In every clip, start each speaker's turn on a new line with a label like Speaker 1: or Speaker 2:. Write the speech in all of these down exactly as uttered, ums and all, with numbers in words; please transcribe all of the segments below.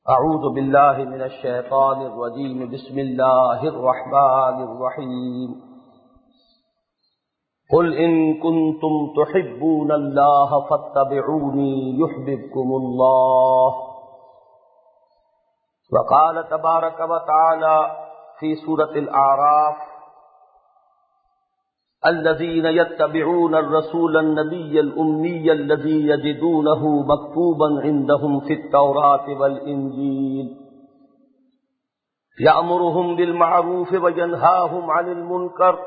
Speaker 1: اعوذ باللہ من الشیطان الرجیم بسم اللہ الرحمن الرحیم قل ان کنتم تحبون اللہ فاتبعونی یحببکم اللہ وقال تبارک وتعالی فی سورۃ الاعراف الذين يتبعون الرسول النبي الأمي الذي يجدونه مكتوبا عندهم في التوراة والإنجيل يأمرهم بالمعروف وينهاهم عن المنكر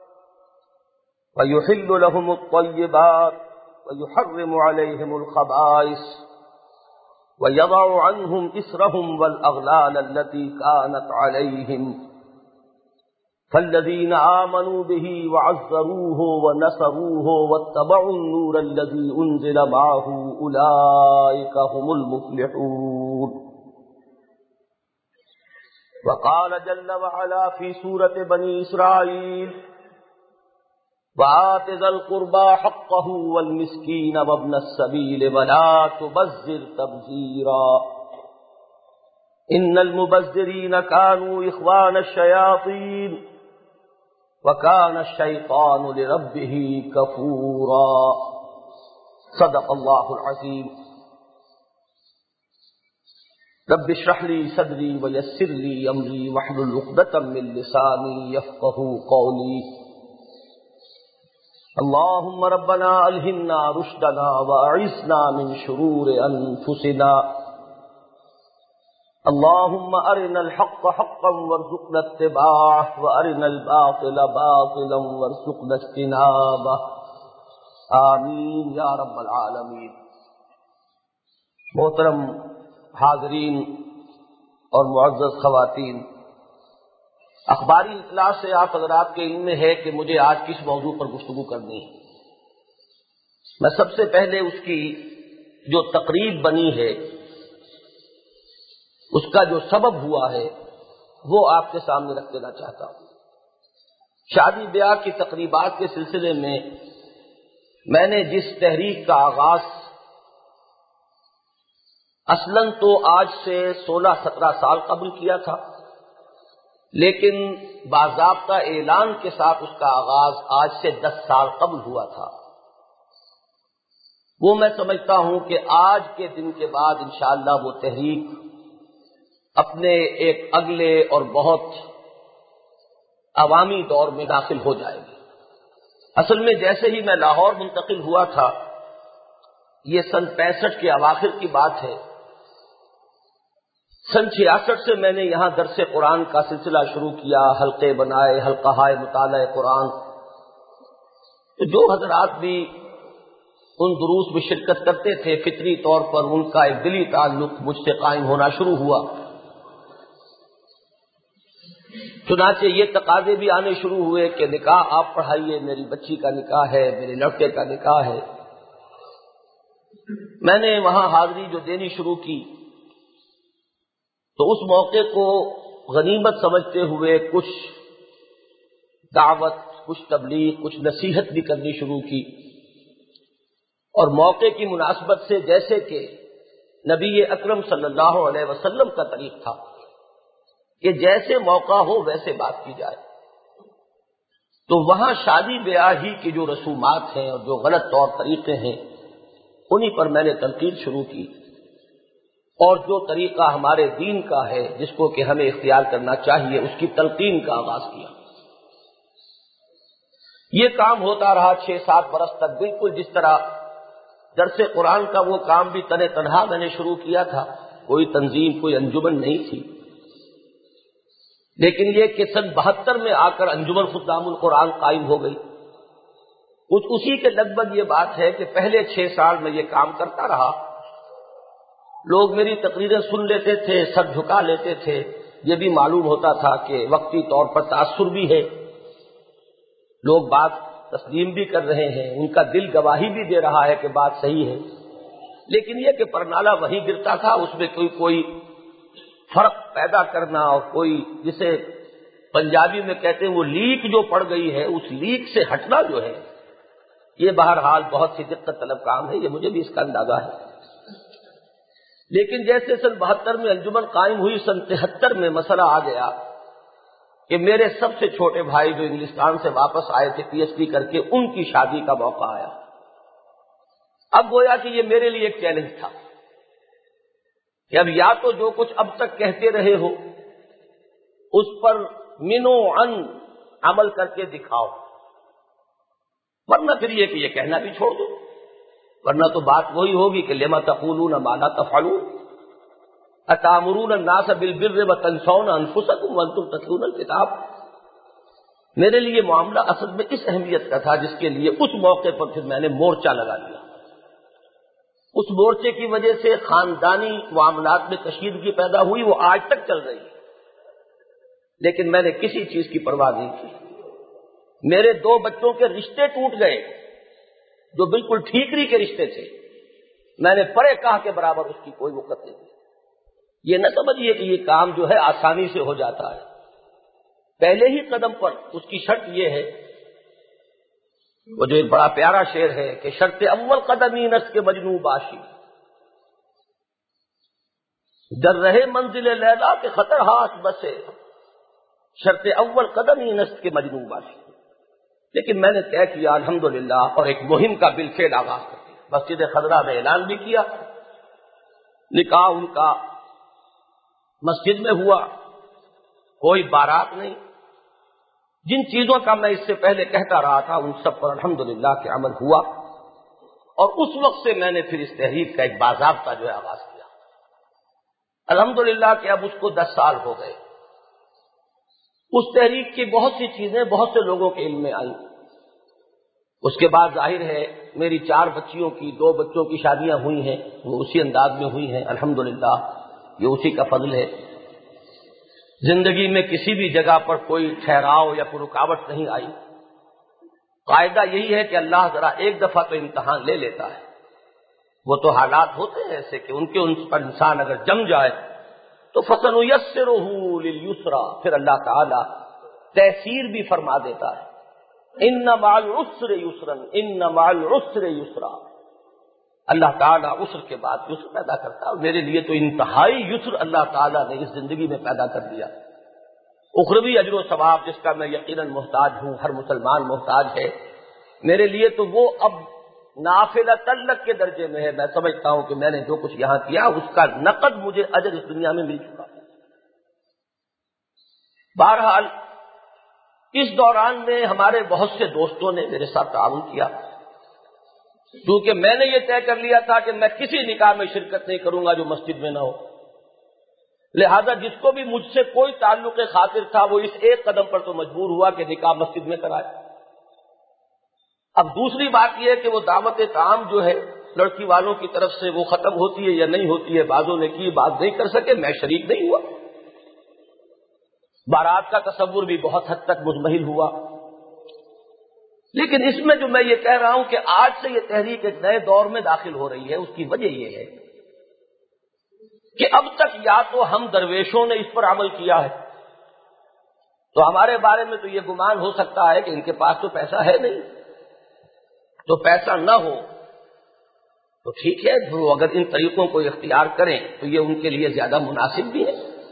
Speaker 1: ويحل لهم الطيبات ويحرم عليهم الخبائث ويضع عنهم إصرهم والأغلال التي كانت عليهم فالذين آمنوا به وعزروه ونصروه واتبعوا النور الذي أنزل معه أولئك هم المفلحون. وقال جل وعلا في سورة بني إسرائيل وآت ذا القربى حقه والمسكين وابن السبيل ولا تبذر تبذيرا إن المبذرين كانوا إخوان الشياطين وَكَانَ الشَّيْطَانُ لِرَبِّهِ كَفُورًا. صدق اللہ العظیم. رب اشرح لي صدری ويسر لي أمری واحلل عقدة من لسانی يفقهوا قولی. اللهم ربنا ألهمنا رشدنا وأعذنا من شرور أنفسنا. اللهم أرنا الحق حقا وارزقنا اتباعه وأرنا الباطل باطلا وارزقنا اجتنابه. آمین یا رب العالمین. محترم حاضرین اور معزز خواتین، اخباری اطلاع سے آپ حضرات کے علم میں ہے کہ مجھے آج کس موضوع پر گفتگو کرنی ہے. میں سب سے پہلے اس کی جو تقریب بنی ہے، اس کا جو سبب ہوا ہے، وہ آپ کے سامنے رکھ دینا چاہتا ہوں. شادی بیاہ کی تقریبات کے سلسلے میں میں نے جس تحریک کا آغاز اصلاً تو آج سے سولہ سترہ سال قبل کیا تھا، لیکن باضابطہ اعلان کے ساتھ اس کا آغاز آج سے دس سال قبل ہوا تھا، وہ میں سمجھتا ہوں کہ آج کے دن کے بعد انشاءاللہ وہ تحریک اپنے ایک اگلے اور بہت عوامی دور میں داخل ہو جائے گی. اصل میں جیسے ہی میں لاہور منتقل ہوا تھا، یہ سن پینسٹھ کے اواخر کی بات ہے، سن چھیاسٹھ سے میں نے یہاں درس قرآن کا سلسلہ شروع کیا، حلقے بنائے، حلقہ مطالعہ قرآن. تو جو حضرات بھی ان دروس میں شرکت کرتے تھے، فطری طور پر ان کا ایک دلی تعلق مجھ سے قائم ہونا شروع ہوا. چنانچہ یہ تقاضے بھی آنے شروع ہوئے کہ نکاح آپ پڑھائیے، میری بچی کا نکاح ہے، میرے لڑکے کا نکاح ہے. میں نے وہاں حاضری جو دینی شروع کی تو اس موقع کو غنیمت سمجھتے ہوئے کچھ دعوت، کچھ تبلیغ، کچھ نصیحت بھی کرنی شروع کی. اور موقع کی مناسبت سے جیسے کہ نبی اکرم صلی اللہ علیہ وسلم کا طریق تھا کہ جیسے موقع ہو ویسے بات کی جائے، تو وہاں شادی بیاہ ہی کی جو رسومات ہیں اور جو غلط طور طریقے ہیں انہی پر میں نے تنقید شروع کی، اور جو طریقہ ہمارے دین کا ہے جس کو کہ ہمیں اختیار کرنا چاہیے اس کی تلقین کا آغاز کیا. یہ کام ہوتا رہا چھ سات برس تک، بالکل جس طرح درس قرآن کا وہ کام بھی تن تنہا میں نے شروع کیا تھا، کوئی تنظیم، کوئی انجمن نہیں تھی. لیکن یہ کہ سن بہتر میں آ کر انجمن خدام القرآن قائم ہو گئی. کچھ اسی کے لگ بھگ یہ بات ہے کہ پہلے چھ سال میں یہ کام کرتا رہا. لوگ میری تقریریں سن لیتے تھے، سر جھکا لیتے تھے. یہ بھی معلوم ہوتا تھا کہ وقتی طور پر تاثر بھی ہے، لوگ بات تسلیم بھی کر رہے ہیں، ان کا دل گواہی بھی دے رہا ہے کہ بات صحیح ہے. لیکن یہ کہ پرنالہ وہیں گرتا تھا، اس میں کوئی کوئی فرق پیدا کرنا اور کوئی جسے پنجابی میں کہتے ہیں وہ لیک جو پڑ گئی ہے، اس لیک سے ہٹنا جو ہے، یہ بہرحال بہت سی دقت طلب کام ہے. یہ مجھے بھی اس کا اندازہ ہے. لیکن جیسے سن بہتر میں انجمن قائم ہوئی، سن تہتر میں مسئلہ آ گیا کہ میرے سب سے چھوٹے بھائی جو انگلستان سے واپس آئے تھے پی ایچ ڈی کر کے، ان کی شادی کا موقع آیا۔ اب گویا کہ یہ میرے لیے ایک چیلنج تھا کہ اب یا تو جو کچھ اب تک کہتے رہے ہو اس پر منو ان عمل کر کے دکھاؤ، ورنہ پھر یہ کہ یہ کہنا بھی چھوڑ دو، ورنہ تو بات وہی ہوگی کہ لما تقولون ما لا تفعلون اتامرون الناس بالبر وتنسون انفسکم وانتم تتلون الکتاب۔ میرے لیے معاملہ اصل میں اس اہمیت کا تھا جس کے لیے اس موقع پر پھر میں نے مورچہ لگا لیا۔ اس مورچے کی وجہ سے خاندانی معاملات میں کشیدگی پیدا ہوئی، وہ آج تک چل رہی ہے، لیکن میں نے کسی چیز کی پرواہ نہیں کی۔ میرے دو بچوں کے رشتے ٹوٹ گئے جو بالکل ٹھیکری کے رشتے تھے، میں نے پڑے کہا کے برابر اس کی کوئی وقت نہیں۔ یہ نہ سمجھیے کہ یہ کام جو ہے آسانی سے ہو جاتا ہے، پہلے ہی قدم پر اس کی شرط یہ ہے، وہ جو ایک بڑا پیارا شعر ہے کہ شرط اول قدمی نس کے مجنوں باشی، در رہے منزل لیلا کے خطر ہاس بسے، شرط اول قدمی نس کے مجنوں باشی۔ لیکن میں نے طے کیا الحمدللہ اور ایک مہم کا بالفعل آغاز کر دیا۔ مسجد خضرا میں اعلان بھی کیا، نکاح ان کا مسجد میں ہوا، کوئی بارات نہیں۔ جن چیزوں کا میں اس سے پہلے کہتا رہا تھا ان سب پر الحمدللہ کہ عمل ہوا، اور اس وقت سے میں نے پھر اس تحریک کا ایک باضابطہ جو ہے آغاز کیا۔ الحمدللہ کہ اب اس کو دس سال ہو گئے۔ اس تحریک کی بہت سی چیزیں بہت سے لوگوں کے علم میں آئیں۔ اس کے بعد ظاہر ہے میری چار بچیوں کی دو بچوں کی شادیاں ہوئی ہیں، وہ اسی انداز میں ہوئی ہیں، الحمدللہ یہ اسی کا فضل ہے۔ زندگی میں کسی بھی جگہ پر کوئی ٹھہراؤ یا کوئی رکاوٹ نہیں آئی۔ قاعدہ یہی ہے کہ اللہ ذرا ایک دفعہ تو امتحان لے لیتا ہے، وہ تو حالات ہوتے ہیں ایسے کہ ان کے ان پر انسان اگر جم جائے تو فَسَنُيَسِّرُهُ لِلْيُسْرَىٰ، پھر اللہ تعالیٰ تیسیر بھی فرما دیتا ہے۔ إِنَّ مَعَ الْعُسْرِ يُسْرًا إِنَّ مَعَ الْعُسْرِ يُسْرًا، اللہ تعالیٰ عسر کے بعد یسر پیدا کرتا ہے، اور میرے لیے تو انتہائی یسر اللہ تعالیٰ نے اس زندگی میں پیدا کر دیا۔ اخروی اجر و ثواب جس کا میں یقیناً محتاج ہوں، ہر مسلمان محتاج ہے، میرے لیے تو وہ اب نافلہ تلک کے درجے میں ہے۔ میں سمجھتا ہوں کہ میں نے جو کچھ یہاں کیا اس کا نقد مجھے اجر اس دنیا میں مل چکا۔ بہرحال اس دوران میں ہمارے بہت سے دوستوں نے میرے ساتھ تعاون کیا، کیونکہ میں نے یہ طے کر لیا تھا کہ میں کسی نکاح میں شرکت نہیں کروں گا جو مسجد میں نہ ہو، لہذا جس کو بھی مجھ سے کوئی تعلق خاطر تھا وہ اس ایک قدم پر تو مجبور ہوا کہ نکاح مسجد میں کرائے۔ اب دوسری بات یہ ہے کہ وہ دعوت طعام جو ہے لڑکی والوں کی طرف سے وہ ختم ہوتی ہے یا نہیں ہوتی ہے، بعضوں نے کی بات نہیں کر سکے، میں شریک نہیں ہوا۔ بارات کا تصور بھی بہت حد تک مزمحل ہوا، لیکن اس میں جو میں یہ کہہ رہا ہوں کہ آج سے یہ تحریک ایک نئے دور میں داخل ہو رہی ہے، اس کی وجہ یہ ہے کہ اب تک یا تو ہم درویشوں نے اس پر عمل کیا ہے، تو ہمارے بارے میں تو یہ گمان ہو سکتا ہے کہ ان کے پاس تو پیسہ ہے نہیں، تو پیسہ نہ ہو تو ٹھیک ہے، وہ اگر ان طریقوں کو اختیار کریں تو یہ ان کے لیے زیادہ مناسب بھی ہے۔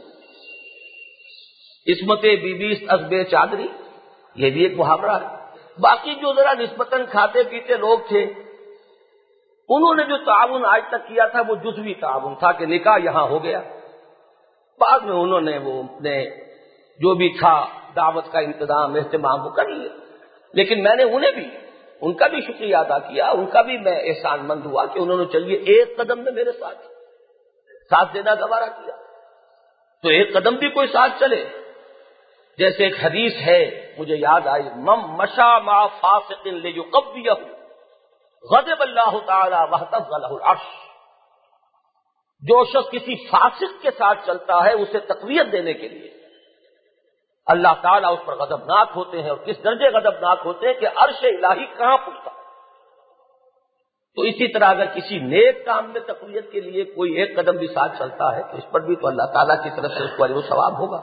Speaker 1: عصمت بی بیس اسب چادری، یہ بھی ایک محاورہ ہے۔ باقی جو ذرا نسبتاً کھاتے پیتے لوگ تھے انہوں نے جو تعاون آج تک کیا تھا وہ جزوی تعاون تھا کہ نکاح یہاں ہو گیا، بعد میں انہوں نے وہ اپنے جو بھی تھا دعوت کا انتظام اہتمام وہ کر لیا، لیکن میں نے انہیں بھی ان کا بھی شکریہ ادا کیا، ان کا بھی میں احسان مند ہوا کہ انہوں نے چلیے ایک قدم میں میرے ساتھ ساتھ دینا گوارا کیا، تو ایک قدم بھی کوئی ساتھ چلے۔ جیسے ایک حدیث ہے مجھے یاد آئی، مم مشا مع فاسق لیقویہ غضب اللہ تعالی واہتز لہ العرش، جو شخص کسی فاسق کے ساتھ چلتا ہے اسے تقویت دینے کے لیے اللہ تعالیٰ اس پر غضبناک ہوتے ہیں، اور کس درجے غضبناک ہوتے ہیں کہ عرش الہی کہاں پہنچتا۔ تو اسی طرح اگر کسی نیک کام میں تقویت کے لیے کوئی ایک قدم بھی ساتھ چلتا ہے تو اس پر بھی تو اللہ تعالیٰ کی طرف سے اس کو اجر و ثواب ہوگا۔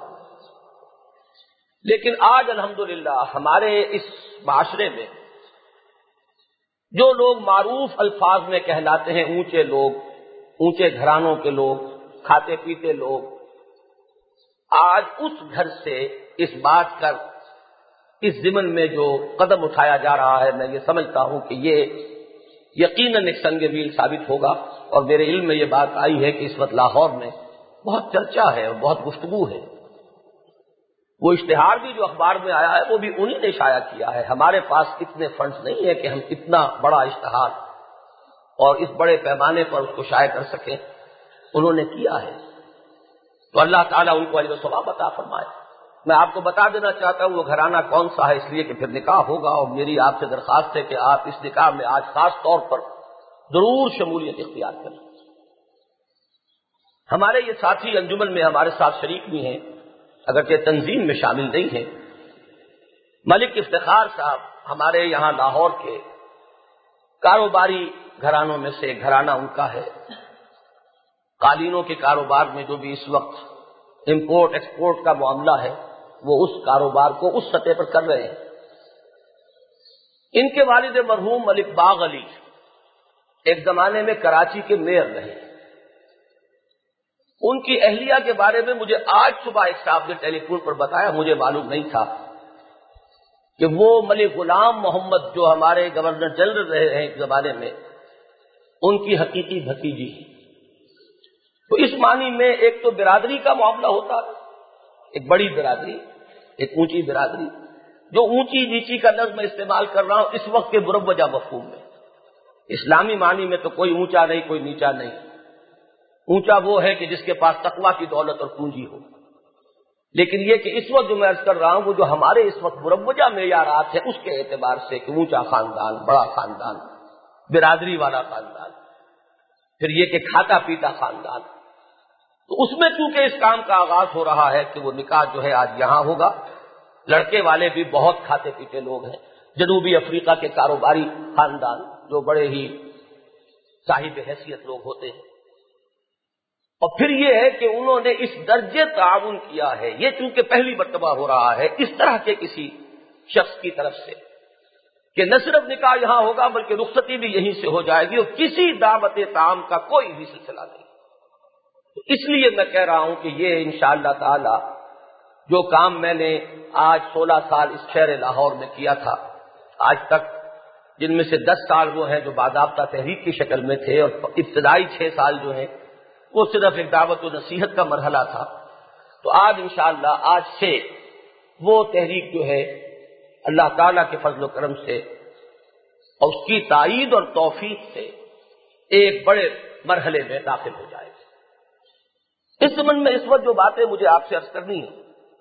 Speaker 1: لیکن آج الحمدللہ ہمارے اس معاشرے میں جو لوگ معروف الفاظ میں کہلاتے ہیں اونچے لوگ، اونچے گھرانوں کے لوگ، کھاتے پیتے لوگ، آج اس گھر سے اس بات کا اس ضمن میں جو قدم اٹھایا جا رہا ہے، میں یہ سمجھتا ہوں کہ یہ یقیناً ایک سنگ میل ثابت ہوگا. اور میرے علم میں یہ بات آئی ہے کہ اس وقت لاہور میں بہت چرچا ہے اور بہت گفتگو ہے. وہ اشتہار بھی جو اخبار میں آیا ہے وہ بھی انہی نے شائع کیا ہے. ہمارے پاس اتنے فنڈز نہیں ہے کہ ہم اتنا بڑا اشتہار اور اس بڑے پیمانے پر اس کو شائع کر سکیں. انہوں نے کیا ہے تو اللہ تعالیٰ ان کو اجر و ثواب عطا فرمائے. میں آپ کو بتا دینا چاہتا ہوں وہ گھرانہ کون سا ہے، اس لیے کہ پھر نکاح ہوگا، اور میری آپ سے درخواست ہے کہ آپ اس نکاح میں آج خاص طور پر ضرور شمولیت اختیار کریں. ہمارے یہ ساتھی انجمن میں ہمارے ساتھ شریک بھی ہیں، اگرچہ تنظیم میں شامل نہیں ہیں. ملک افتخار صاحب ہمارے یہاں لاہور کے کاروباری گھرانوں میں سے ایک گھرانہ ان کا ہے. قالینوں کے کاروبار میں جو بھی اس وقت امپورٹ ایکسپورٹ کا معاملہ ہے وہ اس کاروبار کو اس سطح پر کر رہے ہیں. ان کے والد مرحوم ملک باغ علی ایک زمانے میں کراچی کے میئر رہے. ان کی اہلیہ کے بارے میں مجھے آج صبح ایک صاحب نے ٹیلی فون پر بتایا، مجھے معلوم نہیں تھا، کہ وہ ملک غلام محمد جو ہمارے گورنر جنرل رہے ہیں ایک زمانے میں، ان کی حقیقی بھتیجی. تو اس معنی میں ایک تو برادری کا معاملہ ہوتا ہے، ایک بڑی برادری، ایک اونچی برادری. جو اونچی نیچی کا لفظ میں استعمال کر رہا ہوں اس وقت کے مروجہ مفہوم میں، اسلامی معنی میں تو کوئی اونچا نہیں کوئی نیچا نہیں. اونچا وہ ہے کہ جس کے پاس تقویٰ کی دولت اور پونجی ہو. لیکن یہ کہ اس وقت جو میں عرض کر رہا ہوں وہ جو ہمارے اس وقت مروجہ معیارات ہیں اس کے اعتبار سے کہ اونچا خاندان، بڑا خاندان، برادری والا خاندان، پھر یہ کہ کھاتا پیتا خاندان. تو اس میں چونکہ اس کام کا آغاز ہو رہا ہے کہ وہ نکاح جو ہے آج یہاں ہوگا. لڑکے والے بھی بہت کھاتے پیتے لوگ ہیں، جنوبی افریقہ کے کاروباری خاندان جو بڑے ہی صاحب حیثیت لوگ ہوتے ہیں. اور پھر یہ ہے کہ انہوں نے اس درجے تعاون کیا ہے، یہ چونکہ پہلی مرتبہ ہو رہا ہے اس طرح کے کسی شخص کی طرف سے کہ نہ صرف نکاح یہاں ہوگا بلکہ رخصتی بھی یہیں سے ہو جائے گی، اور کسی دعوت طعام کا کوئی بھی سلسلہ نہیں. تو اس لیے میں کہہ رہا ہوں کہ یہ انشاءاللہ تعالی جو کام میں نے آج سولہ سال اس شہر لاہور میں کیا تھا آج تک، جن میں سے دس سال وہ ہیں جو باضابطہ تحریک کی شکل میں تھے، اور ابتدائی چھ سال جو ہیں وہ صرف ایک دعوت و نصیحت کا مرحلہ تھا. تو آج انشاءاللہ آج سے وہ تحریک جو ہے اللہ تعالیٰ کے فضل و کرم سے اور اس کی تائید اور توفیق سے ایک بڑے مرحلے میں داخل ہو جائے گی. اس ضمن میں اس وقت جو باتیں مجھے آپ سے عرض کرنی ہیں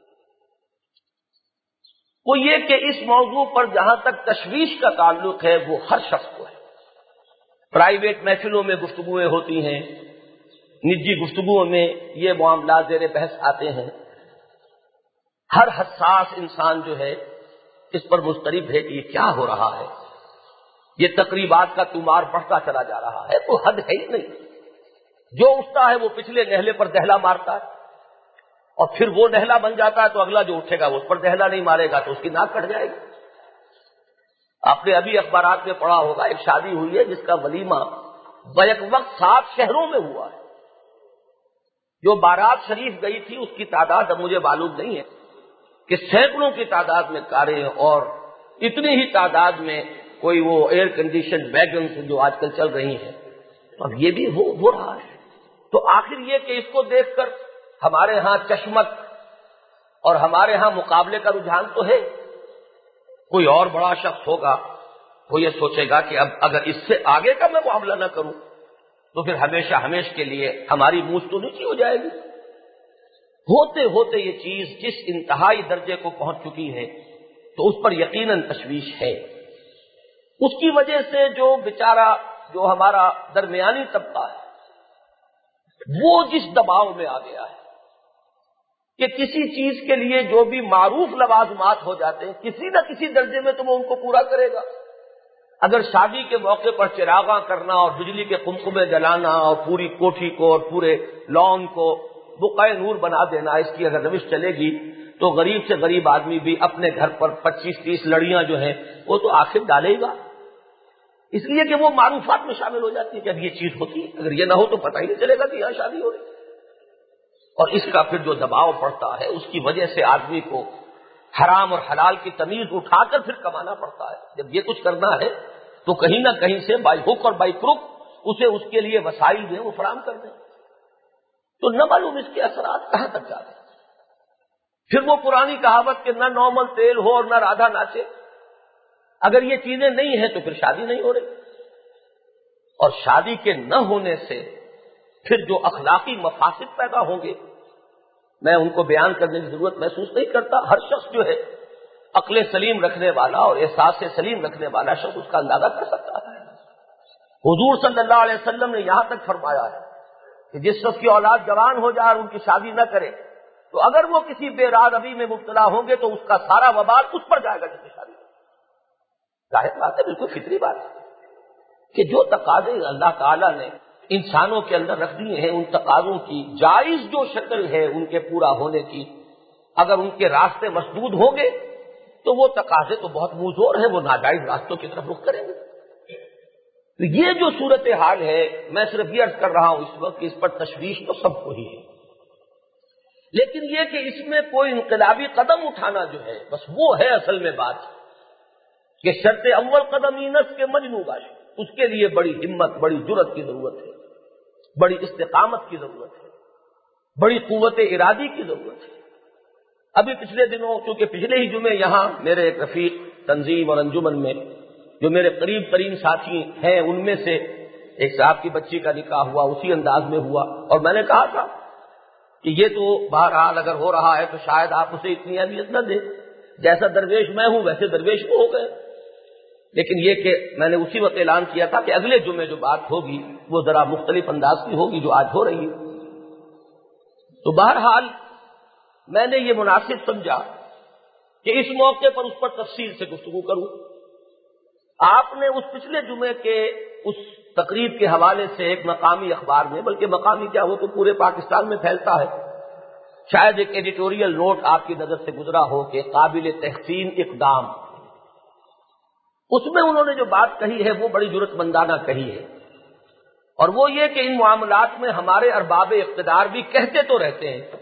Speaker 1: وہ یہ کہ اس موضوع پر جہاں تک تشویش کا تعلق ہے وہ ہر شخص کو ہے. پرائیویٹ محفلوں میں گفتگویں ہوتی ہیں، نجی گفتگوؤں میں یہ معاملات زیر بحث آتے ہیں. ہر حساس انسان جو ہے اس پر مضطرب ہے کہ یہ کیا ہو رہا ہے. یہ تقریبات کا تمار بڑھتا چلا جا رہا ہے، تو حد ہے ہی نہیں. جو اٹھتا ہے وہ پچھلے نہلے پر دہلا مارتا ہے، اور پھر وہ نہلا بن جاتا ہے تو اگلا جو اٹھے گا وہ اس پر دہلا نہیں مارے گا تو اس کی ناک کٹ جائے گی. آپ نے ابھی اخبارات میں پڑھا ہوگا ایک شادی ہوئی ہے جس کا ولیمہ بیک وقت سات شہروں میں ہوا ہے. جو بارات شریف گئی تھی اس کی تعداد اب مجھے معلوم نہیں ہے کہ سینکڑوں کی تعداد میں کاریں اور اتنی ہی تعداد میں کوئی وہ ایئر کنڈیشن ویگنز جو آج کل چل رہی ہیں. اب یہ بھی ہو, ہو رہا ہے. تو آخر یہ کہ اس کو دیکھ کر ہمارے ہاں چشمت اور ہمارے ہاں مقابلے کا رجحان تو ہے. کوئی اور بڑا شخص ہوگا وہ یہ سوچے گا کہ اب اگر اس سے آگے کا میں معاملہ نہ کروں تو پھر ہمیشہ ہمیش کے لیے ہماری مونچھ تو نیچی ہو جائے گی. ہوتے ہوتے یہ چیز جس انتہائی درجے کو پہنچ چکی ہے تو اس پر یقیناً تشویش ہے. اس کی وجہ سے جو بیچارہ جو ہمارا درمیانی طبقہ ہے وہ جس دباؤ میں آ گیا ہے کہ کسی چیز کے لیے جو بھی معروف لوازمات ہو جاتے ہیں کسی نہ کسی درجے میں تو وہ ان کو پورا کرے گا. اگر شادی کے موقع پر چراغاں کرنا اور بجلی کے قمقمے جلانا اور پوری کوٹھی کو اور پورے لان کو بقعہ نور بنا دینا، اس کی اگر روش چلے گی تو غریب سے غریب آدمی بھی اپنے گھر پر پچیس تیس لڑیاں جو ہیں وہ تو آخر ڈالے گا. اس لیے کہ وہ معروفات میں شامل ہو جاتی ہے کہ اب یہ چیز ہوتی ہے، اگر یہ نہ ہو تو پتہ ہی نہیں چلے گا کہ یہاں شادی ہو رہی ہے۔ اور اس کا پھر جو دباؤ پڑتا ہے اس کی وجہ سے آدمی کو حرام اور حلال کی تمیز اٹھا کر پھر کمانا پڑتا ہے۔ جب یہ کچھ کرنا ہے تو کہیں نہ کہیں سے بائی ہک اور بائی کروک اسے اس کے لیے وسائل جو ہے وہ فراہم کر دیں، تو نہ معلوم اس کے اثرات کہاں تک جا رہے ہیں۔ پھر وہ پرانی کہاوت کہ نہ نارمل تیل ہو اور نہ رادھا ناچے، اگر یہ چیزیں نہیں ہیں تو پھر شادی نہیں ہو رہی، اور شادی کے نہ ہونے سے پھر جو اخلاقی مفاسد پیدا ہوں گے میں ان کو بیان کرنے کی ضرورت محسوس نہیں کرتا۔ ہر شخص جو ہے عقل سلیم رکھنے والا اور احساس سلیم رکھنے والا شخص اس کا اندازہ کر سکتا ہے۔ حضور صلی اللہ علیہ وسلم نے یہاں تک فرمایا ہے کہ جس شخص کی اولاد جوان ہو جائے اور ان کی شادی نہ کرے تو اگر وہ کسی بے راہ میں مبتلا ہوں گے تو اس کا سارا وبال اس پر جائے گا جس کی شادی کرے۔ ظاہر بات ہے، بالکل فطری بات ہے کہ جو تقاضے اللہ تعالیٰ نے انسانوں کے اندر رکھ دیے ہیں ان تقاضوں کی جائز جو شکل ہے ان کے پورا ہونے کی، اگر ان کے راستے مسدود ہوں گے تو وہ تقاضے تو بہت موزور ہیں، وہ ناجائز راستوں کی طرف رخ کریں گے۔ تو یہ جو صورتحال ہے میں صرف یہ عرض کر رہا ہوں اس وقت کہ اس پر تشویش تو سب کو ہی ہے، لیکن یہ کہ اس میں کوئی انقلابی قدم اٹھانا جو ہے بس وہ ہے اصل میں بات کہ شرط اول قدم اینس کے مجنوں باش، اس کے لیے بڑی ہمت، بڑی جرأت کی ضرورت ہے، بڑی استقامت کی ضرورت ہے، بڑی قوت ارادی کی ضرورت ہے۔ ابھی پچھلے دنوں چونکہ پچھلے ہی جمعے یہاں میرے ایک رفیق تنظیم اور انجمن میں جو میرے قریب ترین ساتھی ہیں ان میں سے ایک صاحب کی بچی کا نکاح ہوا، اسی انداز میں ہوا، اور میں نے کہا تھا کہ یہ تو بہرحال اگر ہو رہا ہے تو شاید آپ اسے اتنی اہمیت نہ دیں، جیسا درویش میں ہوں ویسے درویش وہ ہو گئے، لیکن یہ کہ میں نے اسی وقت اعلان کیا تھا کہ اگلے جمعے جو بات ہوگی وہ ذرا مختلف انداز کی ہوگی جو آج ہو رہی ہے۔ تو بہرحال میں نے یہ مناسب سمجھا کہ اس موقع پر اس پر تفصیل سے گفتگو کروں۔ آپ نے اس پچھلے جمعے کے اس تقریب کے حوالے سے ایک مقامی اخبار میں، بلکہ مقامی کیا وہ تو پورے پاکستان میں پھیلتا ہے، شاید ایک ایڈیٹوریل نوٹ آپ کی نظر سے گزرا ہو کہ قابل تحسین اقدام، اس میں انہوں نے جو بات کہی ہے وہ بڑی جرأت مندانہ کہی ہے، اور وہ یہ کہ ان معاملات میں ہمارے ارباب اقتدار بھی کہتے تو رہتے ہیں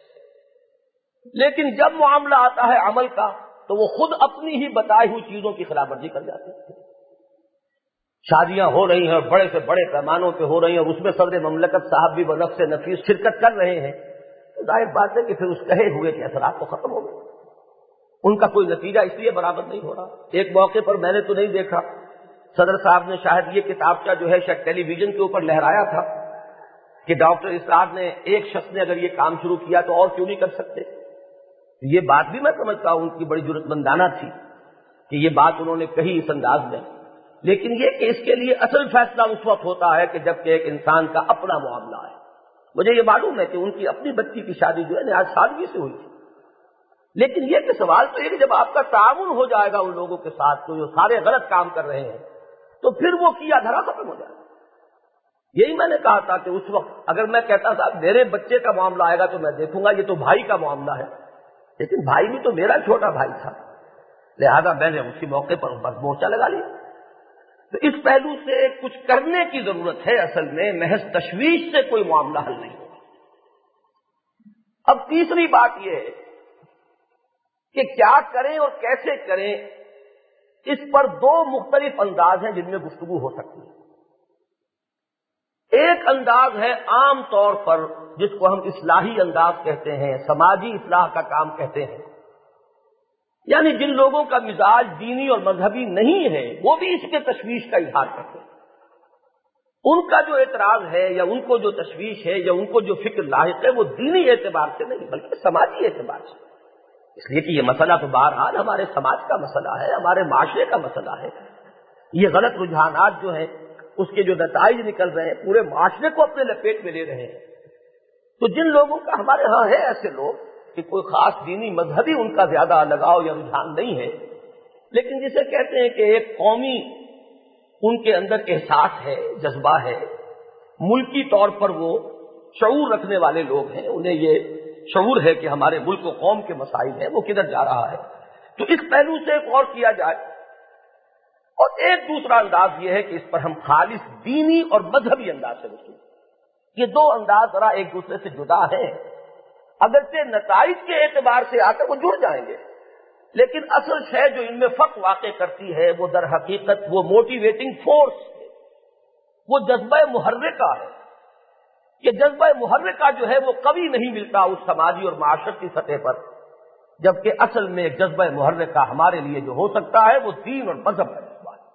Speaker 1: لیکن جب معاملہ آتا ہے عمل کا تو وہ خود اپنی ہی بتائی ہوئی چیزوں کی خلاف ورزی کر جاتے ہیں۔ شادیاں ہو رہی ہیں اور بڑے سے بڑے پیمانوں پہ ہو رہی ہیں اور اس میں صدر مملکت صاحب بھی بنفس نفیس شرکت کر رہے ہیں، تو ظاہر بات ہے کہ پھر اس کہے ہوئے کے اثرات تو ختم ہو گئے، ان کا کوئی نتیجہ اس لیے برآمد نہیں ہو رہا۔ ایک موقع پر میں نے تو نہیں دیکھا، صدر صاحب نے شاید یہ کتابچہ جو ہے شاید ٹیلی ویژن کے اوپر لہرایا تھا کہ ڈاکٹر اسرار نے ایک شخص نے اگر یہ کام شروع کیا تو اور کیوں نہیں کر سکتے۔ یہ بات بھی میں سمجھتا ہوں ان کی بڑی جرأت مندانہ تھی کہ یہ بات انہوں نے کہی اس انداز میں، لیکن یہ کہ اس کے لیے اصل فیصلہ اس وقت ہوتا ہے کہ جب کہ ایک انسان کا اپنا معاملہ ہے۔ مجھے یہ معلوم ہے کہ ان کی اپنی بچی کی شادی جو ہے نا آج سادگی سے ہوئی تھی، لیکن یہ کہ سوال تو یہ کہ جب آپ کا تعاون ہو جائے گا ان لوگوں کے ساتھ تو جو سارے غلط کام کر رہے ہیں تو پھر وہ کیا دھرا ختم ہو جائے گا۔ یہی میں نے کہا تھا کہ اس وقت اگر میں کہتا تھا میرے بچے کا معاملہ آئے گا تو میں دیکھوں گا، یہ تو بھائی کا معاملہ ہے، لیکن بھائی بھی تو میرا چھوٹا بھائی تھا، لہذا میں نے اسی موقع پر بس مورچہ لگا لیا۔ تو اس پہلو سے کچھ کرنے کی ضرورت ہے، اصل میں محض تشویش سے کوئی معاملہ حل نہیں ہوگا۔ اب تیسری بات یہ ہے کہ کیا کریں اور کیسے کریں، اس پر دو مختلف انداز ہیں جن میں گفتگو ہو سکتی ہے۔ ایک انداز ہے عام طور پر جس کو ہم اصلاحی انداز کہتے ہیں، سماجی اصلاح کا کام کہتے ہیں، یعنی جن لوگوں کا مزاج دینی اور مذہبی نہیں ہے وہ بھی اس کے تشویش کا اظہار کرتے ہیں۔ ان کا جو اعتراض ہے یا ان کو جو تشویش ہے یا ان کو جو فکر لاحق ہے وہ دینی اعتبار سے نہیں بلکہ سماجی اعتبار سے، اس لیے کہ یہ مسئلہ تو بہرحال ہمارے سماج کا مسئلہ ہے، ہمارے معاشرے کا مسئلہ ہے۔ یہ غلط رجحانات جو ہیں اس کے جو نتائج نکل رہے ہیں پورے معاشرے کو اپنے لپیٹ میں لے رہے ہیں۔ تو جن لوگوں کا ہمارے ہاں ہے ایسے لوگ کہ کوئی خاص دینی مذہبی ان کا زیادہ لگاؤ یا رجحان نہیں ہے، لیکن جسے کہتے ہیں کہ ایک قومی ان کے اندر احساس ہے، جذبہ ہے، ملکی طور پر وہ شعور رکھنے والے لوگ ہیں، انہیں یہ شعور ہے کہ ہمارے ملک و قوم کے مسائل ہیں وہ کدھر جا رہا ہے۔ تو اس پہلو سے ایک اور کیا جائے اور ایک دوسرا انداز یہ ہے کہ اس پر ہم خالص دینی اور مذہبی انداز سے گفتگو. یہ دو انداز ذرا ایک دوسرے سے جدا ہیں، اگرچہ نتائج کے اعتبار سے آ کر وہ جڑ جائیں گے، لیکن اصل شے جو ان میں فرق واقع کرتی ہے وہ در حقیقت وہ موٹیویٹنگ فورس ہے، وہ جذبہ محرکہ ہے. یہ جذبہ محرکہ جو ہے وہ کبھی نہیں ملتا اس سماجی اور معاشرتی سطح پر، جبکہ اصل میں ایک جذبہ محرکہ ہمارے لیے جو ہو سکتا ہے وہ دین اور مذہب کا جذبہ ہے.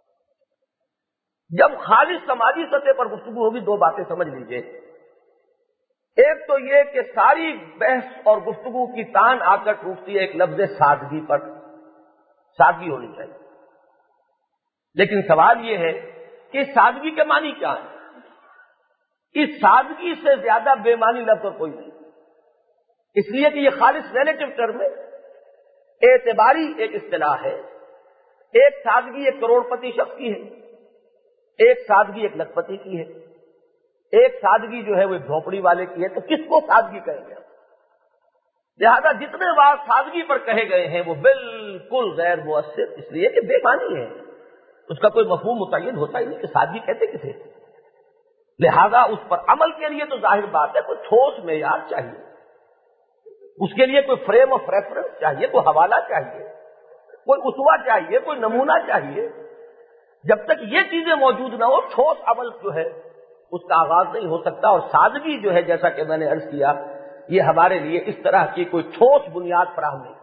Speaker 1: جب خالص سماجی سطح پر گفتگو ہوگی دو باتیں سمجھ لیجئے. ایک تو یہ کہ ساری بحث اور گفتگو کی تان آ کر ٹوٹتی ہے ایک لفظ سادگی پر. سادگی ہونی چاہیے، لیکن سوال یہ ہے کہ سادگی کے معنی کیا ہے؟ اس سادگی سے زیادہ بے معنی لفظ اور کوئی نہیں، اس لیے کہ یہ خالص ریلیٹو ٹرم ہے، اعتباری ایک اصطلاح ہے. ایک سادگی ایک کروڑ پتی شخص کی ہے، ایک سادگی ایک لکھ پتی کی ہے، ایک سادگی جو ہے وہ ایک جھونپڑی والے کی ہے. تو کس کو سادگی کہیں گے؟ لہذا جتنے بار سادگی پر کہے گئے ہیں وہ بالکل غیر مؤثر، اس لیے کہ بے معنی ہے، اس کا کوئی مفہوم متعین ہوتا ہی نہیں کہ سادگی کہتے کسے. لہذا اس پر عمل کے لیے تو ظاہر بات ہے کوئی ٹھوس معیار چاہیے، اس کے لیے کوئی فریم آف ریفرنس چاہیے، کوئی حوالہ چاہیے، کوئی اسوہ چاہیے، کوئی نمونہ چاہیے. جب تک یہ چیزیں موجود نہ ہو ٹھوس عمل جو ہے اس کا آغاز نہیں ہو سکتا. اور سادگی جو ہے جیسا کہ میں نے عرض کیا یہ ہمارے لیے اس طرح کی کوئی ٹھوس بنیاد فراہم نہیں.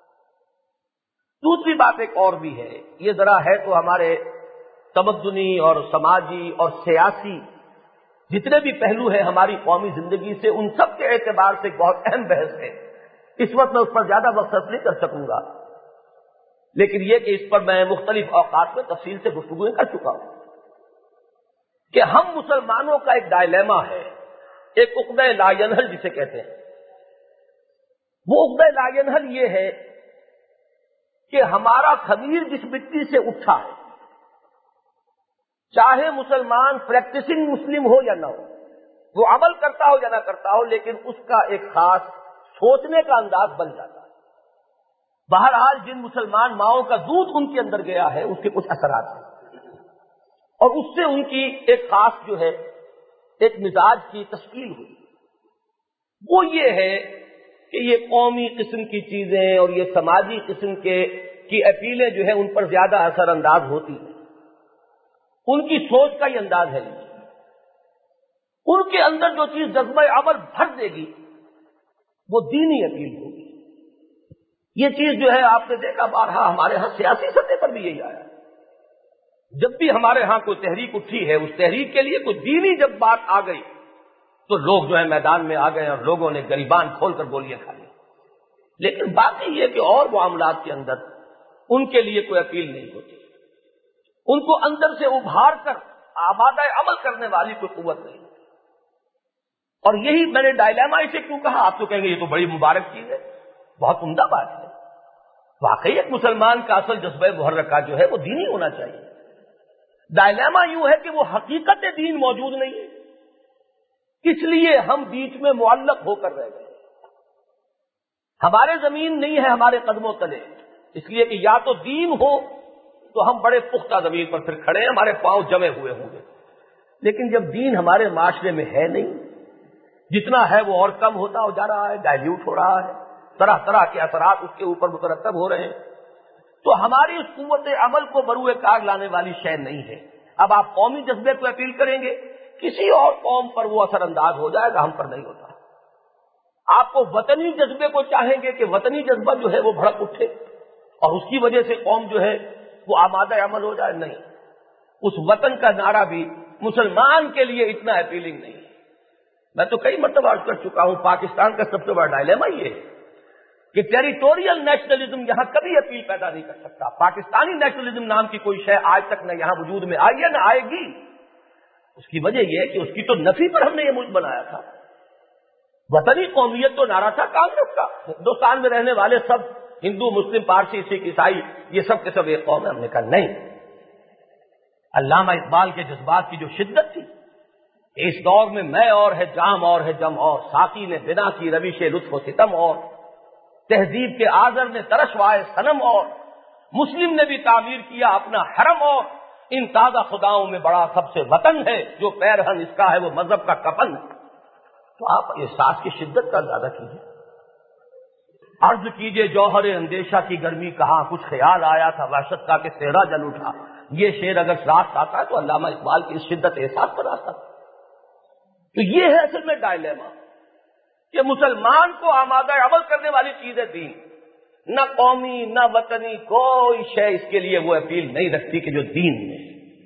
Speaker 1: دوسری بات ایک اور بھی ہے، یہ ذرا ہے تو ہمارے تمدنی اور سماجی اور سیاسی جتنے بھی پہلو ہیں ہماری قومی زندگی سے ان سب کے اعتبار سے ایک بہت اہم بحث ہے. اس وقت میں اس پر زیادہ وقت صرف نہیں کر سکوں گا، لیکن یہ کہ اس پر میں مختلف اوقات میں تفصیل سے گفتگو کر چکا ہوں کہ ہم مسلمانوں کا ایک ڈائلیما ہے، ایک عقدہ لا ینحل جسے کہتے ہیں. وہ عقدہ لا ینحل یہ ہے کہ ہمارا خمیر جس مٹی سے اٹھا ہے، چاہے مسلمان پریکٹسنگ مسلم ہو یا نہ ہو، وہ عمل کرتا ہو یا نہ کرتا ہو، لیکن اس کا ایک خاص سوچنے کا انداز بن جاتا ہے. بہرحال جن مسلمان ماؤں کا دودھ ان کے اندر گیا ہے اس کے کچھ اثرات ہیں، اور اس سے ان کی ایک خاص جو ہے ایک مزاج کی تشکیل ہوئی. وہ یہ ہے کہ یہ قومی قسم کی چیزیں اور یہ سماجی قسم کے کی اپیلیں جو ہیں ان پر زیادہ اثر انداز ہوتی ہیں. ان کی سوچ کا یہ انداز ہے، ان کے اندر جو چیز جذبہ عمل بھر دے گی وہ دینی اپیل ہوگی. یہ چیز جو ہے آپ نے دیکھا بارہا ہمارے ہاں سیاسی سطح پر بھی یہی آیا. جب بھی ہمارے ہاں کوئی تحریک اٹھی ہے اس تحریک کے لیے کوئی دینی جب بات آ گئی تو لوگ جو ہے میدان میں آ گئے اور لوگوں نے گریبان کھول کر گولیاں کھا لی. لیکن بات یہ کہ اور معاملات کے اندر ان کے لیے کوئی اپیل نہیں ہوتی، ان کو اندر سے ابھار کر آمادہ عمل کرنے والی کوئی قوت نہیں. اور یہی میں نے ڈائلیما اسے کیوں کہا، آپ تو کہیں گے یہ تو بڑی مبارک چیز ہے، بہت عمدہ بات ہے. واقعی ایک مسلمان کا اصل جذبہ محرکہ جو ہے وہ دینی ہونا چاہیے. ڈائلیما یوں ہے کہ وہ حقیقت دین موجود نہیں ہے، اس لیے ہم بیچ میں معلق ہو کر رہ گئے. ہمارے زمین نہیں ہے ہمارے قدموں تلے، اس لیے کہ یا تو دین ہو تو ہم بڑے پختہ زمین پر پھر کھڑے ہیں، ہمارے پاؤں جمے ہوئے ہوں گے. لیکن جب دین ہمارے معاشرے میں ہے نہیں، جتنا ہے وہ اور کم ہوتا ہو جا رہا ہے، ڈائلیوٹ ہو رہا ہے، طرح طرح کے اثرات اس کے اوپر مترتب ہو رہے ہیں، تو ہماری اس قوت عمل کو بروئے کار لانے والی شے نہیں ہے. اب آپ قومی جذبے کو اپیل کریں گے، کسی اور قوم پر وہ اثر انداز ہو جائے گا، ہم پر نہیں ہوتا. آپ کو وطنی جذبے کو چاہیں گے کہ وطنی جذبہ جو ہے وہ بھڑک اٹھے اور اس کی وجہ سے قوم جو ہے وہ آمادہ عمل ہو جائے، نہیں. اس وطن کا نعرہ بھی مسلمان کے لیے اتنا اپیلنگ نہیں ہے. میں تو کئی مرتبہ عرض کر چکا ہوں پاکستان کا سب سے بڑا ڈائلیما یہ ہے کہ ٹیریٹوریل نیشنلزم یہاں کبھی اپیل پیدا نہیں کر سکتا. پاکستانی نیشنلزم نام کی کوئی شے آج تک نہ یہاں وجود میں آئی ہے نہ آئے گی. اس کی وجہ یہ ہے کہ اس کی تو نفی پر ہم نے یہ ملک بنایا تھا. وطنی قومیت تو نعرہ تھا کانگریس کا، ہندوستان میں رہنے والے سب ہندو مسلم پارسی سکھ عیسائی یہ سب کے سب ایک قوم ہے. ہم نے کہا نہیں. علامہ اقبال کے جذبات کی جو شدت تھی، اس دور میں میں اور ہے جام اور ہے جم اور، ساقی نے بنا کی روش لطف و ستم اور، تہذیب کے آذر نے ترشوائے صنم اور، مسلم نے بھی تعمیر کیا اپنا حرم، اور ان تازہ خداؤں میں بڑا سب سے وطن ہے، جو پیرہن اس کا ہے وہ مذہب کا کفن۔ تو آپ احساس کی شدت کا اندازہ کیجیے۔ عرض کیجیے جوہر اندیشہ کی گرمی کہاں، کچھ خیال آیا تھا وحشت کا کہ صحرا جل اٹھا۔ یہ شعر اگر ساتھ آتا ہے تو علامہ اقبال کی اس شدت احساس پر آتا۔ تو یہ ہے اصل میں ڈائلیما کہ مسلمان کو آمادہ عمل کرنے والی چیز ہے دین، نہ قومی نہ وطنی کوئی شے اس کے لیے وہ اپیل نہیں رکھتی کہ جو دین میں،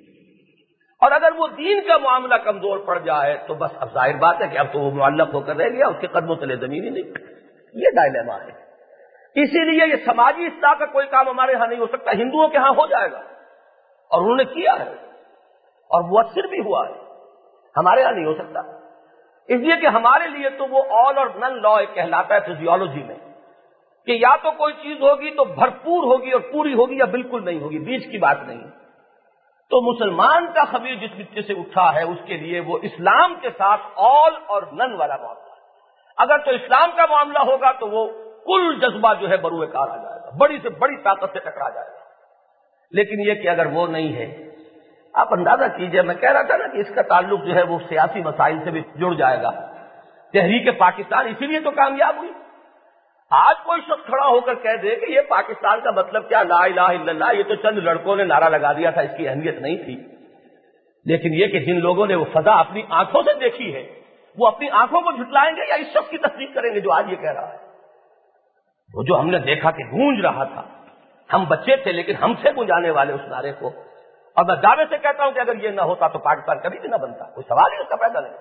Speaker 1: اور اگر وہ دین کا معاملہ کمزور پڑ جائے تو بس اب ظاہر بات ہے کہ اب تو وہ معلق ہو کر رہ گیا، اس کے قدموں تلے زمین ہی نہیں۔ یہ ڈائلیما ہے۔ اسی لیے یہ سماجی اصلاح کا کوئی کام ہمارے ہاں نہیں ہو سکتا، ہندوؤں کے ہاں ہو جائے گا، اور انہوں نے کیا ہے اور مؤثر بھی ہوا ہے، ہمارے ہاں نہیں ہو سکتا۔ اس لیے کہ ہمارے لیے تو وہ آل اور نن لا کہلاتا ہے فزیولوجی میں، کہ یا تو کوئی چیز ہوگی تو بھرپور ہوگی اور پوری ہوگی، یا بالکل نہیں ہوگی، بیچ کی بات نہیں۔ تو مسلمان کا خبیر جس بچے سے اٹھا ہے اس کے لیے وہ اسلام کے ساتھ آل اور نن والا معاملہ ہے۔ اگر تو اسلام کا معاملہ ہوگا تو وہ کل جذبہ جو ہے بروئے کار آ جائے گا، بڑی سے بڑی طاقت سے ٹکرا جائے گا۔ لیکن یہ کہ اگر وہ نہیں ہے، آپ اندازہ کیجئے، میں کہہ رہا تھا نا کہ اس کا تعلق جو ہے وہ سیاسی مسائل سے بھی جڑ جائے گا۔ تحریک پاکستان اسی لیے تو کامیاب ہوئی۔ آج کوئی شخص کھڑا ہو کر کہہ دے کہ یہ پاکستان کا مطلب کیا، لا الہ الا اللہ، یہ تو چند لڑکوں نے نعرہ لگا دیا تھا، اس کی اہمیت نہیں تھی۔ لیکن یہ کہ جن لوگوں نے وہ فضا اپنی آنکھوں سے دیکھی ہے، وہ اپنی آنکھوں کو جھٹلائیں گے یا اس شخص کی تصدیق کریں گے جو آج یہ کہہ رہا ہے؟ وہ جو ہم نے دیکھا کہ گونج رہا تھا، ہم بچے تھے لیکن ہم سے گونجانے والے اس نعرے کو، اور میں دعوے سے کہتا ہوں کہ اگر یہ نہ ہوتا تو پاکستان کبھی بھی نہ بنتا، کوئی سوال ہی اس کا پیدا نہیں۔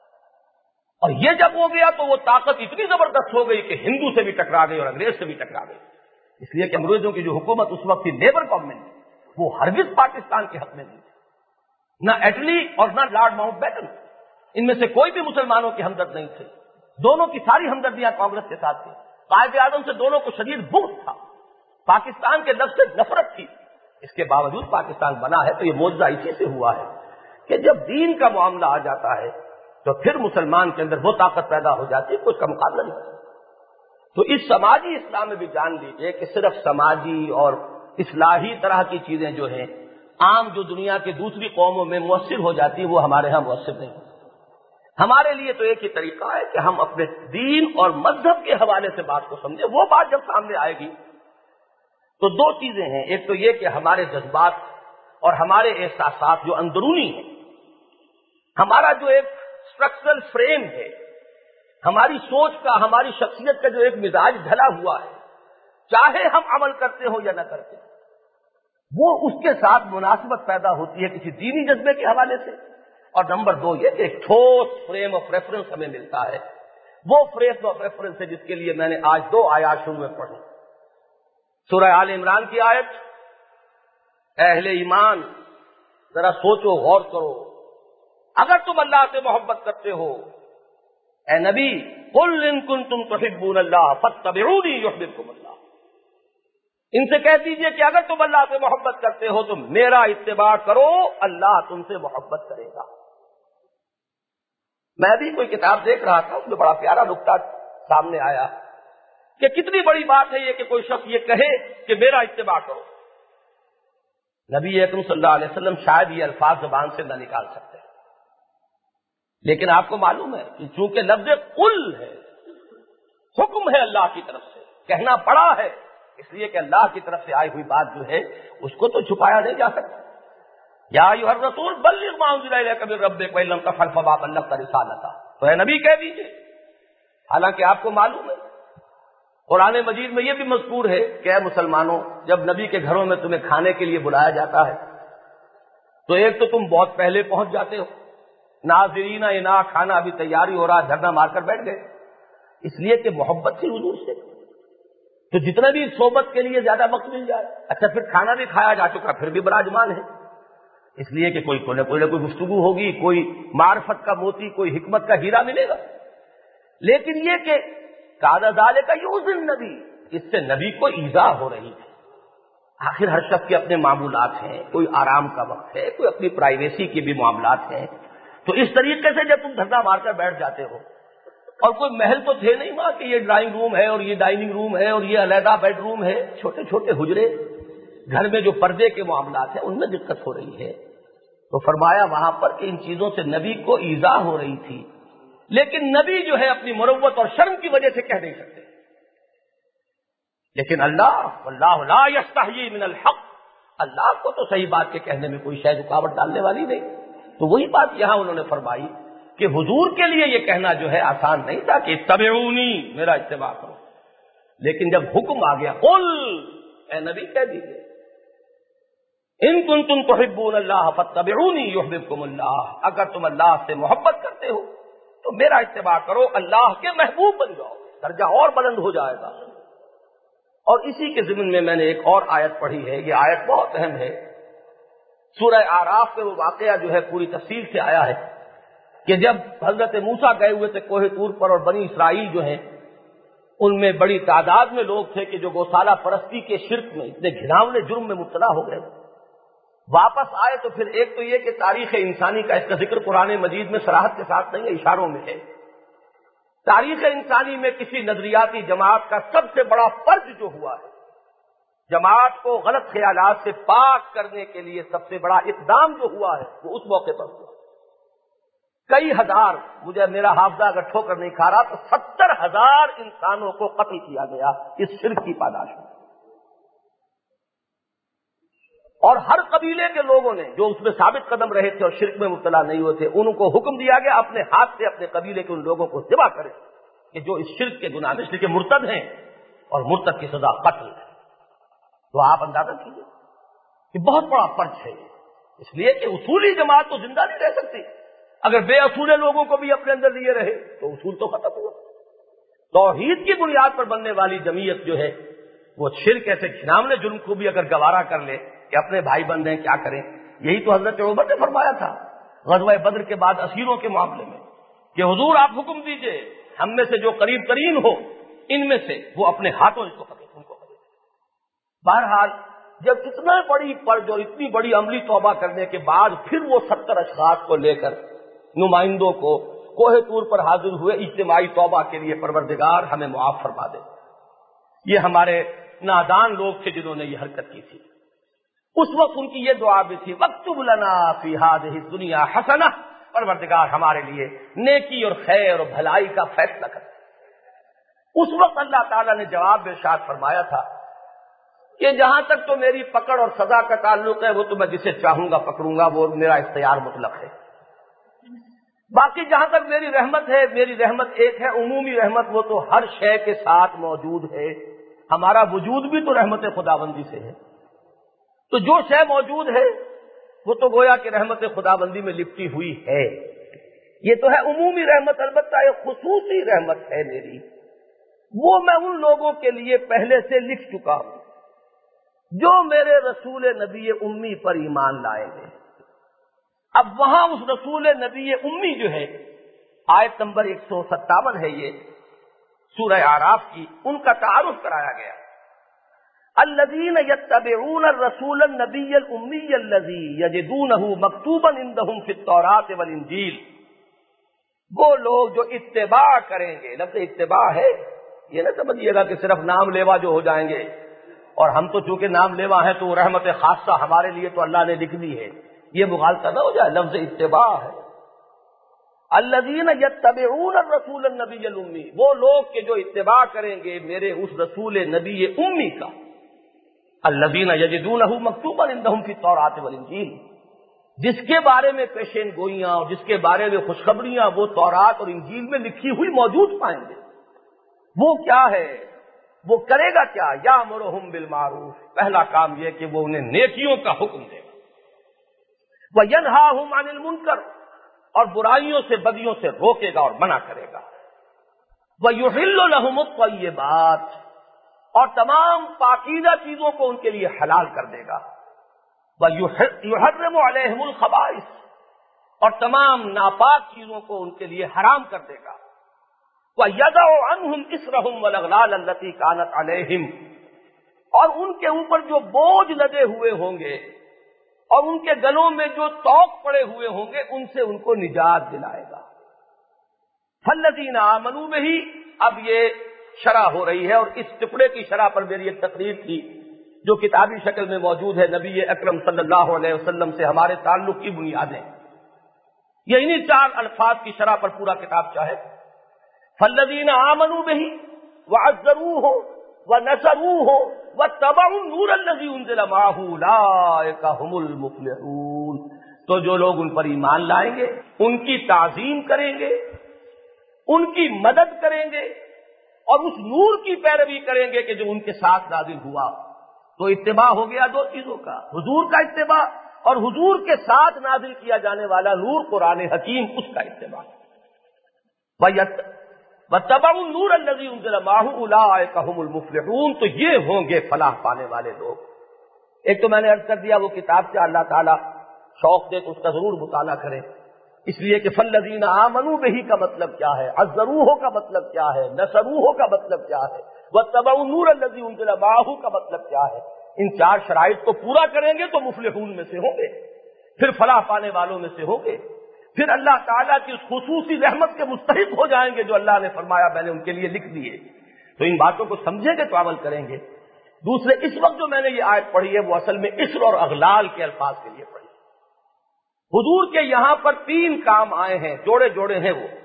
Speaker 1: اور یہ جب ہو گیا تو وہ طاقت اتنی زبردست ہو گئی کہ ہندو سے بھی ٹکرا گئی اور انگریز سے بھی ٹکرا گئی۔ اس لیے کہ انگریزوں کی جو حکومت اس وقت تھی لیبر گورنمنٹ، وہ ہرگز پاکستان کے حق میں نہیں تھی، نہ ایٹلی اور نہ لارڈ ماؤنٹ بیٹن، ان میں سے کوئی بھی مسلمانوں کے ہمدرد نہیں تھے۔ دونوں کی ساری ہمدردیاں کانگریس کے ساتھ تھیں۔ قائد اعظم سے دونوں کو شدید بغض تھا، پاکستان کے لفظ سے نفرت تھی۔ اس کے باوجود پاکستان بنا ہے۔ تو یہ معجزہ اسی سے ہوا ہے کہ جب دین کا معاملہ آ جاتا ہے تو پھر مسلمان کے اندر وہ طاقت پیدا ہو جاتی ہے کہ اس کا مقابلہ نہیں۔ تو اس سماجی اسلام میں بھی جان لیجئے کہ صرف سماجی اور اصلاحی طرح کی چیزیں جو ہیں عام جو دنیا کی دوسری قوموں میں مؤثر ہو جاتی ہیں، وہ ہمارے ہاں مؤثر نہیں ہوتی۔ ہمارے لیے تو ایک ہی طریقہ ہے کہ ہم اپنے دین اور مذہب کے حوالے سے بات کو سمجھیں۔ وہ بات جب سامنے آئے گی تو دو چیزیں ہیں، ایک تو یہ کہ ہمارے جذبات اور ہمارے احساسات جو اندرونی ہیں، ہمارا جو ایک اسٹرکچرل فریم ہے، ہماری سوچ کا، ہماری شخصیت کا جو ایک مزاج ڈھلا ہوا ہے، چاہے ہم عمل کرتے ہو یا نہ کرتے، وہ اس کے ساتھ مناسبت پیدا ہوتی ہے کسی دینی جذبے کے حوالے سے۔ اور نمبر دو یہ کہ ایک ٹھوس فریم آف ریفرنس ہمیں ملتا ہے، وہ فریم آف ریفرنس ہے جس کے لیے میں نے آج دو آیات شروع میں پڑھی۔ سورہ آل عمران کی آیت، اے اہل ایمان ذرا سوچو، غور کرو، اگر تم اللہ سے محبت کرتے ہو، اے نبی قل ان کنتم تحبون اللہ فاتبعونی یحببکم اللہ، ان سے کہہ دیجئے کہ اگر تم اللہ سے محبت کرتے ہو تو میرا اتباع کرو، اللہ تم سے محبت کرے گا۔ میں بھی کوئی کتاب دیکھ رہا تھا، اس میں بڑا پیارا نقطہ سامنے آیا کہ کتنی بڑی بات ہے یہ کہ کوئی شخص یہ کہے کہ میرا اتباع کرو۔ نبی اکرم صلی اللہ علیہ وسلم شاید یہ الفاظ زبان سے نہ نکال سکتے، لیکن آپ کو معلوم ہے کہ چونکہ لفظ قل ہے، حکم ہے اللہ کی طرف سے، کہنا پڑا ہے، اس لیے کہ اللہ کی طرف سے آئی ہوئی بات جو ہے اس کو تو چھپایا نہیں جا سکتا۔ یا ایھا الرسول بلغ ما انزل الیک من ربک وان لم تفعل فما بلغت رسالتہ، تو اے نبی کہہ دیجئے، حالانکہ آپ کو معلوم ہے قرآن مجید میں یہ بھی مذکور ہے کہ اے مسلمانوں، جب نبی کے گھروں میں تمہیں کھانے کے لیے بلایا جاتا ہے تو ایک تو تم بہت پہلے پہنچ جاتے ہو، ناظرین انا، کھانا ابھی تیاری ہو رہا، دھرنا مار کر بیٹھ گئے، اس لیے کہ محبت تھی حضور سے، تو جتنا بھی صحبت کے لیے زیادہ وقت مل جائے۔ اچھا پھر کھانا بھی کھایا جا چکا، پھر بھی براجمان ہے، اس لیے کہ کوئی کوئی نہ کوئی نہ کوئی گفتگو ہوگی، کوئی معرفت کا موتی، کوئی حکمت کا ہیرا ملے گا۔ لیکن یہ کہ کان ذالک یؤذی النبی، اس سے نبی کو ایذا ہو رہی ہے۔ آخر ہر شخص کے اپنے معمولات ہیں، کوئی آرام کا وقت ہے، کوئی اپنی پرائیویسی کے بھی معاملات ہیں، تو اس طریقے سے جب تم دھرنا مار کر بیٹھ جاتے ہو، اور کوئی محل تو تھے نہیں وہاں کہ یہ ڈرائنگ روم ہے اور یہ ڈائننگ روم ہے اور یہ علیحدہ بیڈ روم ہے، چھوٹے چھوٹے حجرے، گھر میں جو پردے کے معاملات ہیں ان میں دقت ہو رہی ہے، تو فرمایا وہاں پر کہ ان چیزوں سے نبی کو ایذا ہو رہی تھی، لیکن نبی جو ہے اپنی مروت اور شرم کی وجہ سے کہہ نہیں سکتے، لیکن اللہ واللہ لا یستحیی من الحق، اللہ کو تو صحیح بات کے کہنے میں کوئی شاید رکاوٹ ڈالنے والی نہیں۔ تو وہی بات یہاں انہوں نے فرمائی کہ حضور کے لیے یہ کہنا جو ہے آسان نہیں تھا کہ اتبعونی، میرا اتباع کرو، لیکن جب حکم آ گیا قل، اے نبی کہہ دیجئے ان کنتم تحبون اللہ فاتبعونی یحببکم اللہ، اگر تم اللہ سے محبت کرتے ہو تو میرا اتباع کرو، اللہ کے محبوب بن جاؤ، درجہ اور بلند ہو جائے گا۔ اور اسی کے ضمن میں میں نے ایک اور آیت پڑھی ہے، یہ آیت بہت اہم ہے، سورہ اعراف میں وہ واقعہ جو ہے پوری تفصیل سے آیا ہے کہ جب حضرت موسیٰ گئے ہوئے تھے کوہ طور پر، اور بنی اسرائیل جو ہیں ان میں بڑی تعداد میں لوگ تھے کہ جو گوسالہ پرستی کے شرک میں اتنے گھناونے جرم میں مبتلا ہو گئے، واپس آئے تو پھر ایک تو یہ کہ تاریخ انسانی کا اس کا ذکر قرآن مجید میں صراحت کے ساتھ نہیں ہے، اشاروں میں ہے۔ تاریخ انسانی میں کسی نظریاتی جماعت کا سب سے بڑا فرض جو ہوا ہے، جماعت کو غلط خیالات سے پاک کرنے کے لیے سب سے بڑا اقدام جو ہوا ہے وہ اس موقع پر ہوا۔ کئی ہزار، مجھے میرا حافظہ اگر ٹھوکر نہیں کھا رہا تو ستر ہزار انسانوں کو قتل کیا گیا اس شرک کی پاداش میں، اور ہر قبیلے کے لوگوں نے جو اس میں ثابت قدم رہے تھے اور شرک میں مبتلا نہیں ہوئے تھے، ان کو حکم دیا گیا اپنے ہاتھ سے اپنے قبیلے کے ان لوگوں کو ذبح کریں کہ جو اس شرک کے گناہ میں، اس لیے کہ مرتد ہیں اور مرتد کی سزا قتل ہے۔ تو آپ اندازہ کیجیے کہ بہت بڑا فرض ہے، اس لیے کہ اصولی جماعت تو زندہ نہیں رہ سکتی، اگر بے اصولے لوگوں کو بھی اپنے اندر لیے رہے تو اصول تو ختم ہوا۔ توحید کی بنیاد پر بننے والی جمعیت جو ہے وہ شرک ایسے گھناونے جرم کو بھی اگر گوارا کر لے کہ اپنے بھائی بندے ہیں کیا کریں، یہی تو حضرت عمر نے فرمایا تھا غزوہ بدر کے بعد اسیروں کے معاملے میں کہ حضور آپ حکم دیجئے ہم میں سے جو قریب ترین ہو ان میں سے وہ اپنے ہاتھوں اس کو پکڑے، ان کو پکڑے۔ بہرحال جب اتنا بڑی فرض اور اتنی بڑی عملی توبہ کرنے کے بعد پھر وہ ستر اشخاص کو لے کر نمائندوں کو کوہ طور پر حاضر ہوئے اجتماعی توبہ کے لیے، پروردگار ہمیں معاف فرما دے، یہ ہمارے نادان لوگ تھے جنہوں نے یہ حرکت کی تھی۔ اس وقت ان کی یہ دعا بھی تھی وَاكْتُبْ لَنَا فِي هَذِهِ الدُّنْيَا حَسَنَةً، پروردگار ہمارے لیے نیکی اور خیر اور بھلائی کا فیصلہ کر۔ اس وقت اللہ تعالیٰ نے جواب میں ارشاد فرمایا تھا کہ جہاں تک تو میری پکڑ اور سزا کا تعلق ہے وہ تو میں جسے چاہوں گا پکڑوں گا، وہ میرا اختیار مطلق ہے، باقی جہاں تک میری رحمت ہے، میری رحمت ایک ہے عمومی رحمت، وہ تو ہر شے کے ساتھ موجود ہے، ہمارا وجود بھی تو رحمت خداوندی سے ہے، تو جو شے موجود ہے وہ تو گویا کہ رحمت خداوندی میں لپٹی ہوئی ہے، یہ تو ہے عمومی رحمت، البتہ ایک خصوصی رحمت ہے میری، وہ میں ان لوگوں کے لیے پہلے سے لکھ چکا ہوں جو میرے رسول نبی امی پر ایمان لائیں گے۔ اب وہاں اس رسول نبی امی جو ہے آیت نمبر ایک سو ستاون ہے یہ سورہ اعراف کی، ان کا تعارف کرایا گیا، الذین یتبعون الرسول النبی الامی الذی یجدونہ مکتوبا عندہم فی التوراۃ والانجیل، وہ لوگ جو اتباع کریں گے، لفظ اتباع ہے، یہ نہ سمجھیے گا کہ صرف نام لیوا جو ہو جائیں گے، اور ہم تو چونکہ نام لیوا ہیں تو وہ رحمت خاصہ ہمارے لیے تو اللہ نے لکھ دی ہے، یہ مغالطہ نہ ہو جائے، لفظ اتباع ہے۔ الذین یتبعون الرسول النبی الامی، وہ لوگ کہ جو اتباع کریں گے میرے اس رسول نبی امی کا، الذین یجدونہ مکتوبا عندہم فی التوراۃ والانجیل، جس کے بارے میں پیشین گوئیاں اور جس کے بارے میں خوشخبریاں وہ تورات اور انجیل میں لکھی ہوئی موجود پائیں گے۔ وہ کیا ہے، وہ کرے گا کیا، یامرہم بالمعروف، پہلا کام یہ کہ وہ انہیں نیکیوں کا حکم دے گا، وینہاہم عن المنکر، اور برائیوں سے بدیوں سے روکے گا اور منع کرے گا، ویحل لہم الطیبات، اور تمام پاکیزہ چیزوں کو ان کے لیے حلال کر دے گا، ویحرم علیہم الخبائث، اور تمام ناپاک چیزوں کو ان کے لیے حرام کر دے گا، وَيَدَعُ عَنْهُمْ إِصْرَهُمْ وَالْأَغْلَالَ الَّتِي كَانَتْ عَلَيْهِمْ، اور ان کے اوپر جو بوجھ لدے ہوئے ہوں گے اور ان کے گلوں میں جو توق پڑے ہوئے ہوں گے ان سے ان کو نجات دلائے گا۔ فَالَّذِينَ آمَنُوا بِهِ، اب یہ شرح ہو رہی ہے، اور اس ٹکڑے کی شرح پر میری ایک تقریر تھی جو کتابی شکل میں موجود ہے نبی اکرم صلی اللہ علیہ وسلم سے ہمارے تعلق کی بنیادیں، یہ انہی چار الفاظ کی شرح پر پورا کتاب چاہے. فالذین آمنوا بہ وعزروہ ونصروہ واتبعوا النور الذی انزل معہ اولئک ھم المفلحون. تو جو لوگ ان پر ایمان لائیں گے، ان کی تعظیم کریں گے، ان کی مدد کریں گے اور اس نور کی پیروی کریں گے کہ جو ان کے ساتھ نازل ہوا، تو اتباع ہو گیا دو چیزوں کا، حضور کا اتباع اور حضور کے ساتھ نازل کیا جانے والا نور قرآن حکیم، اس کا اتباع. وَاتَّبَعُوا النُّورَ الَّذِي أُنزِلَ مَعَهُ أُولَٰئِكَ هُمُ الْمُفْلِحُونَ. تو یہ ہوں گے فلاح پانے والے لوگ. ایک تو میں نے عرض کر دیا وہ کتاب سے اللہ تعالیٰ شوق دے تو اس کا ضرور مطالعہ کریں، اس لیے کہ فالذین آمنوا بہ کا مطلب کیا ہے، عزروہ کا مطلب کیا ہے، نصروہ کا مطلب کیا ہے، واتبعوا النور الذی انزل معہ کا مطلب کیا ہے. ان چار شرائط کو پورا کریں گے تو مفلحون میں سے ہوں گے، پھر فلاح پانے والوں میں سے ہوں گے، پھر اللہ تعالیٰ کی اس خصوصی رحمت کے مستحق ہو جائیں گے جو اللہ نے فرمایا میں نے ان کے لیے لکھ دیے. تو ان باتوں کو سمجھیں گے تو عمل کریں گے. دوسرے، اس وقت جو میں نے یہ آیت پڑھی ہے وہ اصل میں اسر اور اغلال کے الفاظ کے لیے پڑھی. حضور کے یہاں پر تین کام آئے ہیں، جوڑے جوڑے ہیں وہ.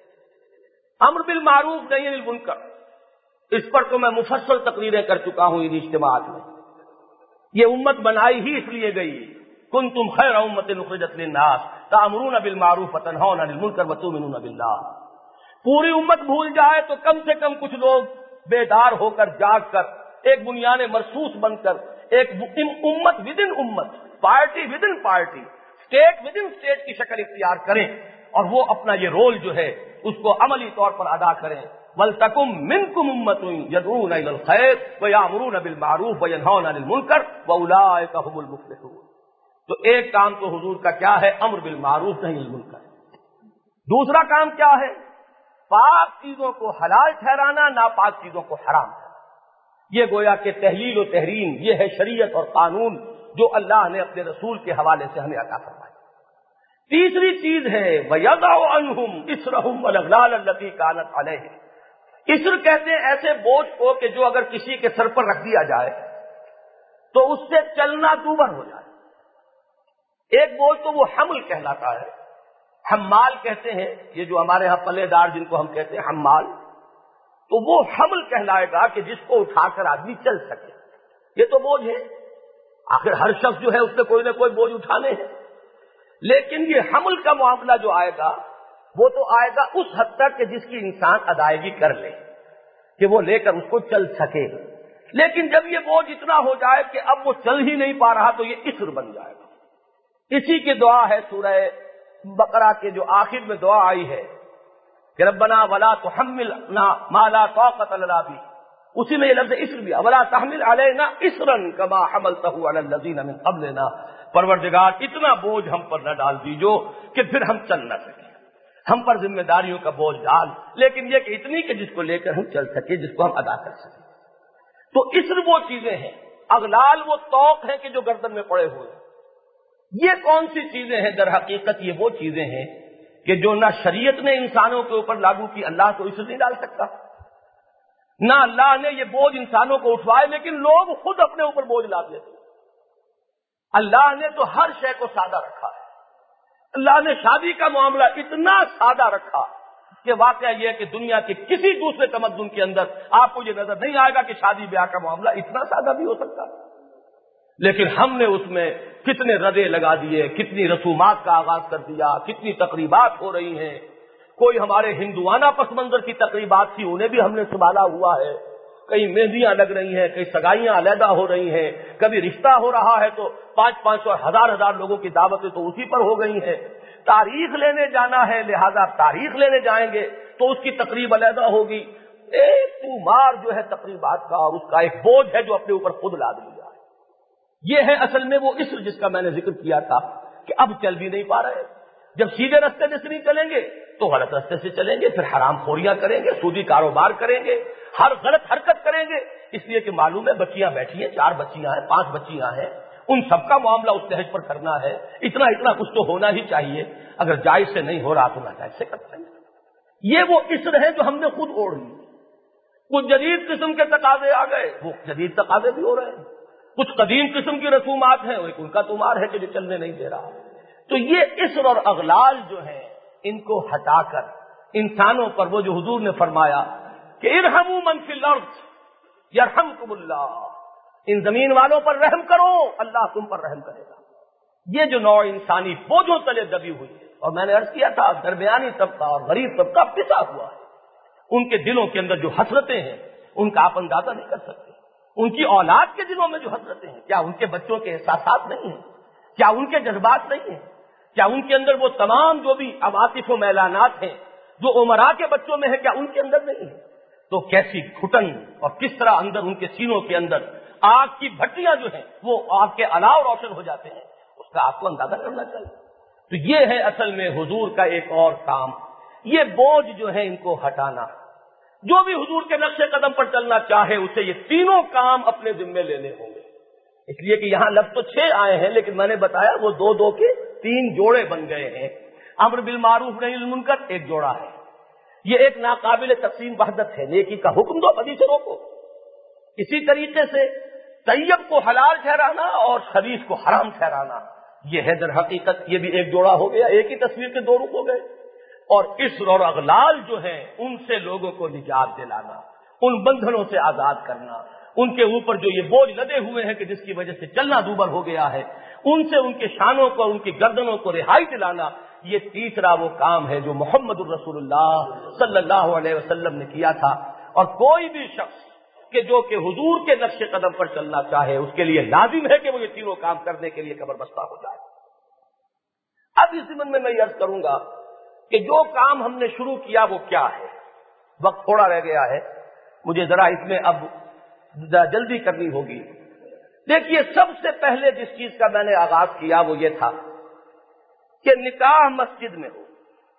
Speaker 1: امر بالمعروف نہی عن المنکر، اس پر تو میں مفصل تقریریں کر چکا ہوں ان اجتماعات میں. یہ امت بنائی ہی اس لیے گئی، کنتم خیر امۃ اخرجت للناس تأمرون بالمعروف وتنہون عن المنکر وتؤمنون باللہ. پوری امت بھول جائے تو کم سے کم کچھ لوگ بیدار ہو کر، جاگ کر، ایک بنیان مرصوص بن کر، ایک امت ود ان امت، party within party, state within state کی شکل اختیار کریں اور وہ اپنا یہ رول جو ہے اس کو عملی طور پر ادا کریں. وَلْتَكُن مِّنكُمْ أُمَّةٌ يَدْعُونَ إِلَى الْخَيْرِ وَيَأْمُرُونَ بِالْمَعْرُوفِ وَيَنْهَوْنَ عَنِ الْمُنكَرِ وَأُولَٰئِكَ هُمُ الْمُفْلِحُونَ. تو ایک کام تو حضور کا کیا ہے، امر بالمعروف نہی عن المنکر. دوسرا کام کیا ہے، پاک چیزوں کو حلال ٹھہرانا، ناپاک چیزوں کو حرام ٹھہرانا. یہ گویا کہ تحلیل و تحریم، یہ ہے شریعت اور قانون جو اللہ نے اپنے رسول کے حوالے سے ہمیں عطا فرمایا. تیسری چیز ہے وَيَضَعُ عَنْهُمْ إِصْرَهُمْ وَالْأَغْلَالَ الَّتِي كَانَتْ عَلَيْهِمْ. اسر کہتے ہیں ایسے بوجھ کو کہ جو اگر کسی کے سر پر رکھ دیا جائے تو اس سے چلنا دوبر ہو جائے. ایک بوجھ تو وہ حمل کہلاتا ہے، حمال کہتے ہیں، یہ جو ہمارے ہاں پلے دار جن کو ہم کہتے ہیں حمال، تو وہ حمل کہلائے گا کہ جس کو اٹھا کر آدمی چل سکے. یہ تو بوجھ ہے، آخر ہر شخص جو ہے اس نے کوئی نہ کوئی بوجھ اٹھانے ہیں. لیکن یہ حمل کا معاملہ جو آئے گا وہ تو آئے گا اس حد تک کہ جس کی انسان ادائیگی کر لے کہ وہ لے کر اس کو چل سکے. لیکن جب یہ بوجھ اتنا ہو جائے کہ اب وہ چل ہی نہیں پا رہا تو یہ اسر بن جائے گا. اسی کی دعا ہے سورہ بقرہ کے جو آخر میں دعا آئی ہے کہ ربنا ولا تحملنا ما لا طاقت لنا به، اسی میں یہ لفظ اسر بھی ولا تحمل علینا اسرا کما حملته علی الذین من قبلنا. پروردگار اتنا بوجھ ہم پر نہ ڈال دیجو کہ پھر ہم چل نہ سکیں. ہم پر ذمہ داریوں کا بوجھ ڈال، لیکن یہ کہ اتنی کہ جس کو لے کر ہم چل سکیں، جس کو ہم ادا کر سکیں. تو اسر وہ چیزیں ہیں، اغلال وہ طوق ہیں کہ جو گردن میں پڑے ہوئے ہیں. یہ کون سی چیزیں ہیں؟ در حقیقت یہ وہ چیزیں ہیں کہ جو نہ شریعت نے انسانوں کے اوپر لاگو کی، اللہ تو اسر نہیں ڈال سکتا، نہ اللہ نے یہ بوجھ انسانوں کو اٹھوائے، لیکن لوگ خود اپنے اوپر بوجھ لا دیتے. اللہ نے تو ہر شے کو سادہ رکھا ہے. اللہ نے شادی کا معاملہ اتنا سادہ رکھا کہ واقعہ یہ ہے کہ دنیا کے کسی دوسرے تمدن کے اندر آپ کو یہ نظر نہیں آئے گا کہ شادی بیاہ کا معاملہ اتنا سادہ بھی ہو سکتا ہے. لیکن ہم نے اس میں کتنے ردے لگا دیے، کتنی رسومات کا آغاز کر دیا، کتنی تقریبات ہو رہی ہیں. کوئی ہمارے ہندوانہ پس منظر کی تقریبات تھی، انہیں بھی ہم نے سنبھالا ہوا ہے. کئی مہندیاں لگ رہی ہیں، کئی سگائیاں علیحدہ ہو رہی ہیں، کبھی رشتہ ہو رہا ہے تو پانچ پانچ سو ہزار ہزار لوگوں کی دعوتیں تو اسی پر ہو گئی ہیں. تاریخ لینے جانا ہے، لہذا تاریخ لینے جائیں گے تو اس کی تقریب علیحدہ ہوگی. ایک تمار جو ہے تقریبات کا، اور اس کا ایک بوجھ ہے جو اپنے اوپر خود لاد لیا ہے. یہ ہے اصل میں وہ اسر جس کا میں نے ذکر کیا تھا کہ اب چل بھی نہیں پا رہے. جب سیدھے رستے سے نہیں چلیں گے تو غلط رستے سے چلیں گے، پھر حرام خوریاں کریں گے، سودی کاروبار کریں گے، ہر غلط حرکت کریں گے. اس لیے کہ معلوم ہے بچیاں بیٹھی ہیں، چار بچیاں ہیں، پانچ بچیاں ہیں، ان سب کا معاملہ اس نہج پر کرنا ہے. اتنا اتنا کچھ تو ہونا ہی چاہیے. اگر جائز سے نہیں ہو رہا تو ناجائز سے کرتے ہیں. یہ وہ اسر ہے جو ہم نے خود اوڑھ لی. کچھ جدید قسم کے تقاضے آ گئے، وہ جدید تقاضے بھی ہو رہے ہیں. کچھ قدیم قسم کی رسومات ہیں اور ایک ان کا تمہار ہے کہ جو چلنے نہیں دے رہا. تو یہ اسر اور اغلال جو ہیں ان کو ہٹا کر انسانوں پر وہ جو حضور نے فرمایا کہ ارحموا من فی الارض یرحمکم اللہ، ان زمین والوں پر رحم کرو اللہ تم پر رحم کرے گا. یہ جو نوع انسانی بوجھوں تلے دبی ہوئی ہے، اور میں نے عرض کیا تھا درمیانی طبقہ اور غریب طبقہ پسا ہوا ہے، ان کے دلوں کے اندر جو حسرتیں ہیں ان کا آپ اندازہ نہیں کر سکتے. ان کی اولاد کے دلوں میں جو حسرتیں ہیں، کیا ان کے بچوں کے احساسات نہیں ہیں؟ کیا ان کے جذبات نہیں ہیں؟ کیا ان کے اندر وہ تمام جو بھی عواطف و میلانات ہیں جو عمراء کے بچوں میں ہے، کیا ان کے اندر نہیں ہے؟ تو کیسی گھٹن اور کس طرح اندر ان کے سینوں کے اندر آگ کی بھٹیاں جو ہیں وہ آگ کے علاوہ روشن ہو جاتے ہیں، اس کا آپ کو اندازہ کرنا چاہیے. تو یہ ہے اصل میں حضور کا ایک اور کام، یہ بوجھ جو ہے ان کو ہٹانا. جو بھی حضور کے نقش قدم پر چلنا چاہے اسے یہ تینوں کام اپنے ذمے لینے ہوں گے. اس لیے کہ یہاں لفظ تو چھ آئے ہیں لیکن میں نے بتایا وہ دو دو کے تین جوڑے بن گئے ہیں. امر بالمعروف نہی عن المنکر ایک جوڑا ہے، یہ ایک ناقابل تقسیم وحدت ہے. نیکی کا حکم دو، بدی سے روکو. اسی طریقے سے طیب کو حلال ٹھہرانا اور خبیث کو حرام ٹھہرانا، یہ ہے در حقیقت یہ بھی ایک جوڑا ہو گیا، ایک ہی تصویر کے دو رخ ہو گئے. اور اسر اور اغلال جو ہیں ان سے لوگوں کو نجات دلانا، ان بندھنوں سے آزاد کرنا، ان کے اوپر جو یہ بوجھ لدے ہوئے ہیں کہ جس کی وجہ سے چلنا دوبر ہو گیا ہے، ان سے ان کے شانوں کو، ان کی گردنوں کو رہائی دلانا، یہ تیسرا وہ کام ہے جو محمد الرسول اللہ صلی اللہ علیہ وسلم نے کیا تھا. اور کوئی بھی شخص کہ جو کہ حضور کے نقش قدم پر چلنا چاہے اس کے لیے لازم ہے کہ وہ یہ تینوں کام کرنے کے لیے کمر بستہ ہو جائے. اب اس ضمن میں میں یہ عرض کروں گا کہ جو کام ہم نے شروع کیا وہ کیا ہے. وقت تھوڑا رہ گیا ہے، مجھے ذرا اس میں اب جلدی کرنی ہوگی. دیکھیے سب سے پہلے جس چیز کا میں نے آغاز کیا وہ یہ تھا کہ نکاح مسجد میں ہو.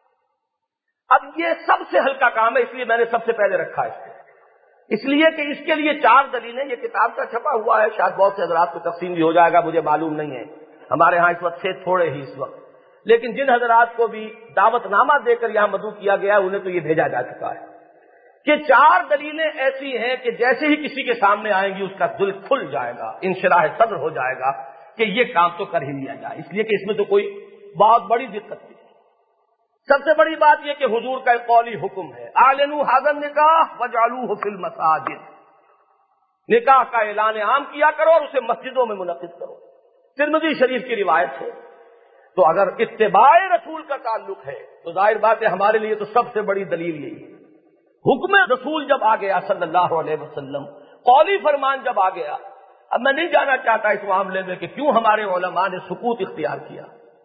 Speaker 1: اب یہ سب سے ہلکا کام ہے، اس لیے میں نے سب سے پہلے رکھا ہے اس کو، اس لیے کہ اس کے لیے چار دلیلیں، یہ کتاب کا چھپا ہوا ہے، شاید بہت سے حضرات کو تقسیم بھی ہو جائے گا، مجھے معلوم نہیں ہے. ہمارے ہاں اس وقت سے تھوڑے ہی اس وقت، لیکن جن حضرات کو بھی دعوت نامہ دے کر یہاں مدعو کیا گیا انہیں تو یہ بھیجا جا چکا ہے کہ چار دلیلیں ایسی ہیں کہ جیسے ہی کسی کے سامنے آئیں گی اس کا دل کھل جائے گا، انشراح صدر ہو جائے گا کہ یہ کام تو کر ہی لیا جائے، اس لیے کہ اس میں تو کوئی بہت بڑی دقت نہیں. سب سے بڑی بات یہ کہ حضور کا ایک قولی حکم ہے، اعلنوا ھذا النکاح وجعلوہ فی المساجد، نکاح کا اعلان عام کیا کرو اور اسے مسجدوں میں منعقد کرو. ترمذی شریف کی روایت ہے. تو اگر اتباع رسول کا تعلق ہے تو ظاہر بات ہے ہمارے لیے تو سب سے بڑی دلیل یہی ہے. حکم رسول جب آ گیا صلی اللہ علیہ وسلم، قولی فرمان جب آ گیا، اب میں نہیں جانا چاہتا اس معاملے میں کہ کیوں ہمارے علماء نے سکوت اختیار کیا.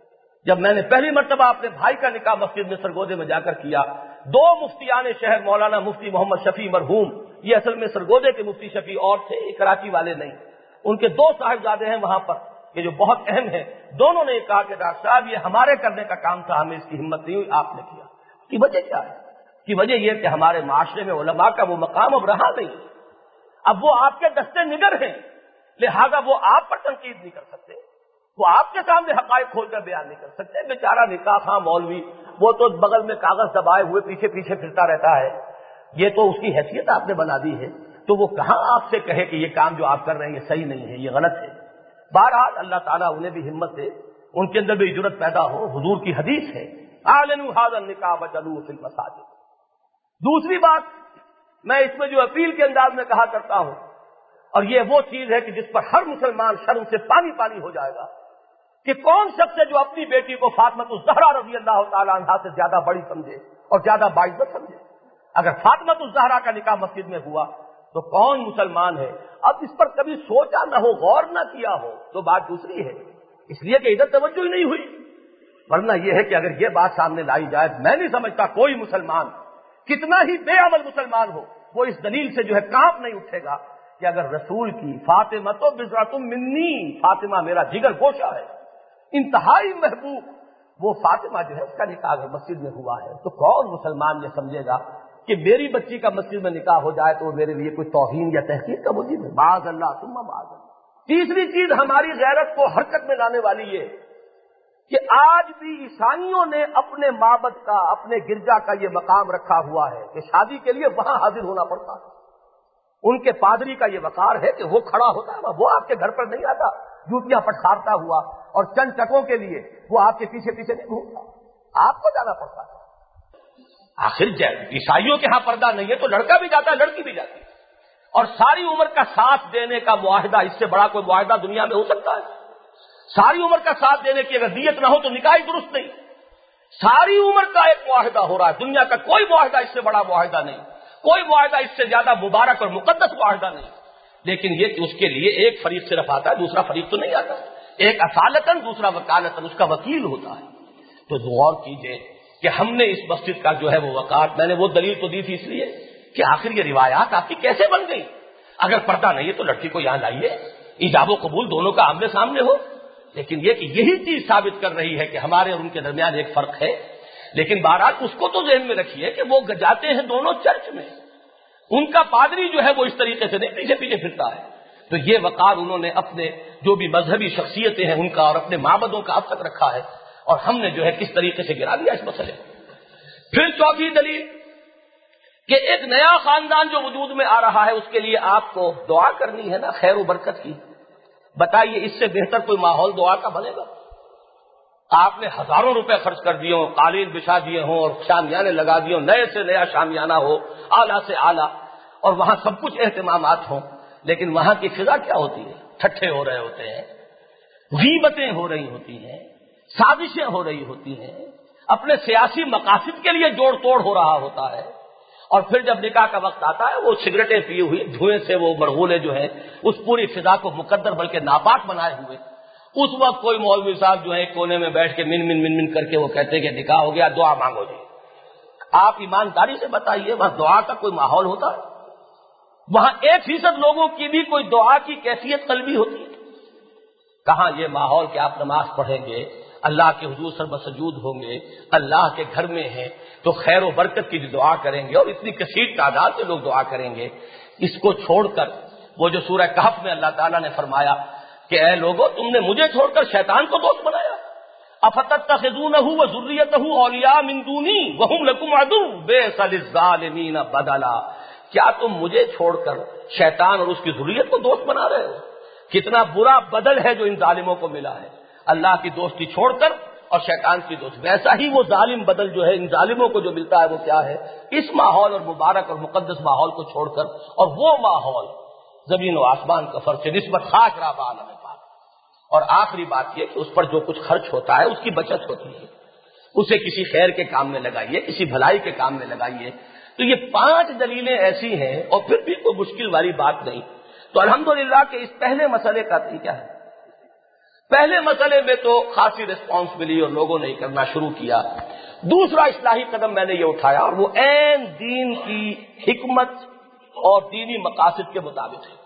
Speaker 1: جب میں نے پہلی مرتبہ اپنے بھائی کا نکاح مسجد میں سرگودے میں جا کر کیا، دو مفتیان شہر مولانا مفتی محمد شفیع مرحوم، یہ اصل میں سرگودے کے مفتی شفیع اور تھے، یہ کراچی والے نہیں، ان کے دو صاحبزادے ہیں وہاں پر یہ جو بہت اہم ہے، دونوں نے کہا کہ ڈاکٹر صاحب یہ ہمارے کرنے کا کام تھا، ہمیں اس کی ہمت نہیں ہوئی، آپ نے کیا. کی وجہ کیا ہے؟ کی وجہ یہ کہ ہمارے معاشرے میں علماء کا وہ مقام اب رہا نہیں، اب وہ آپ کے دستے نگر ہیں، لہذا وہ آپ پر تنقید نہیں کر سکتے، وہ آپ کے سامنے حقائق کھول کر بیان نہیں کر سکتے. بیچارہ نکاح خواہ مولوی وہ تو بغل میں کاغذ دبائے ہوئے پیچھے پیچھے پھرتا رہتا ہے، یہ تو اس کی حیثیت آپ نے بنا دی ہے، تو وہ کہاں آپ سے کہے کہ یہ کام جو آپ کر رہے ہیں یہ صحیح نہیں ہے، یہ غلط ہے. بہرحال اللہ تعالیٰ انہیں بھی ہمت دے، ان کے اندر بھی جرأت پیدا ہو. حضور کی حدیث ہے اعلنوا ھذا النکاح وجعلوہ فی المساجد. دوسری بات میں اس میں جو اپیل کے انداز میں کہا کرتا ہوں، اور یہ وہ چیز ہے کہ جس پر ہر مسلمان شرم سے پانی پانی ہو جائے گا، کہ کون شخص ہے جو اپنی بیٹی کو فاطمہ الزہرا رضی اللہ تعالی عنہا سے زیادہ بڑی سمجھے اور زیادہ باعزت سمجھے. اگر فاطمہ الزہرا کا نکاح مسجد میں ہوا تو کون مسلمان ہے؟ اب اس پر کبھی سوچا نہ ہو، غور نہ کیا ہو تو بات دوسری ہے، اس لیے کہ ادھر توجہ ہی نہیں ہوئی. ورنہ یہ ہے کہ اگر یہ بات سامنے لائی جائے، میں نہیں سمجھتا کوئی مسلمان کتنا ہی بے عمل مسلمان ہو وہ اس دلیل سے جو ہے کانپ نہیں اٹھے گا کہ اگر رسول کی فاطمہ تو بضعۃ منی، فاطمہ میرا جگر گوشہ ہے، انتہائی محبوب وہ فاطمہ جو ہے اس کا نکاح اگر مسجد میں ہوا ہے تو کون مسلمان یہ سمجھے گا کہ میری بچی کا مسجد میں نکاح ہو جائے تو وہ میرے لیے کوئی توہین یا تحقیر کا موجب ہے. معاذ اللہ ثم معاذ اللہ. تیسری چیز ہماری غیرت کو حرکت میں لانے والی یہ کہ آج بھی عیسائیوں نے اپنے معبد کا، اپنے گرجا کا یہ مقام رکھا ہوا ہے کہ شادی کے لیے وہاں حاضر ہونا پڑتا ہے. ان کے پادری کا یہ وقار ہے کہ وہ کھڑا ہوتا ہے، وہ آپ کے گھر پر نہیں آتا جوتیاں پٹخارتا ہوا اور چند ٹکوں کے لیے وہ آپ کے پیچھے پیچھے نہیں گھومتا، آپ کو جانا پڑتا ہے۔ آخر عیسائیوں کے ہاں پردہ نہیں ہے تو لڑکا بھی جاتا ہے، لڑکی بھی جاتی ہے، اور ساری عمر کا ساتھ دینے کا معاہدہ، اس سے بڑا کوئی معاہدہ دنیا میں ہو سکتا ہے؟ ساری عمر کا ساتھ دینے کی اگر نیت نہ ہو تو نکاح درست نہیں۔ ساری عمر کا ایک معاہدہ ہو رہا ہے، دنیا کا کوئی معاہدہ اس سے بڑا معاہدہ نہیں، کوئی معاہدہ اس سے زیادہ مبارک اور مقدس معاہدہ نہیں، لیکن یہ کہ اس کے لیے ایک فریق صرف آتا ہے، دوسرا فریق تو نہیں آتا، ایک اصالتاً دوسرا وکالتاً اس کا وکیل ہوتا ہے۔ تو غور کیجئے کہ ہم نے اس مسجد کا جو ہے وہ وقار، میں نے وہ دلیل تو دی تھی اس لیے کہ آخر یہ روایات آپ کی کیسے بن گئی؟ اگر پردہ نہیں ہے تو لڑکی کو یہاں لائیے، ایجاب و قبول دونوں کا آمنے سامنے ہو، لیکن یہ کہ یہی چیز ثابت کر رہی ہے کہ ہمارے اور ان کے درمیان ایک فرق ہے۔ لیکن بہرحال اس کو تو ذہن میں رکھیے کہ وہ جاتے ہیں دونوں چرچ میں، ان کا پادری جو ہے وہ اس طریقے سے نہیں پیچھے پیچھے پھرتا ہے، تو یہ وقار انہوں نے اپنے جو بھی مذہبی شخصیتیں ہیں ان کا اور اپنے معبدوں کا اب تک رکھا ہے، اور ہم نے جو ہے کس طریقے سے گرا دیا اس مسئلے کو۔ پھر چوتھی دلیل کہ ایک نیا خاندان جو وجود میں آ رہا ہے اس کے لیے آپ کو دعا کرنی ہے نا، خیر و برکت کی۔ بتائیے اس سے بہتر کوئی ماحول دعا کا بنے گا؟ آپ نے ہزاروں روپے خرچ کر دیے ہوں، قالین بچھا دیے ہوں اور شامیانے لگا دیے ہوں، نئے سے نیا شامیانہ ہو، اعلیٰ سے اعلیٰ، اور وہاں سب کچھ اہتمامات ہوں، لیکن وہاں کی فضا کیا ہوتی ہے؟ ٹھٹھے ہو رہے ہوتے ہیں، غیبتیں ہو رہی ہوتی ہیں، سازشیں ہو رہی ہوتی ہیں، اپنے سیاسی مقاصد کے لیے جوڑ توڑ ہو رہا ہوتا ہے، اور پھر جب نکاح کا وقت آتا ہے وہ سگریٹیں پیے ہوئی دھوئیں سے وہ مرغولے جو ہیں اس پوری فضا کو مقدر بلکہ ناپاک بنائے ہوئے، اس وقت کوئی مولوی صاحب جو ہے کونے میں بیٹھ کے من من من من کر کے وہ کہتے ہیں کہ نکاح ہو گیا، دعا مانگو جی۔ آپ ایمانداری سے بتائیے وہاں دعا کا کوئی ماحول ہوتا ہے؟ وہاں ایک فیصد لوگوں کی بھی کوئی دعا کی کیفیت قلبی ہوتی ہے؟ کہاں یہ ماحول کہ آپ نماز پڑھیں گے، اللہ کے حضور سر بسجود ہوں گے، اللہ کے گھر میں ہیں تو خیر و برکت کی دعا کریں گے، اور اتنی کثیر تعداد سے لوگ دعا کریں گے۔ اس کو چھوڑ کر وہ جو سورہ کہف میں اللہ تعالیٰ نے فرمایا کہ اے لوگو تم نے مجھے چھوڑ کر شیطان کو دوست بنایا، افتتخذونہ وذریتہ اولیاء من دونی وہم لکم عدو بئس للظالمین بدلا، کیا تم مجھے چھوڑ کر شیطان اور اس کی ذریت کو دوست بنا رہے ہو؟ کتنا برا بدل ہے جو ان ظالموں کو ملا ہے، اللہ کی دوستی چھوڑ کر اور شیطان کی دوست۔ ویسا ہی وہ ظالم بدل جو ہے ان ظالموں کو جو ملتا ہے وہ کیا ہے؟ اس ماحول اور مبارک اور مقدس ماحول کو چھوڑ کر، اور وہ ماحول زمین و آسمان کا فرق سے نسبت خاک راب عالم پاک۔ اور آخری بات یہ کہ اس پر جو کچھ خرچ ہوتا ہے اس کی بچت ہوتی ہے، اسے کسی خیر کے کام میں لگائیے، کسی بھلائی کے کام میں لگائیے۔ تو یہ پانچ دلیلیں ایسی ہیں اور پھر بھی کوئی مشکل والی بات نہیں۔ تو الحمدللہ کہ اس پہلے مسئلے کا کیا ہے، پہلے مسئلے میں تو خاصی ریسپانس ملی اور لوگوں نے کرنا شروع کیا۔ دوسرا اصلاحی قدم میں نے یہ اٹھایا اور وہ عین دین کی حکمت اور دینی مقاصد کے مطابق ہے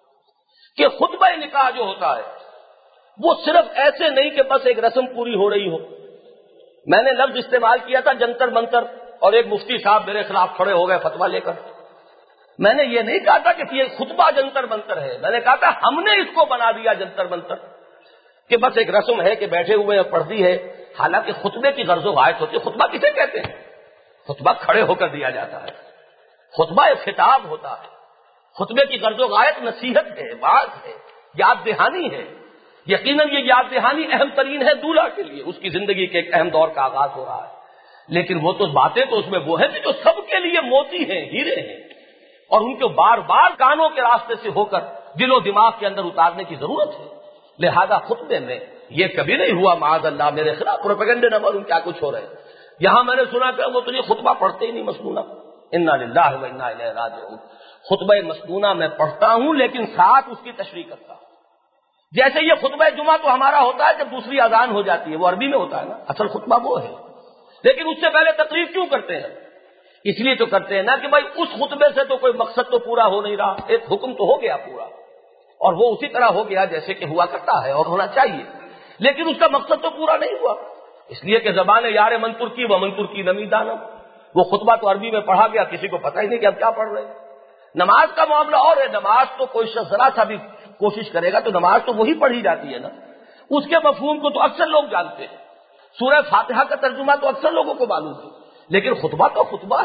Speaker 1: کہ خطبہ نکاح جو ہوتا ہے وہ صرف ایسے نہیں کہ بس ایک رسم پوری ہو رہی ہو۔ میں نے لفظ استعمال کیا تھا جنتر منتر، اور ایک مفتی صاحب میرے خلاف کھڑے ہو گئے فتویٰ لے کر۔ میں نے یہ نہیں کہا تھا کہ یہ خطبہ جنتر منتر ہے، میں نے کہا تھا ہم نے اس کو بنا دیا جنتر منتر کہ بس ایک رسم ہے کہ بیٹھے ہوئے ہیں پڑھ دی ہے، حالانکہ خطبے کی غرض و غایت ہوتی ہے۔ خطبہ کسے کہتے ہیں؟ خطبہ کھڑے ہو کر دیا جاتا ہے، خطبہ ایک خطاب ہوتا ہے، خطبے کی غرض و غایت نصیحت ہے، واعظ ہے، یاد دہانی ہے۔ یقیناً یہ یاد دہانی اہم ترین ہے دولہا کے لیے، اس کی زندگی کے ایک اہم دور کا آغاز ہو رہا ہے، لیکن وہ تو باتیں تو اس میں وہ ہیں جو سب کے لیے موتی ہیں، ہیرے ہیں، اور ان کو بار بار کانوں کے راستے سے ہو کر دل و دماغ کے اندر اتارنے کی ضرورت ہے۔ لہذا خطبے میں یہ کبھی نہیں ہوا معاذ اللہ میرے خلاف پروپیگنڈے نہ معلوم کیا کچھ ہو رہے ہیں۔ یہاں میں نے سنا کہ وہ تو یہ خطبہ پڑھتے ہی نہیں مسنونہ، انا للہ و انا الیہ راجعون۔ خطبہ مسنونہ میں پڑھتا ہوں لیکن ساتھ اس کی تشریح کرتا ہوں۔ جیسے یہ خطبہ جمعہ تو ہمارا ہوتا ہے جب دوسری اذان ہو جاتی ہے، وہ عربی میں ہوتا ہے نا، اصل خطبہ وہ ہے، لیکن اس سے پہلے تقریر کیوں کرتے ہیں؟ اس لیے تو کرتے ہیں نا کہ بھائی اس خطبے سے تو کوئی مقصد تو پورا ہو نہیں رہا، ایک حکم تو ہو گیا پورا، اور وہ اسی طرح ہو گیا جیسے کہ ہوا کرتا ہے اور ہونا چاہیے، لیکن اس کا مقصد تو پورا نہیں ہوا، اس لیے کہ زبان یار من ترکی و من ترکی نمی دانم، وہ خطبہ تو عربی میں پڑھا گیا، کسی کو پتہ ہی نہیں کہ اب کیا پڑھ رہے ہیں۔ نماز کا معاملہ اور ہے، نماز تو کوئی شخص ذرا سا بھی کوشش کرے گا تو نماز تو وہی پڑھی جاتی ہے نا، اس کے مفہوم کو تو اکثر لوگ جانتے ہیں، سورہ فاتحہ کا ترجمہ تو اکثر لوگوں کو معلوم ہے، لیکن خطبہ تو خطبہ ہے،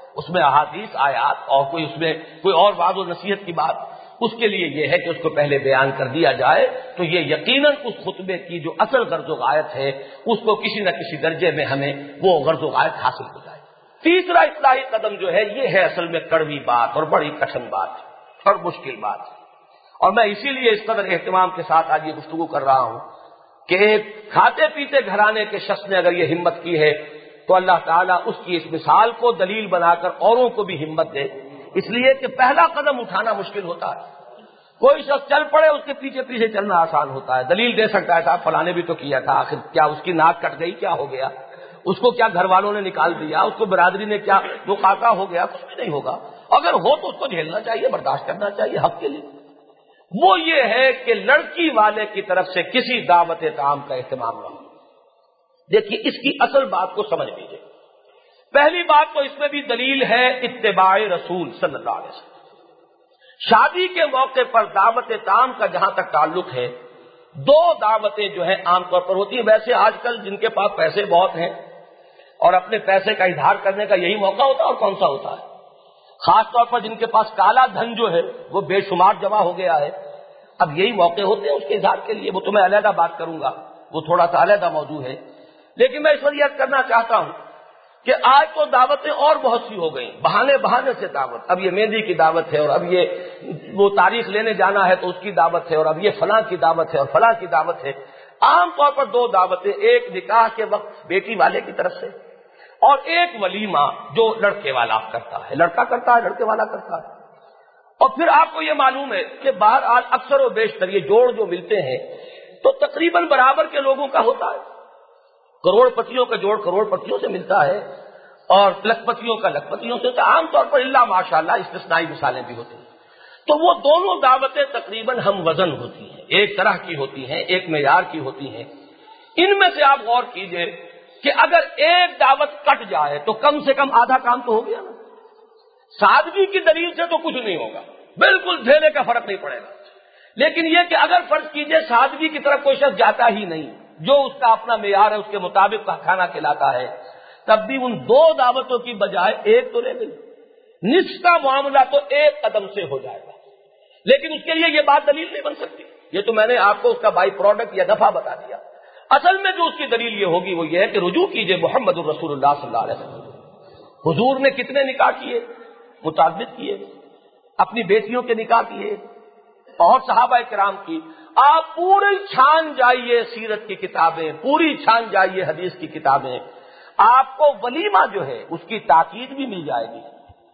Speaker 1: اس میں احادیث آیات اور کوئی اس میں کوئی اور وعظ و نصیحت کی بات، اس کے لیے یہ ہے کہ اس کو پہلے بیان کر دیا جائے تو یہ یقیناً اس خطبے کی جو اصل غرض و غایت ہے اس کو کسی نہ کسی درجے میں ہمیں وہ غرض و غایت حاصل ہو جائے۔ تیسرا اصلاحی قدم جو ہے یہ ہے اصل میں کڑوی بات اور بڑی کٹھن بات اور مشکل بات، اور میں اسی لیے اس قدر اہتمام کے ساتھ آج یہ گفتگو کر رہا ہوں کہ ایک کھاتے پیتے گھرانے کے شخص نے اگر یہ ہمت کی ہے تو اللہ تعالیٰ اس کی اس مثال کو دلیل بنا کر اوروں کو بھی ہمت دے، اس لیے کہ پہلا قدم اٹھانا مشکل ہوتا ہے۔ کوئی شخص چل پڑے اس کے پیچھے پیچھے چلنا آسان ہوتا ہے، دلیل دے سکتا ہے صاحب فلاں نے بھی تو کیا تھا، آخر کیا اس کی ناک کٹ گئی، کیا ہو گیا، اس کو کیا گھر والوں نے نکال دیا، اس کو برادری نے کیا مقاطع ہو گیا، کچھ بھی نہیں ہوگا، اگر ہو تو اس کو جھیلنا چاہیے، برداشت کرنا چاہیے حق کے لیے۔ وہ یہ ہے کہ لڑکی والے کی طرف سے کسی دعوت طعام کا اہتمام نہ ہو۔ دیکھیے اس کی اصل بات کو سمجھ لیجیے۔ پہلی بات تو اس میں بھی دلیل ہے اتباع رسول صلی اللہ علیہ وسلم۔ شادی کے موقع پر دعوت طعام کا جہاں تک تعلق ہے، دو دعوتیں جو ہیں عام طور پر ہوتی ہیں۔ ویسے آج کل جن کے پاس پیسے بہت ہیں اور اپنے پیسے کا اظہار کرنے کا یہی موقع ہوتا ہے، اور کون سا ہوتا ہے؟ خاص طور پر جن کے پاس کالا دھن جو ہے وہ بے شمار جمع ہو گیا ہے، اب یہی موقع ہوتے ہیں اس کے اظہار کے لیے۔ وہ تو میں علیحدہ بات کروں گا، وہ تھوڑا سا علیحدہ موضوع ہے، لیکن میں اس وقت یہ کرنا چاہتا ہوں کہ آج تو دعوتیں اور بہت سی ہو گئیں، بہانے بہانے سے دعوت، اب یہ مہندی کی دعوت ہے، اور اب یہ وہ تاریخ لینے جانا ہے تو اس کی دعوت ہے، اور اب یہ فلاں کی دعوت ہے اور فلاں کی دعوت ہے۔ عام طور پر دو دعوتیں، ایک نکاح کے وقت بیٹی والے کی طرف سے، اور ایک ولیمہ جو لڑکے والا کرتا ہے، لڑکا کرتا ہے لڑکے والا کرتا ہے۔ اور پھر آپ کو یہ معلوم ہے کہ بہرحال اکثر و بیشتر یہ جوڑ جو ملتے ہیں تو تقریباً برابر کے لوگوں کا ہوتا ہے۔ کروڑ پتیوں کا جوڑ کروڑ پتیوں سے ملتا ہے اور لکھ پتیوں کا لکھ پتیوں سے ہوتا ہے، عام طور پر اللہ ماشاءاللہ استثنائی مثالیں بھی ہوتی ہیں۔ تو وہ دونوں دعوتیں تقریباً ہم وزن ہوتی ہیں، ایک طرح کی ہوتی ہیں، ایک معیار کی ہوتی ہیں۔ ان میں سے آپ غور کیجئے کہ اگر ایک دعوت کٹ جائے تو کم سے کم آدھا کام تو ہو گیا نا۔ سادگی کی دلیل سے تو کچھ نہیں ہوگا، بالکل ڈھیلے کا فرق نہیں پڑے گا، لیکن یہ کہ اگر فرض کیجئے سادگی کی طرف کوئی شخص جاتا ہی نہیں، جو اس کا اپنا معیار ہے اس کے مطابق کا کھانا کھلاتا ہے، تب بھی ان دو دعوتوں کی بجائے ایک تو رہ گئی، نصف کا معاملہ تو ایک قدم سے ہو جائے گا۔ لیکن اس کے لیے یہ بات دلیل نہیں بن سکتی، یہ تو میں نے آپ کو اس کا بائی پروڈکٹ یا نفع بتا دیا۔ اصل میں جو اس کی دلیل یہ ہوگی وہ یہ ہے کہ رجوع کیجئے محمد الرسول اللہ صلی اللہ علیہ وسلم۔ حضور نے کتنے نکاح کیے؟ متعدد کیے، اپنی بیٹیوں کے نکاح کیے اور صحابہ کرام کی۔ آپ پوری چھان جائیے سیرت کی کتابیں، پوری چھان جائیے حدیث کی کتابیں، آپ کو ولیمہ جو ہے اس کی تاکید بھی مل جائے گی۔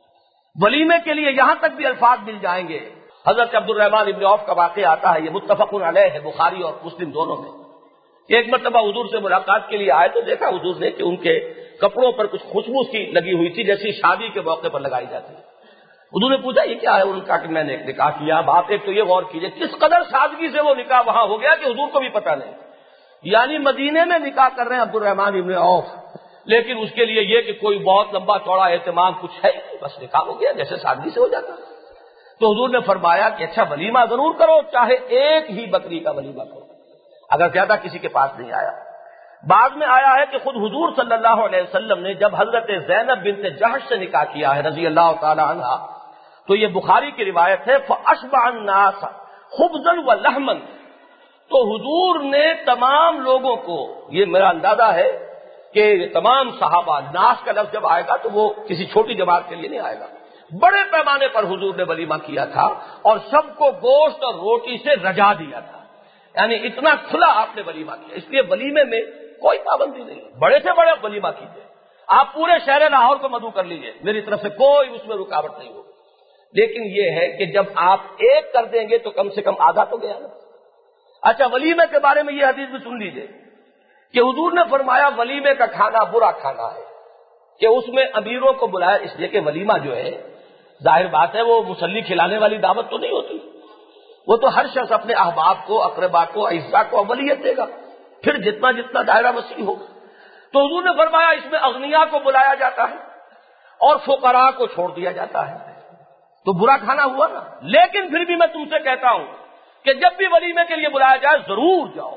Speaker 1: ولیمے کے لیے یہاں تک بھی الفاظ مل جائیں گے۔ حضرت عبد الرحمن ابن عوف کا واقعہ آتا ہے، یہ متفق علیہ ہے بخاری اور مسلم دونوں میں۔ ایک مرتبہ حضور سے ملاقات کے لیے آئے تو دیکھا حضور نے کہ ان کے کپڑوں پر کچھ خوشبو سی لگی ہوئی تھی جیسی شادی کے موقع پر لگائی جاتی ہے۔ حضور نے پوچھا یہ کیا ہے؟ ان کا کہ میں نے ایک نکاح کیا۔ اب آپ ایک تو یہ غور کیجئے کس قدر سادگی سے وہ نکاح وہاں ہو گیا کہ حضور کو بھی پتہ نہیں، یعنی مدینے میں نکاح کر رہے ہیں عبد الرحمن ابن عوف، لیکن اس کے لیے یہ کہ کوئی بہت لمبا چوڑا اہتمام کچھ ہے، بس نکاح ہو گیا جیسے سادگی سے ہو جاتا۔ تو حضور نے فرمایا کہ اچھا ولیمہ ضرور کرو، چاہے ایک ہی بکری کا ولیمہ کرو اگر زیادہ کسی کے پاس نہیں آیا۔ بعد میں آیا ہے کہ خود حضور صلی اللہ علیہ وسلم نے جب حضرت زینب بنت جحش سے نکاح کیا ہے رضی اللہ تعالی عنہا، تو یہ بخاری کی روایت ہے فَأَشْبَعَ النَّاسَ خُبْزًا وَلَحْمًا، تو حضور نے تمام لوگوں کو، یہ میرا اندازہ ہے کہ تمام صحابہ، ناس کا لفظ جب آئے گا تو وہ کسی چھوٹی جماعت کے لیے نہیں آئے گا، بڑے پیمانے پر حضور نے ولیمہ کیا تھا اور سب کو گوشت اور روٹی سے رجا دیا تھا، یعنی اتنا کھلا آپ نے ولیمہ کیا۔ اس لیے ولیمے میں کوئی پابندی نہیں، بڑے سے بڑے ولیمہ کیجیے، آپ پورے شہر لاہور کو مدعو کر لیجیے، میری طرف سے کوئی اس میں رکاوٹ نہیں ہوگی، لیکن یہ ہے کہ جب آپ ایک کر دیں گے تو کم سے کم آدھا تو گیا نا۔ اچھا ولیمے کے بارے میں یہ حدیث بھی سن لیجیے کہ حضور نے فرمایا ولیمے کا کھانا برا کھانا ہے، کہ اس میں امیروں کو بلایا، اس لیے کہ ولیمہ جو ہے ظاہر بات ہے وہ مسلی کھلانے والی دعوت تو نہیں ہوتی، وہ تو ہر شخص اپنے احباب کو، اقربا کو، اعزاء کو اولیت دے گا، پھر جتنا جتنا دائرہ وسیع ہوگا۔ تو حضور نے فرمایا اس میں اغنیاء کو بلایا جاتا ہے اور فقراء کو چھوڑ دیا جاتا ہے، تو برا کھانا ہوا نا۔ لیکن پھر بھی میں تم سے کہتا ہوں کہ جب بھی ولیمے کے لیے بلایا جائے ضرور جاؤ۔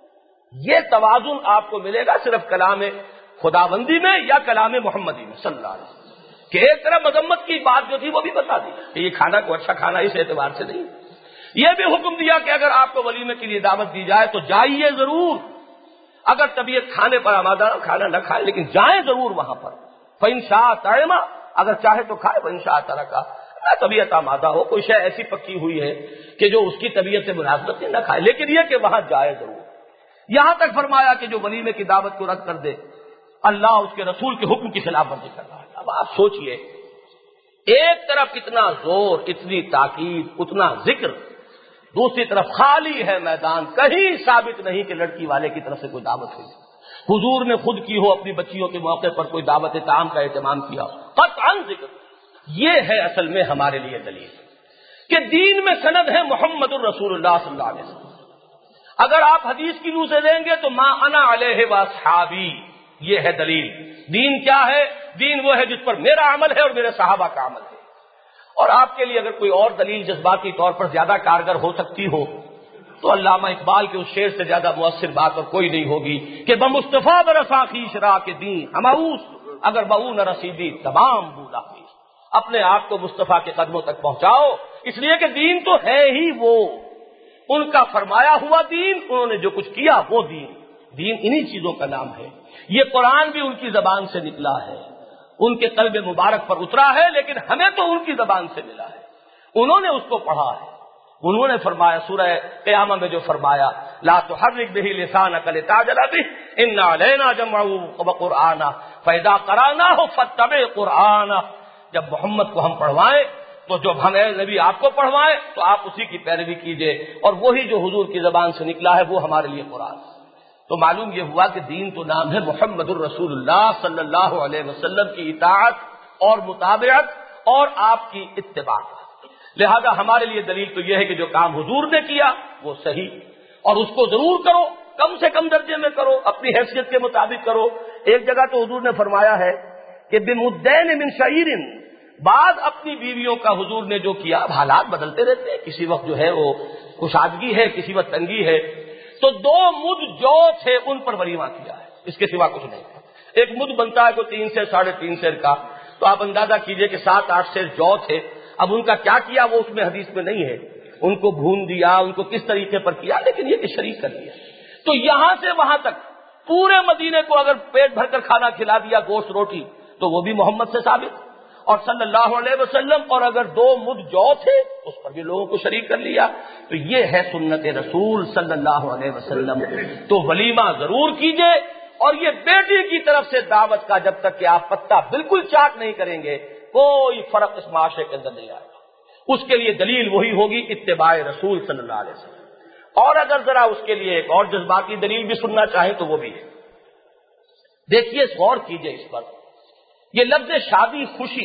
Speaker 1: یہ توازن آپ کو ملے گا صرف کلام خداوندی میں یا کلام محمدی میں صلی اللہ علیہ وسلم۔ کہ ایک طرح مذمت کی بات جو تھی وہ بھی بتا دی کہ یہ کھانا کو اچھا کھانا اس اعتبار سے نہیں. یہ بھی حکم دیا کہ اگر آپ کو ولیمے کے لیے دعوت دی جائے تو جائیے ضرور. اگر طبیعت کھانے پر آمادہ نہ کھانا نہ کھائے لیکن جائیں ضرور وہاں پر. فإن شاء طعم، اگر چاہے تو کھائے، وإن شاء ترک، نہ طبیعت آمادہ ہو، کوئی شے ایسی پکی ہوئی ہے کہ جو اس کی طبیعت سے مناسبت نہیں، نہ کھائے، لیکن یہ کہ وہاں جائے ضرور. یہاں تک فرمایا کہ جو ولیمے کی دعوت کو رد کر دے اللہ اس کے رسول کے حکم کی خلاف ورزی کر رہا ہے. اب آپ سوچئے، ایک طرف اتنا زور، اتنی تاکید، اتنا ذکر، دوسری طرف خالی ہے میدان، کہیں ثابت نہیں کہ لڑکی والے کی طرف سے کوئی دعوت ہوئی. حضور نے خود کی ہو اپنی بچیوں کے موقع پر کوئی دعوت طعام کا اہتمام کیا، قطعاً ذکر. یہ ہے اصل میں ہمارے لیے دلیل کہ دین میں سند ہے محمد الرسول اللہ صلی اللہ علیہ وسلم. اگر آپ حدیث کی روح سے دیں گے تو ما انا علیہ واصحابی، یہ ہے دلیل. دین کیا ہے؟ دین وہ ہے جس پر میرا عمل ہے اور میرے صحابہ کا عمل ہے. اور آپ کے لیے اگر کوئی اور دلیل جذباتی طور پر زیادہ کارگر ہو سکتی ہو تو علامہ اقبال کے اس شعر سے زیادہ مؤثر بات اور کوئی نہیں ہوگی کہ بمصطفیٰ برساں خویش را کے دین ہماؤس، اگر بہو نہ رسیدی تمام بولا خویش. اپنے آپ کو مصطفیٰ کے قدموں تک پہنچاؤ، اس لیے کہ دین تو ہے ہی وہ، ان کا فرمایا ہوا دین، انہوں نے جو کچھ کیا وہ دین. دین انہی چیزوں کا نام ہے. یہ قرآن بھی ان کی زبان سے نکلا ہے، ان کے قلب مبارک پر اترا ہے، لیکن ہمیں تو ان کی زبان سے ملا ہے. انہوں نے اس کو پڑھا ہے. انہوں نے فرمایا سورہ قیامہ میں جو فرمایا لا تحرک به لسانک لتعجل به ان علینا جمعه وقرآنہ فاذا قرأناه فاتبع قرآنہ. جب محمد کو ہم پڑھوائیں تو جب ہم اے نبی آپ کو پڑھوائیں تو آپ اسی کی پیروی کیجئے، اور وہی جو حضور کی زبان سے نکلا ہے وہ ہمارے لیے قرآن. تو معلوم یہ ہوا کہ دین تو نام ہے محمد الرسول اللہ صلی اللہ علیہ وسلم کی اطاعت اور مطابعت اور آپ کی اتباع. لہذا ہمارے لیے دلیل تو یہ ہے کہ جو کام حضور نے کیا وہ صحیح، اور اس کو ضرور کرو، کم سے کم درجے میں کرو، اپنی حیثیت کے مطابق کرو. ایک جگہ تو حضور نے فرمایا ہے کہ بمدین من شعیر، بعض اپنی بیویوں کا حضور نے جو کیا، اب حالات بدلتے رہتے ہیں، کسی وقت جو ہے وہ کشادگی ہے، کسی وقت تنگی ہے، تو دو مد جو تھے ان پر ولیمہ کیا ہے، اس کے سوا کچھ نہیں. ایک مد بنتا ہے کوئی تین سے ساڑھے تین سیر کا، تو آپ اندازہ کیجئے کہ سات آٹھ سیر جو تھے. اب ان کا کیا کیا وہ اس میں حدیث میں نہیں ہے، ان کو بھون دیا، ان کو کس طریقے پر کیا، لیکن یہ کہ شریک کر دیا. تو یہاں سے وہاں تک پورے مدینے کو اگر پیٹ بھر کر کھانا کھلا دیا، گوشت روٹی، تو وہ بھی محمد سے ثابت، اور صلی اللہ علیہ وسلم. اور اگر دو مد جو تھے اس پر بھی لوگوں کو شریک کر لیا. تو یہ ہے سنت رسول صلی اللہ علیہ وسلم. تو ولیمہ ضرور کیجئے، اور یہ بیٹی کی طرف سے دعوت کا جب تک کہ آپ پتہ بالکل چاک نہیں کریں گے کوئی فرق اس معاشرے کے اندر نہیں آئے گا. اس کے لیے دلیل وہی ہوگی اتباع رسول صلی اللہ علیہ وسلم. اور اگر ذرا اس کے لیے ایک اور جذباتی دلیل بھی سننا چاہیں تو وہ بھی ہے. دیکھیے، غور کیجئے اس پر. یہ لفظ شادی خوشی،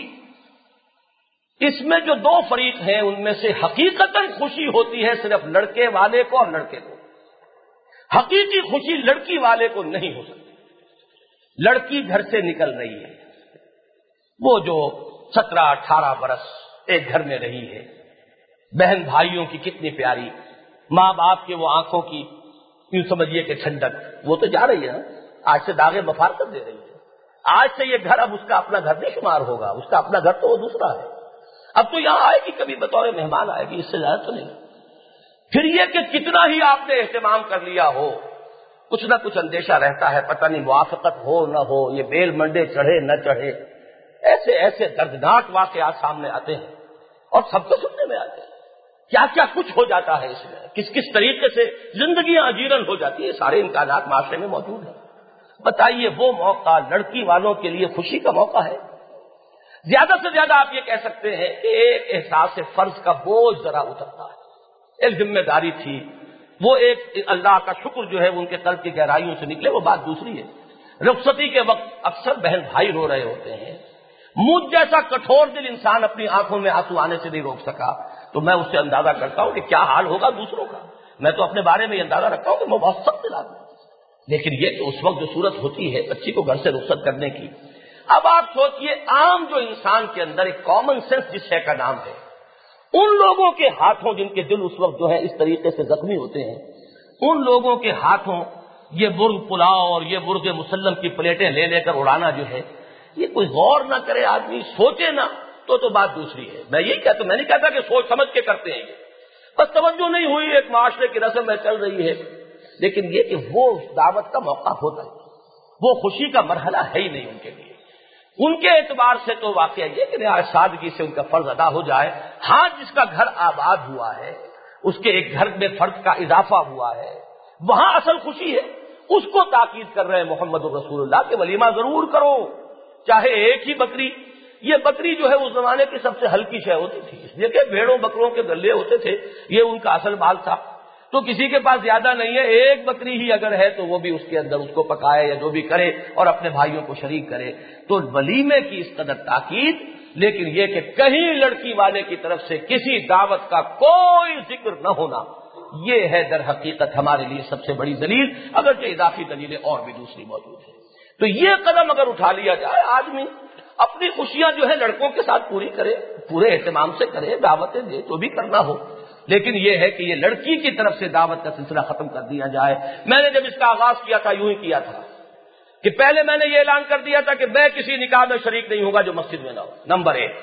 Speaker 1: اس میں جو دو فریق ہیں ان میں سے حقیقتاً خوشی ہوتی ہے صرف لڑکے والے کو اور لڑکے کو. حقیقی خوشی لڑکی والے کو نہیں ہو سکتی. لڑکی گھر سے نکل رہی ہے، وہ جو سترہ اٹھارہ برس ایک گھر میں رہی ہے، بہن بھائیوں کی کتنی پیاری، ماں باپ کے وہ آنکھوں کی یوں سمجھیے کہ ٹھنڈک، وہ تو جا رہی ہے نا، آج سے داغے مفارقت دے رہی ہے. آج سے یہ گھر اب اس کا اپنا گھر نہیں شمار ہوگا، اس کا اپنا گھر تو وہ دوسرا ہے. اب تو یہاں آئے گی، کبھی بطور مہمان آئے گی، اس سے زیادہ تو نہیں. پھر یہ کہ کتنا ہی آپ نے اہتمام کر لیا ہو، کچھ نہ کچھ اندیشہ رہتا ہے، پتہ نہیں موافقت ہو نہ ہو، یہ بیل منڈے چڑھے نہ چڑھے. ایسے ایسے دردناک واقعات سامنے آتے ہیں اور سب کو سننے میں آتے ہیں. کیا کیا کچھ ہو جاتا ہے اس میں، کس کس طریقے سے زندگیاں اجیرن ہو جاتی ہیں. سارے امکانات معاشرے میں موجود ہیں. بتائیے، وہ موقع لڑکی والوں کے لیے خوشی کا موقع ہے. زیادہ سے زیادہ آپ یہ کہہ سکتے ہیں کہ ایک احساس فرض کا بوجھ ذرا اترتا ہے. ایک ذمہ داری تھی، وہ ایک اللہ کا شکر جو ہے ان کے قلب کی گہرائیوں سے نکلے، وہ بات دوسری ہے. رخصتی کے وقت اکثر بہن بھائی رو رہے ہوتے ہیں. مجھ جیسا کٹھور دل انسان اپنی آنکھوں میں آنسو آنے سے نہیں روک سکا، تو میں اس سے اندازہ کرتا ہوں کہ کیا حال ہوگا دوسروں کا. میں تو اپنے بارے میں یہ اندازہ رکھتا ہوں کہ میں بہت سخت دل آدمی ہوں. لیکن یہ کہ اس وقت جو صورت ہوتی ہے بچی کو گھر سے رخصت کرنے کی، اب آپ سوچئے عام جو انسان کے اندر ایک کامن سینس جس شے کا نام ہے، ان لوگوں کے ہاتھوں جن کے دل اس وقت جو ہے اس طریقے سے زخمی ہوتے ہیں، ان لوگوں کے ہاتھوں یہ مرغ پلاؤ اور یہ مرغ مسلم کی پلیٹیں لے لے کر اڑانا جو ہے، یہ کوئی غور نہ کرے آدمی، سوچے نہ تو تو بات دوسری ہے. میں یہی کہتا ہوں، میں نہیں کہتا کہ سوچ سمجھ کے کرتے ہیں یہ، بس توجہ نہیں ہوئی، ایک معاشرے کی رسم میں چل رہی ہے. لیکن یہ کہ وہ دعوت کا موقع ہوتا ہے، وہ خوشی کا مرحلہ ہے ہی نہیں ان کے لیے. ان کے اعتبار سے تو واقعہ یہ کہ نہایت سادگی سے ان کا فرض ادا ہو جائے. ہاں، جس کا گھر آباد ہوا ہے، اس کے ایک گھر میں فرد کا اضافہ ہوا ہے، وہاں اصل خوشی ہے. اس کو تاکید کر رہے ہیں محمد رسول اللہ کہ ولیمہ ضرور کرو، چاہے ایک ہی بکری. یہ بکری جو ہے اس زمانے کی سب سے ہلکی شے ہوتی تھی، اس لیے کہ بھیڑوں بکروں کے گلے ہوتے تھے، یہ ان کا اصل مال تھا. تو کسی کے پاس زیادہ نہیں ہے، ایک بکری ہی اگر ہے تو وہ بھی اس کے اندر اس کو پکائے یا جو بھی کرے اور اپنے بھائیوں کو شریک کرے. تو ولیمے کی اس قدر تاکید، لیکن یہ کہ کہیں لڑکی والے کی طرف سے کسی دعوت کا کوئی ذکر نہ ہونا، یہ ہے در حقیقت ہمارے لیے سب سے بڑی دلیل، اگرچہ اضافی دلیلیں اور بھی دوسری موجود ہیں. تو یہ قدم اگر اٹھا لیا جائے، آدمی اپنی خوشیاں جو ہے لڑکوں کے ساتھ پوری کرے، پورے اہتمام سے کرے، دعوتیں دے تو بھی کرنا ہو، لیکن یہ ہے کہ یہ لڑکی کی طرف سے دعوت کا سلسلہ ختم کر دیا جائے. میں نے جب اس کا آغاز کیا تھا یوں ہی کیا تھا کہ پہلے میں نے یہ اعلان کر دیا تھا کہ میں کسی نکاح میں شریک نہیں ہوں گا جو مسجد میں نہ ہو، نمبر ایک.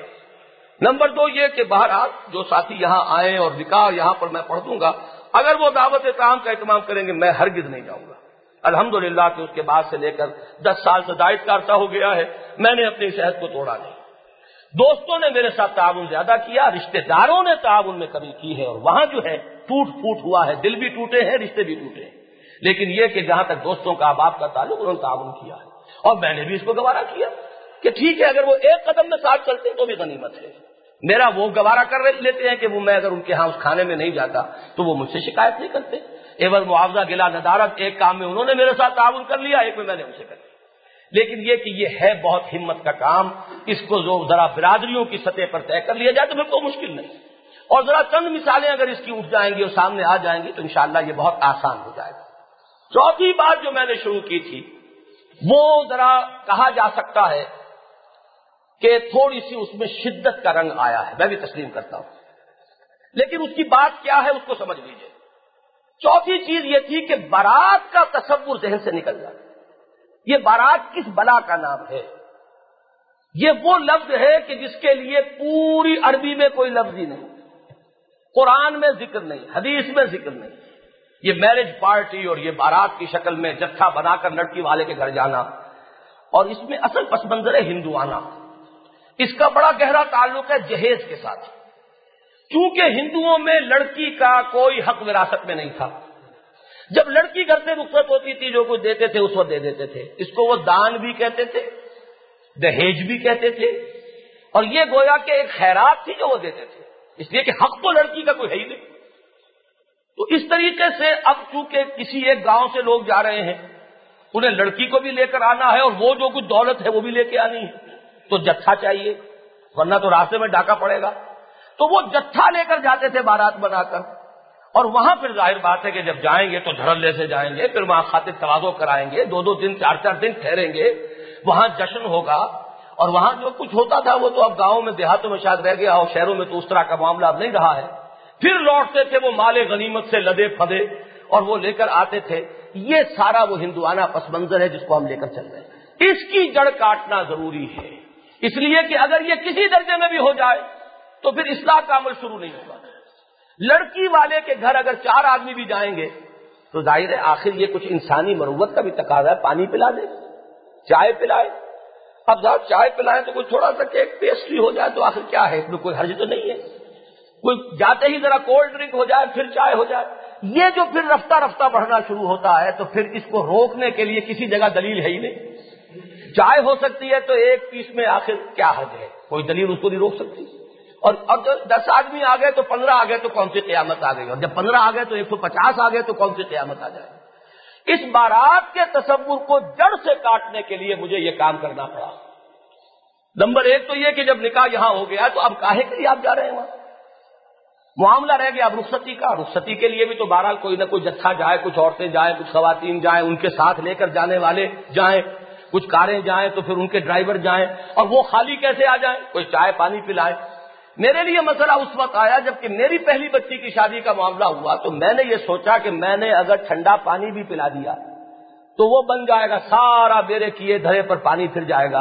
Speaker 1: نمبر دو یہ کہ بہرحال جو ساتھی یہاں آئیں اور نکاح یہاں پر میں پڑھ دوں گا، اگر وہ دعوت تعام کا اہتمام کریں گے میں ہرگز نہیں جاؤں گا. الحمدللہ کہ اس کے بعد سے لے کر دس سال سے دائت کا عرصہ ہو گیا ہے، میں نے اپنی صحت کو توڑا نہیں. دوستوں نے میرے ساتھ تعاون زیادہ کیا، رشتہ داروں نے تعاون میں کمی کی ہے، اور وہاں جو ہے ٹوٹ پھوٹ ہوا ہے، دل بھی ٹوٹے ہیں، رشتے بھی ٹوٹے ہیں. لیکن یہ کہ جہاں تک دوستوں کا احباب کا تعلق، انہوں نے تعاون کیا ہے اور میں نے بھی اس کو گوارا کیا کہ ٹھیک ہے، اگر وہ ایک قدم میں ساتھ چلتے تو بھی غنیمت ہے. میرا وہ گوارا کر لیتے ہیں کہ وہ میں اگر ان کے ہاں اس کھانے میں نہیں جاتا تو وہ مجھ سے شکایت نہیں کرتے. ایول معاوضہ گلا ندارت، ایک کام میں انہوں نے میرے ساتھ تعاون کر لیا، ایک میں میں نے ان سے کر لیا. لیکن یہ کہ یہ ہے بہت ہمت کا کام، اس کو جو ذرا برادریوں کی سطح پر طے کر لیا جائے تو پھر کوئی مشکل نہیں. اور ذرا چند مثالیں اگر اس کی اٹھ جائیں گی اور سامنے آ جائیں گی تو انشاءاللہ یہ بہت آسان ہو جائے گا. چوتھی بات جو میں نے شروع کی تھی وہ ذرا کہا جا سکتا ہے کہ تھوڑی سی اس میں شدت کا رنگ آیا ہے، میں بھی تسلیم کرتا ہوں، لیکن اس کی بات کیا ہے اس کو سمجھ لیجیے. چوتھی چیز یہ تھی کہ بارات کا تصور ذہن سے نکل جائے. یہ بارات کس بلا کا نام ہے؟ یہ وہ لفظ ہے کہ جس کے لیے پوری عربی میں کوئی لفظ ہی نہیں، قرآن میں ذکر نہیں، حدیث میں ذکر نہیں. یہ میرج پارٹی اور یہ بارات کی شکل میں جتھا بنا کر لڑکی والے کے گھر جانا، اور اس میں اصل پس منظر ہے ہندوانہ. اس کا بڑا گہرا تعلق ہے جہیز کے ساتھ، کیونکہ ہندوؤں میں لڑکی کا کوئی حق وراثت میں نہیں تھا. جب لڑکی گھر سے رخصت ہوتی تھی جو کچھ دیتے تھے اس وقت دے دیتے تھے. اس کو وہ دان بھی کہتے تھے، دہیج بھی کہتے تھے، اور یہ گویا کہ ایک خیرات تھی جو وہ دیتے تھے، اس لیے کہ حق تو لڑکی کا کوئی ہے ہی نہیں. تو اس طریقے سے اب چونکہ کسی ایک گاؤں سے لوگ جا رہے ہیں، انہیں لڑکی کو بھی لے کر آنا ہے اور وہ جو کچھ دولت ہے وہ بھی لے کے آنی ہے، تو جتھا چاہیے ورنہ تو راستے میں ڈاکہ پڑے گا. تو وہ جتھا لے کر جاتے تھے بارات بنا کر، اور وہاں پھر ظاہر بات ہے کہ جب جائیں گے تو دھڑلے سے جائیں گے، پھر وہاں خاطر تواضع کرائیں گے، دو دو دن چار چار دن ٹھہریں گے، وہاں جشن ہوگا، اور وہاں جو کچھ ہوتا تھا وہ تو اب گاؤں میں دیہاتوں میں شاید رہ گیا، اور شہروں میں تو اس طرح کا معاملہ اب نہیں رہا ہے. پھر لوٹتے تھے وہ مال غنیمت سے لدے پھدے اور وہ لے کر آتے تھے. یہ سارا وہ ہندوانہ پس منظر ہے جس کو ہم لے کر چل رہے ہیں. اس کی جڑ کاٹنا ضروری ہے، اس لیے کہ اگر یہ کسی درجے میں بھی ہو جائے تو پھر اصلاح کا عمل شروع نہیں ہوگا. لڑکی والے کے گھر اگر چار آدمی بھی جائیں گے تو ظاہر ہے آخر یہ کچھ انسانی مروت کا بھی تقاضا ہے، پانی پلا دے، چائے پلائے. اب صاحب چائے پلائیں تو کوئی تھوڑا سا کیک پیسٹری ہو جائے تو آخر کیا ہے، اس میں کوئی حرج تو نہیں ہے. کوئی جاتے ہی ذرا کولڈ ڈرنک ہو جائے پھر چائے ہو جائے. یہ جو پھر رفتہ رفتہ بڑھنا شروع ہوتا ہے تو پھر اس کو روکنے کے لیے کسی جگہ دلیل ہے ہی نہیں. چائے ہو سکتی ہے تو ایک پیس میں آخر کیا حرج ہے، کوئی دلیل اس کو نہیں روک سکتی. اور اب دس آدمی آ گئے تو پندرہ آ گئے تو کون سی قیامت آ گئی، اور جب پندرہ آ گئے تو ایک سو پچاس آ گئے تو کون سی قیامت آ جائے. اس بارات کے تصور کو جڑ سے کاٹنے کے لیے مجھے یہ کام کرنا پڑا. نمبر ایک تو یہ کہ جب نکاح یہاں ہو گیا تو اب کاہے کے لیے آپ جا رہے ہیں وہاں؟ معاملہ رہ گیا اب رخصتی کا. رخصتی کے لیے بھی تو بہرحال کوئی نہ کوئی جتھا جائے، کچھ عورتیں جائیں، کچھ خواتین جائیں، ان کے ساتھ لے کر جانے والے جائیں، کچھ کاریں جائیں تو پھر ان کے ڈرائیور جائیں، اور وہ خالی کیسے آ جائیں، کوئی چائے پانی پلائے. میرے لیے مسئلہ اس وقت آیا جب کہ میری پہلی بچی کی شادی کا معاملہ ہوا تو میں نے یہ سوچا کہ میں نے اگر ٹھنڈا پانی بھی پلا دیا تو وہ بن جائے گا، سارا میرے کیے دھرے پر پانی پھر جائے گا.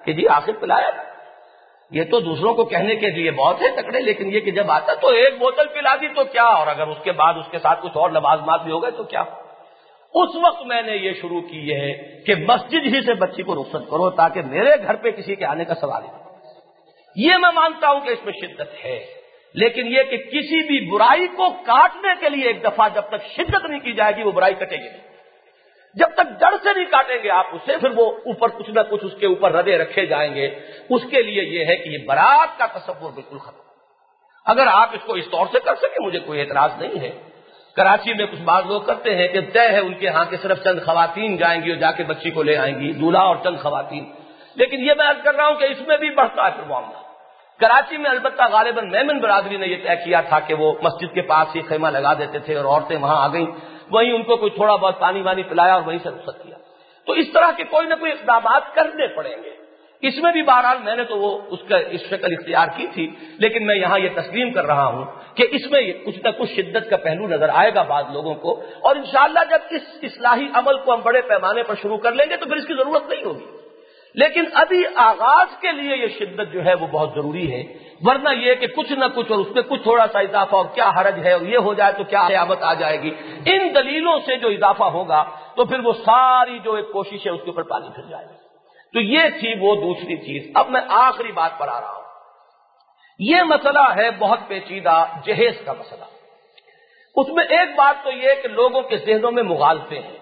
Speaker 1: کہ جی آخر پلایا تھا. یہ تو دوسروں کو کہنے کے لیے بہت ہے تکڑے، لیکن یہ کہ جب آتا تو ایک بوتل پلا دی تو کیا، اور اگر اس کے بعد اس کے ساتھ کچھ اور لوازمات بھی ہو گئے تو کیا. اس وقت میں نے یہ شروع کی ہے کہ مسجد ہی سے بچی کو رخصت کرو تاکہ میرے گھر پہ کسی کے آنے کا سوال نہیں. یہ میں مانتا ہوں کہ اس میں شدت ہے، لیکن یہ کہ کسی بھی برائی کو کاٹنے کے لیے ایک دفعہ جب تک شدت نہیں کی جائے گی وہ برائی کٹے گی نہیں. جب تک جڑ سے نہیں کاٹیں گے آپ اسے، پھر وہ اوپر کچھ نہ کچھ اس کے اوپر ردے رکھے جائیں گے. اس کے لیے یہ ہے کہ یہ برات کا تصور بالکل ختم. اگر آپ اس کو اس طور سے کر سکیں مجھے کوئی اعتراض نہیں ہے. کراچی میں کچھ بعض لوگ کرتے ہیں کہ طے ہے ان کے ہاں کہ صرف چند خواتین جائیں گی اور جا کے بچی کو لے آئیں گی، دولہا اور چند خواتین. لیکن یہ میں عرض کر رہا ہوں کہ اس میں بھی بڑھتا ہے پھر معاملہ. کراچی میں البتہ غالباً میمن برادری نے یہ طے کیا تھا کہ وہ مسجد کے پاس ہی خیمہ لگا دیتے تھے اور عورتیں وہاں آ گئیں، وہیں ان کو کوئی تھوڑا بہت پانی وانی پلایا اور وہیں سے رخصت کیا. تو اس طرح کے کوئی نہ کوئی اقدامات کرنے پڑیں گے. اس میں بھی بہرحال میں نے تو وہ اس کا اس شکل اختیار کی تھی، لیکن میں یہاں یہ تسلیم کر رہا ہوں کہ اس میں کچھ نہ کچھ شدت کا پہلو نظر آئے گا بعض لوگوں کو، اور انشاءاللہ جب اس اصلاحی عمل کو ہم بڑے پیمانے پر شروع کر لیں گے تو پھر اس کی ضرورت نہیں ہوگی. لیکن ابھی آغاز کے لیے یہ شدت جو ہے وہ بہت ضروری ہے، ورنہ یہ کہ کچھ نہ کچھ اور اس میں کچھ تھوڑا سا اضافہ اور کیا حرج ہے اور یہ ہو جائے تو کیا قیامت آ جائے گی. ان دلیلوں سے جو اضافہ ہوگا تو پھر وہ ساری جو ایک کوشش ہے اس کے اوپر پانی پھر جائے گا. تو یہ تھی وہ دوسری چیز. اب میں آخری بات پر آ رہا ہوں. یہ مسئلہ ہے بہت پیچیدہ، جہیز کا مسئلہ. اس میں ایک بات تو یہ کہ لوگوں کے ذہنوں میں مغالطے ہیں،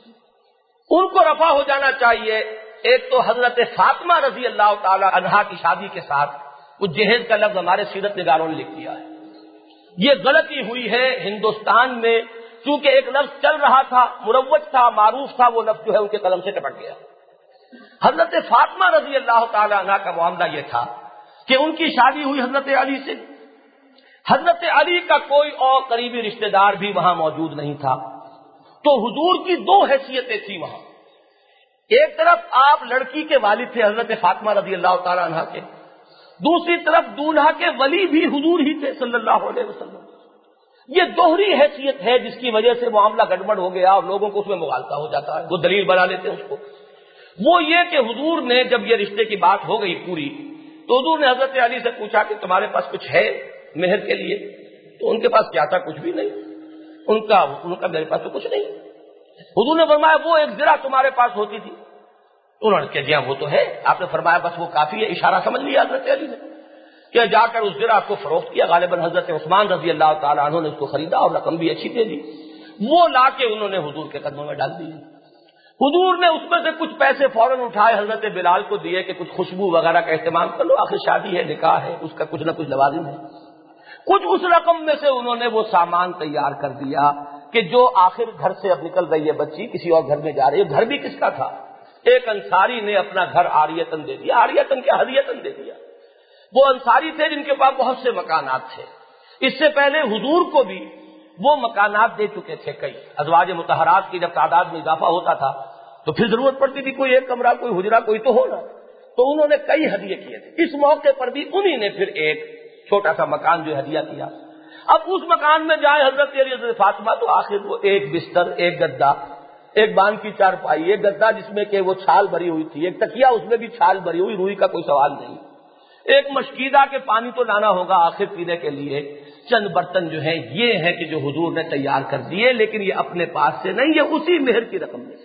Speaker 1: ان کو رفع ہو جانا چاہیے. ایک تو حضرت فاطمہ رضی اللہ تعالی عنہا کی شادی کے ساتھ وہ جہیز کا لفظ ہمارے سیرت نگاروں نے لکھ دیا ہے. یہ غلطی ہوئی ہے ہندوستان میں، چونکہ ایک لفظ چل رہا تھا، مروج تھا، معروف تھا، وہ لفظ جو ہے ان کے قلم سے ٹپک گیا. حضرت فاطمہ رضی اللہ تعالی عنہا کا معاملہ یہ تھا کہ ان کی شادی ہوئی حضرت علی سے. حضرت علی کا کوئی اور قریبی رشتہ دار بھی وہاں موجود نہیں تھا. تو حضور کی دو حیثیتیں تھیں وہاں. ایک طرف آپ لڑکی کے والد تھے حضرت فاطمہ رضی اللہ تعالی عنہا کے، دوسری طرف دولہا کے ولی بھی حضور ہی تھے صلی اللہ علیہ وسلم. یہ دوہری حیثیت ہے جس کی وجہ سے معاملہ گڑبڑ ہو گیا اور لوگوں کو اس میں مغالطہ ہو جاتا ہے، وہ دلیل بنا لیتے ہیں اس کو. وہ یہ کہ حضور نے جب یہ رشتے کی بات ہو گئی پوری تو حضور نے حضرت علی سے پوچھا کہ تمہارے پاس کچھ ہے مہر کے لیے؟ تو ان کے پاس کیا تھا؟ کچھ بھی نہیں. ان کا ان کا میرے پاس تو کچھ نہیں. حضور نے فرمایا وہ ایک زرہ تمہارے پاس ہوتی تھی. انہوں نے کہا جی ہاں وہ تو ہے. آپ نے فرمایا بس وہ کافی ہے. اشارہ سمجھ لیا حضرت علی نے کہ جا کر اس زرہ کو فروخت کیا. غالباً حضرت عثمان رضی اللہ تعالیٰ عنہ نے اس کو خریدا اور رقم بھی اچھی دے دی. وہ لا کے انہوں نے حضور کے قدموں میں ڈال دی. حضور نے اس میں سے کچھ پیسے فوراً اٹھائے حضرت بلال کو دیے کہ کچھ خوشبو وغیرہ کا استعمال کر لو، آخر شادی ہے، نکاح ہے، اس کا کچھ نہ کچھ لوازم ہے. کچھ اس رقم میں سے انہوں نے وہ سامان تیار کر دیا کہ جو آخر گھر سے اب نکل رہی ہے بچی، کسی اور گھر میں جا رہی ہے. گھر بھی کس کا تھا؟ ایک انصاری نے اپنا گھر عاریتن دے دیا. عاریتن کیا، ہدیتن دے دیا. وہ انصاری تھے جن کے پاس بہت سے مکانات تھے. اس سے پہلے حضور کو بھی وہ مکانات دے چکے تھے. کئی ازواج مطہرات کی جب تعداد میں اضافہ ہوتا تھا تو پھر ضرورت پڑتی تھی کوئی ایک کمرہ، کوئی حجرہ، کوئی تو ہونا. تو انہوں نے کئی ہدیے کیے تھے. اس موقع پر بھی انہی نے پھر ایک چھوٹا سا مکان جو ہدیہ کیا. اب اس مکان میں جائے حضرت علی حضرت فاطمہ تو آخر وہ ایک بستر، ایک گدا، ایک بان کی چارپائی، ایک گدا جس میں کہ وہ چھال بھری ہوئی تھی، ایک تکیا اس میں بھی چھال بھری ہوئی، روئی کا کوئی سوال نہیں، ایک مشکیدہ کے پانی تو لانا ہوگا آخر پینے کے لیے. چند برتن جو ہیں یہ ہیں کہ جو حضور نے تیار کر دیے، لیکن یہ اپنے پاس سے نہیں، یہ اسی مہر کی رقم میں سے.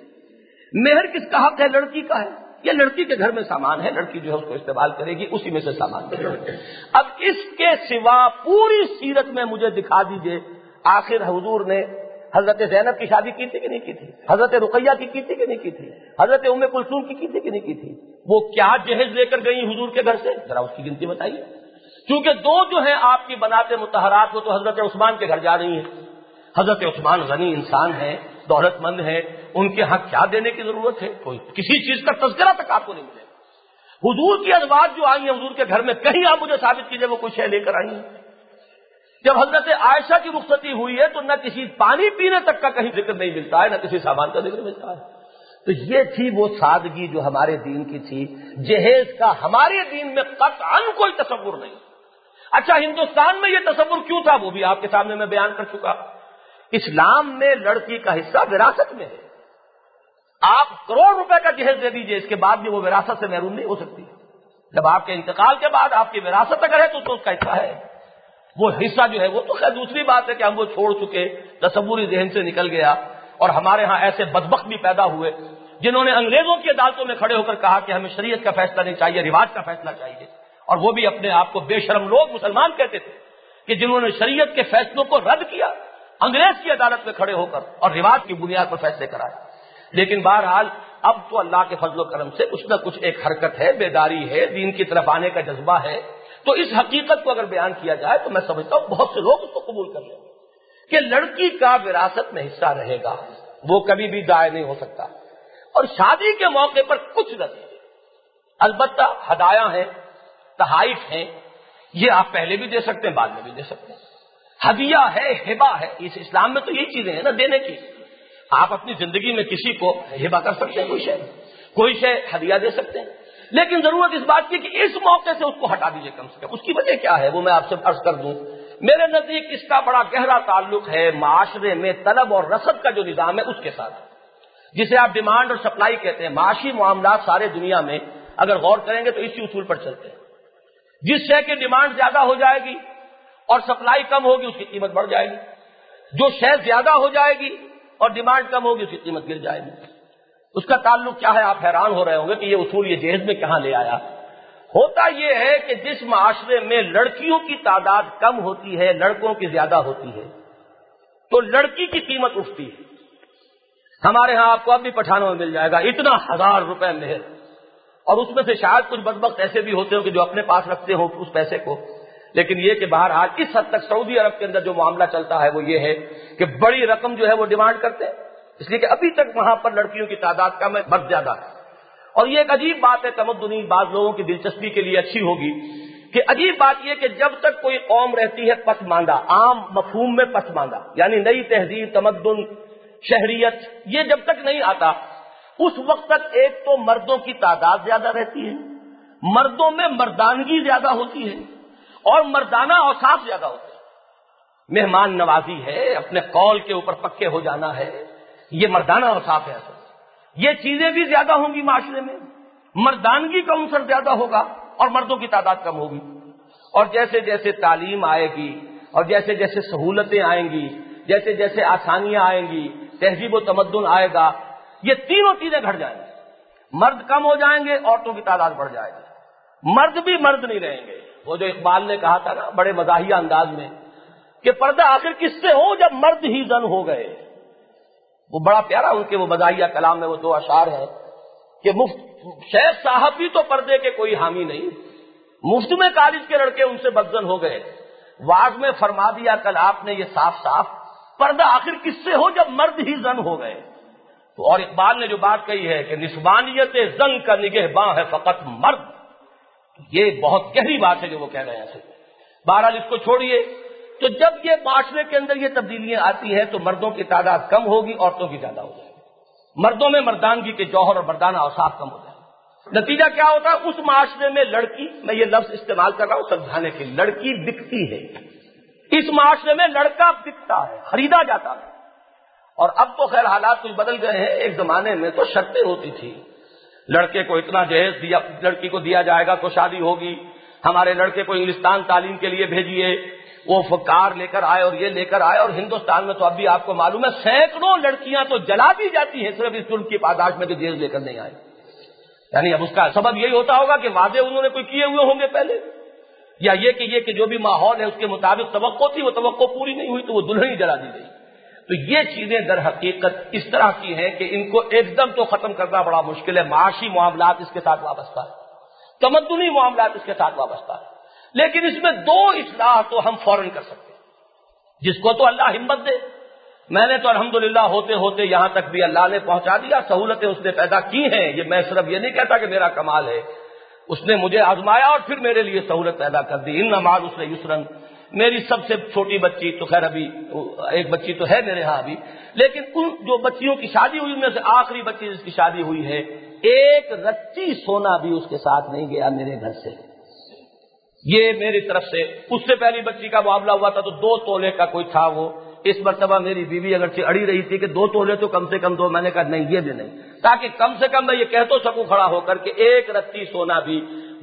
Speaker 1: مہر کس کا حق ہے؟ لڑکی کا ہے. یہ لڑکی کے گھر میں سامان ہے، لڑکی جو ہے اس کو استعمال کرے گی، اسی میں سے سامان کرے گی. اب اس کے سوا پوری سیرت میں مجھے دکھا دیجئے آخر حضور نے حضرت زینب کی شادی کی تھی کہ نہیں کی تھی؟ حضرت رقیہ کی کی تھی کہ نہیں کی تھی؟ حضرت ام کلثوم کی کی تھی کہ نہیں کی تھی؟ وہ کیا جہیز لے کر گئی حضور کے گھر سے؟ ذرا اس کی گنتی بتائیے. چونکہ دو جو ہیں آپ کی بنات مطہرات وہ تو حضرت عثمان کے گھر جا رہی ہیں. حضرت عثمان غنی انسان ہے، دولت مند ہے، ان کے ہاں کیا دینے کی ضرورت ہے؟ کوئی کسی چیز کا تذکرہ تک آپ کو نہیں ملے. حضور کی ازواج جو آئی ہیں حضور کے گھر میں، کہیں آپ مجھے ثابت کیجئے وہ کچھ ہے لے کر آئی ہیں. جب حضرت عائشہ کی رخصتی ہوئی ہے تو نہ کسی پانی پینے تک کا کہیں ذکر نہیں ملتا ہے، نہ کسی سامان کا ذکر ملتا ہے. تو یہ تھی وہ سادگی جو ہمارے دین کی تھی. جہیز کا ہمارے دین میں قطعاً کوئی تصور نہیں. اچھا ہندوستان میں یہ تصور کیوں تھا وہ بھی آپ کے سامنے میں بیان کر چکا. اسلام میں لڑکی کا حصہ وراثت میں ہے. آپ کروڑ روپے کا جہیز دے دیجئے، اس کے بعد بھی وہ وراثت سے محروم نہیں ہو سکتی. جب آپ کے انتقال کے بعد آپ کی وراثت اگر ہے تو, تو اس کا حصہ ہے. وہ حصہ جو ہے وہ تو خیر دوسری بات ہے کہ ہم وہ چھوڑ چکے, تصوری ذہن سے نکل گیا. اور ہمارے ہاں ایسے بدبخت بھی پیدا ہوئے جنہوں نے انگریزوں کی عدالتوں میں کھڑے ہو کر کہا کہ ہمیں شریعت کا فیصلہ نہیں چاہیے, رواج کا فیصلہ چاہیے. اور وہ بھی اپنے آپ کو بے شرم لوگ مسلمان کہتے تھے کہ جنہوں نے شریعت کے فیصلوں کو رد کیا انگریز کی عدالت میں کھڑے ہو کر اور رواج کی بنیاد پر فیصلے کرائے. لیکن بہرحال اب تو اللہ کے فضل و کرم سے کچھ نہ کچھ ایک حرکت ہے, بیداری ہے, دین کی طرف آنے کا جذبہ ہے. تو اس حقیقت کو اگر بیان کیا جائے تو میں سمجھتا ہوں بہت سے لوگ اس کو قبول کر لیں کہ لڑکی کا وراثت میں حصہ رہے گا, وہ کبھی بھی ضائع نہیں ہو سکتا. اور شادی کے موقع پر کچھ نہ دیجیے, البتہ ہدایاں ہیں, تحائف ہیں, یہ آپ پہلے بھی دے سکتے ہیں, بعد میں بھی دے سکتے ہیں. ہدیہ ہے, ہبہ ہے, اس اسلام میں تو یہی چیزیں ہیں نا دینے کی. آپ اپنی زندگی میں کسی کو ہبہ کر سکتے ہیں, کوئی شے کوئی شے ہدیہ دے سکتے ہیں, لیکن ضرورت اس بات کی کہ اس موقع سے اس کو ہٹا دیجیے کم سے کم. اس کی وجہ کیا ہے وہ میں آپ سے عرض کر دوں. میرے نزدیک اس کا بڑا گہرا تعلق ہے معاشرے میں طلب اور رسد کا جو نظام ہے اس کے ساتھ, جسے آپ ڈیمانڈ اور سپلائی کہتے ہیں. معاشی معاملات سارے دنیا میں اگر غور کریں گے تو اسی اصول پر چلتے ہیں. جس شے کی ڈیمانڈ زیادہ ہو جائے گی اور سپلائی کم ہوگی اس کی قیمت بڑھ جائے گی. جو شے زیادہ ہو جائے گی اور ڈیمانڈ کم ہوگی اس کی قیمت گر جائے گی. اس کا تعلق کیا ہے آپ حیران ہو رہے ہوں گے کہ یہ اصول یہ جہیز میں کہاں لے آیا. ہوتا یہ ہے کہ جس معاشرے میں لڑکیوں کی تعداد کم ہوتی ہے, لڑکوں کی زیادہ ہوتی ہے, تو لڑکی کی قیمت اٹھتی ہے. ہمارے ہاں آپ کو اب بھی پٹھانوں میں مل جائے گا اتنا ہزار روپے مہر, اور اس میں سے شاید کچھ بدبخت ایسے بھی ہوتے ہوں کہ جو اپنے پاس رکھتے ہوں اس پیسے کو. لیکن یہ کہ بہرحال اس حد تک سعودی عرب کے اندر جو معاملہ چلتا ہے وہ یہ ہے کہ بڑی رقم جو ہے وہ ڈیمانڈ کرتے ہیں, اس لیے کہ ابھی تک وہاں پر لڑکیوں کی تعداد کم ہے, مرد زیادہ ہے. اور یہ ایک عجیب بات ہے, تمدنی بعض لوگوں کی دلچسپی کے لیے اچھی ہوگی کہ عجیب بات یہ کہ جب تک کوئی قوم رہتی ہے پسماندہ, عام مفہوم میں پسماندہ, یعنی نئی تہذیب, تمدن, شہریت, یہ جب تک نہیں آتا اس وقت تک ایک تو مردوں کی تعداد زیادہ رہتی ہے, مردوں میں مردانگی زیادہ ہوتی ہے اور مردانہ اوصاف زیادہ ہوتے ہیں. مہمان نوازی ہے, اپنے قول کے اوپر پکے ہو جانا ہے, یہ مردانہ اوصاف ہے. اصل یہ چیزیں بھی زیادہ ہوں گی معاشرے میں, مردانگی کا عنصر زیادہ ہوگا اور مردوں کی تعداد کم ہوگی. اور جیسے جیسے تعلیم آئے گی اور جیسے جیسے سہولتیں آئیں گی, جیسے جیسے آسانیاں آئیں گی, تہذیب و تمدن آئے گا, یہ تینوں چیزیں گھٹ جائیں گی. مرد کم ہو جائیں گے, عورتوں کی تعداد بڑھ جائے گی. مرد بھی مرد نہیں رہیں گے. وہ جو اقبال نے کہا تھا نا بڑے مزاحیہ انداز میں کہ پردہ آخر کس سے ہو جب مرد ہی زن ہو گئے, وہ بڑا پیارا ان کے وہ مزاحیہ کلام میں وہ دو اشعار ہیں کہ مفت شیخ صاحب بھی تو پردے کے کوئی حامی نہیں, مفت میں کالج کے لڑکے ان سے بدزن ہو گئے. واز میں فرما دیا کل آپ نے یہ صاف صاف, پردہ آخر کس سے ہو جب مرد ہی زن ہو گئے. تو اور اقبال نے جو بات کہی ہے کہ نسبانیت زن کا نگہباں ہے فقط مرد, یہ بہت گہری بات ہے جو وہ کہہ رہے ہیں. بہرحال اس کو چھوڑیے. تو جب یہ معاشرے کے اندر یہ تبدیلیاں آتی ہیں تو مردوں کی تعداد کم ہوگی, عورتوں کی زیادہ ہو جائے گی. مردوں میں مردانگی کے جوہر اور مردانہ اوصاف کم ہو جائے گا. نتیجہ کیا ہوتا ہے, اس معاشرے میں لڑکی, میں یہ لفظ استعمال کر رہا ہوں سمجھانے کے, لڑکی بکتی ہے. اس معاشرے میں لڑکا بکتا ہے, خریدا جاتا ہے. اور اب تو خیر حالات کچھ بدل گئے ہیں. ایک زمانے میں تو شرطیں ہوتی تھی, لڑکے کو اتنا جہیز دیا, لڑکی کو دیا جائے گا تو شادی ہوگی. ہمارے لڑکے کو انگلستان تعلیم کے لیے بھیجیے, وہ کار لے کر آئے اور یہ لے کر آئے. اور ہندوستان میں تو اب بھی آپ کو معلوم ہے سینکڑوں لڑکیاں تو جلا دی جاتی ہیں صرف اس جرم کی پاداش میں کہ جہیز لے کر نہیں آئے. یعنی اب اس کا سبب یہی ہوتا ہوگا کہ وعدے انہوں نے کوئی کیے ہوئے ہوں گے پہلے, یا یہ کہ یہ کہ جو بھی ماحول ہے اس کے مطابق توقع تھی وہ توقع پوری نہیں ہوئی تو وہ دلہن ہی جلا دی گئی. تو یہ چیزیں در حقیقت اس طرح کی ہیں کہ ان کو ایک دم تو ختم کرنا بڑا مشکل ہے. معاشی معاملات اس کے ساتھ وابستہ ہے, تمدنی معاملات اس کے ساتھ وابستہ ہے. لیکن اس میں دو اصلاح تو ہم فوراً کر سکتے ہیں, جس کو تو اللہ ہمت دے. میں نے تو الحمدللہ ہوتے ہوتے یہاں تک بھی اللہ نے پہنچا دیا, سہولتیں اس نے پیدا کی ہیں. یہ میں صرف یہ نہیں کہتا کہ میرا کمال ہے, اس نے مجھے آزمایا اور پھر میرے لیے سہولت پیدا کر دی. ان مع العسر یسرا, میری سب سے چھوٹی بچی تو خیر ابھی ایک بچی تو ہے میرے ہاں ابھی, لیکن ان جو بچیوں کی شادی ہوئی میں سے آخری بچی جس کی شادی ہوئی ہے, ایک رتی سونا بھی اس کے ساتھ نہیں گیا میرے گھر سے. یہ میری طرف سے. اس سے پہلی بچی کا معاملہ ہوا تھا تو دو تولے کا کوئی تھا وہ. اس مرتبہ میری بیوی اگرچہ اڑی رہی تھی کہ دو تولے تو کم سے کم دو, میں نے کہا نہیں یہ بھی نہیں, تاکہ کم سے کم میں یہ کہہ تو سکوں کھڑا ہو کر کہ ایک رتی سونا بھی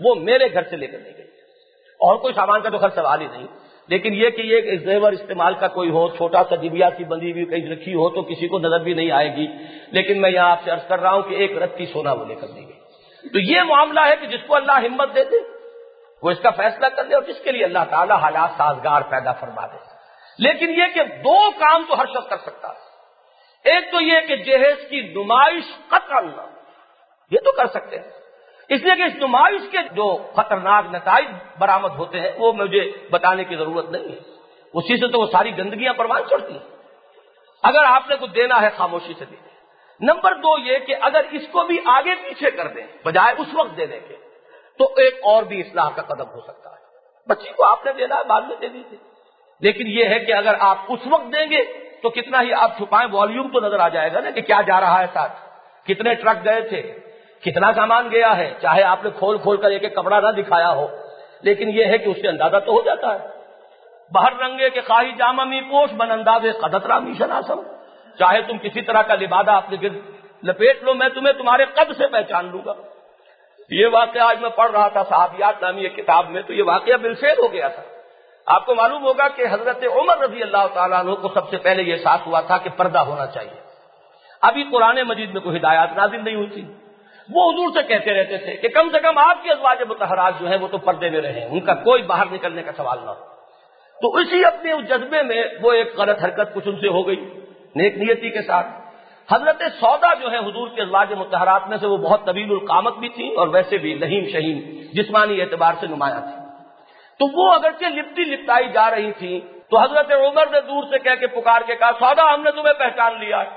Speaker 1: وہ میرے گھر سے لے کر نہیں گئی، اور کوئی سامان کا تو خیر سوال ہی نہیں، لیکن یہ کہ یہ زیور استعمال کا کوئی ہو، چھوٹا سا ڈبیا سی بندی ہوئی کہیں رکھی ہو تو کسی کو نظر بھی نہیں آئے گی، لیکن میں یہاں آپ سے عرض کر رہا ہوں کہ ایک رتی سونا وہ لے کر نہیں گئی۔ تو یہ معاملہ ہے کہ جس کو اللہ ہمت دے دے وہ اس کا فیصلہ کر لے، اور جس کے لیے اللہ تعالیٰ حالات سازگار پیدا فرما دے۔ لیکن یہ کہ دو کام تو ہر شخص کر سکتا ہے، ایک تو یہ کہ جہیز کی نمائش قطعاً نہ، یہ تو کر سکتے ہیں، اس لیے کہ اس نمائش کے جو خطرناک نتائج برآمد ہوتے ہیں وہ مجھے بتانے کی ضرورت نہیں ہے، اسی سے تو وہ ساری گندگیاں پروان چڑھتی ہیں۔ اگر آپ نے کچھ دینا ہے خاموشی سے دیجیے۔ نمبر دو یہ کہ اگر اس کو بھی آگے پیچھے کر دیں بجائے اس وقت دینے کے تو ایک اور بھی اصلاح کا قدم ہو سکتا ہے۔ بچی کو آپ نے دینا ہے بعد میں دے دیجیے، لیکن یہ ہے کہ اگر آپ اس وقت دیں گے تو کتنا ہی آپ چھپائیں، والیوم تو نظر آ جائے گا نا کہ کیا جا رہا ہے ساتھ، کتنے ٹرک گئے تھے، کتنا سامان گیا ہے، چاہے آپ نے کھول کھول کر ایک ایک کپڑا نہ دکھایا ہو، لیکن یہ ہے کہ اس سے اندازہ تو ہو جاتا ہے۔ بہر رنگے کے خواہی جامہ می پوش بن انداز قدت رامی شناسم، چاہے تم کسی طرح کا لبادہ اپنے گرد لپیٹ لو، میں تمہیں تمہارے قد سے پہچان لوں گا۔ یہ واقعہ آج میں پڑھ رہا تھا صحابیات نامی ایک کتاب میں، تو یہ واقعہ بالفعل ہو گیا تھا۔ آپ کو معلوم ہوگا کہ حضرت عمر رضی اللہ تعالیٰ عنہ کو سب سے پہلے یہ احساس ہوا تھا کہ پردہ ہونا چاہیے۔ ابھی قرآن مجید میں کوئی ہدایات نازل نہیں ہوئی تھی، وہ حضور سے کہتے رہتے تھے کہ کم سے کم آپ کی ازواج مطہرات جو ہیں وہ تو پردے میں رہیں، ان کا کوئی باہر نکلنے کا سوال نہ ہو۔ تو اسی اپنے اس جذبے میں وہ ایک غلط حرکت کچھ ان سے ہو گئی نیک نیتی کے ساتھ۔ حضرت سودا جو ہے حضور کے ازواج مطہرات میں سے، وہ بہت طویل القامت بھی تھی اور ویسے بھی لہیم شہیم جسمانی اعتبار سے نمایاں تھی، تو وہ اگرچہ لپٹی لپٹائی جا رہی تھی تو حضرت عمر نے دور سے کہہ کے پکار کے کہا سودا ہم نے تمہیں پہچان لیا ہے۔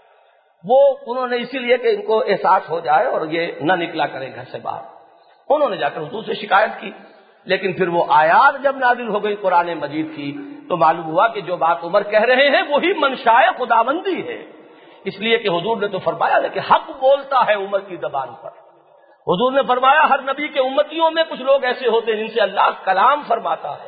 Speaker 1: وہ انہوں نے اسی لیے کہ ان کو احساس ہو جائے اور یہ نہ نکلا کریں گھر سے باہر، انہوں نے جا کر حضور سے شکایت کی، لیکن پھر وہ آیات جب نازل ہو گئی قرآن مجید کی تو معلوم ہوا کہ جو بات عمر کہہ رہے ہیں وہی منشائے خداوندی ہے، اس لیے کہ حضور نے تو فرمایا کہ حق بولتا ہے عمر کی زبان پر۔ حضور نے فرمایا ہر نبی کے امتیوں میں کچھ لوگ ایسے ہوتے ہیں جن سے اللہ کلام فرماتا ہے،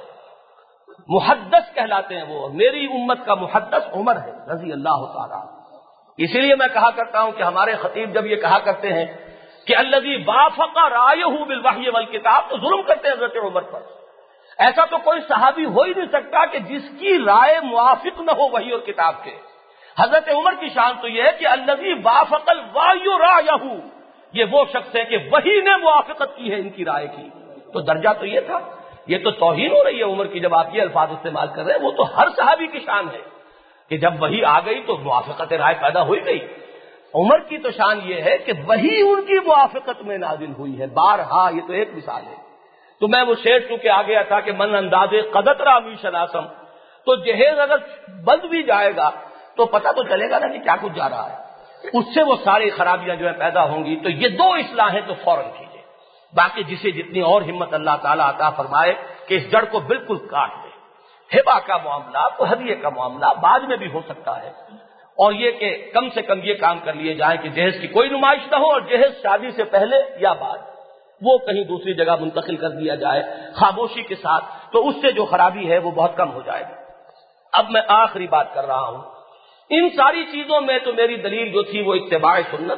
Speaker 1: محدث کہلاتے ہیں وہ، میری امت کا محدث عمر ہے رضی اللہ تعالیٰ۔ اسی لیے میں کہا کرتا ہوں کہ ہمارے خطیب جب یہ کہا کرتے ہیں کہ الذی وافق رایہ بالوحی والکتاب، تو ظلم کرتے ہیں حضرت عمر پر۔ ایسا تو کوئی صحابی ہو ہی نہیں سکتا کہ جس کی رائے موافق نہ ہو وحی اور کتاب کے۔ حضرت عمر کی شان تو یہ ہے کہ الذی وافق الوحی رایہ، یہ وہ شخص ہے کہ وحی نے موافقت کی ہے ان کی رائے کی، تو درجہ تو یہ تھا۔ یہ تو توہین ہو رہی ہے عمر کی جب آپ یہ الفاظ استعمال کر رہے ہیں، وہ تو ہر صحابی کی شان ہے کہ جب وحی آ گئی تو موافقت رائے پیدا ہوئی گئی۔ عمر کی تو شان یہ ہے کہ وہی ان کی موافقت میں نازل ہوئی ہے بارہا، یہ تو ایک مثال ہے۔ تو میں وہ شعر چونکہ آ گیا تھا کہ من انداز قدت رامی شناسم، تو جہیز اگر بند بھی جائے گا تو پتہ تو چلے گا نا کہ کیا کچھ جا رہا ہے، اس سے وہ ساری خرابیاں جو ہے پیدا ہوں گی۔ تو یہ دو اصلاحیں تو فوراً کیجیے، باقی جسے جتنی اور ہمت اللہ تعالیٰ عطا فرمائے کہ اس جڑ کو بالکل کاٹ دے۔ ہبہ کا معاملہ تو ہدیے کا معاملہ بعد میں بھی ہو سکتا ہے، اور یہ کہ کم سے کم یہ کام کر لیے جائیں کہ جہیز کی کوئی نمائش نہ ہو، اور جہیز شادی سے پہلے یا بعد وہ کہیں دوسری جگہ منتقل کر دیا جائے خاموشی کے ساتھ، تو اس سے جو خرابی ہے وہ بہت کم ہو جائے گی۔ اب میں آخری بات کر رہا ہوں، ان ساری چیزوں میں تو میری دلیل جو تھی وہ اتباع سنت،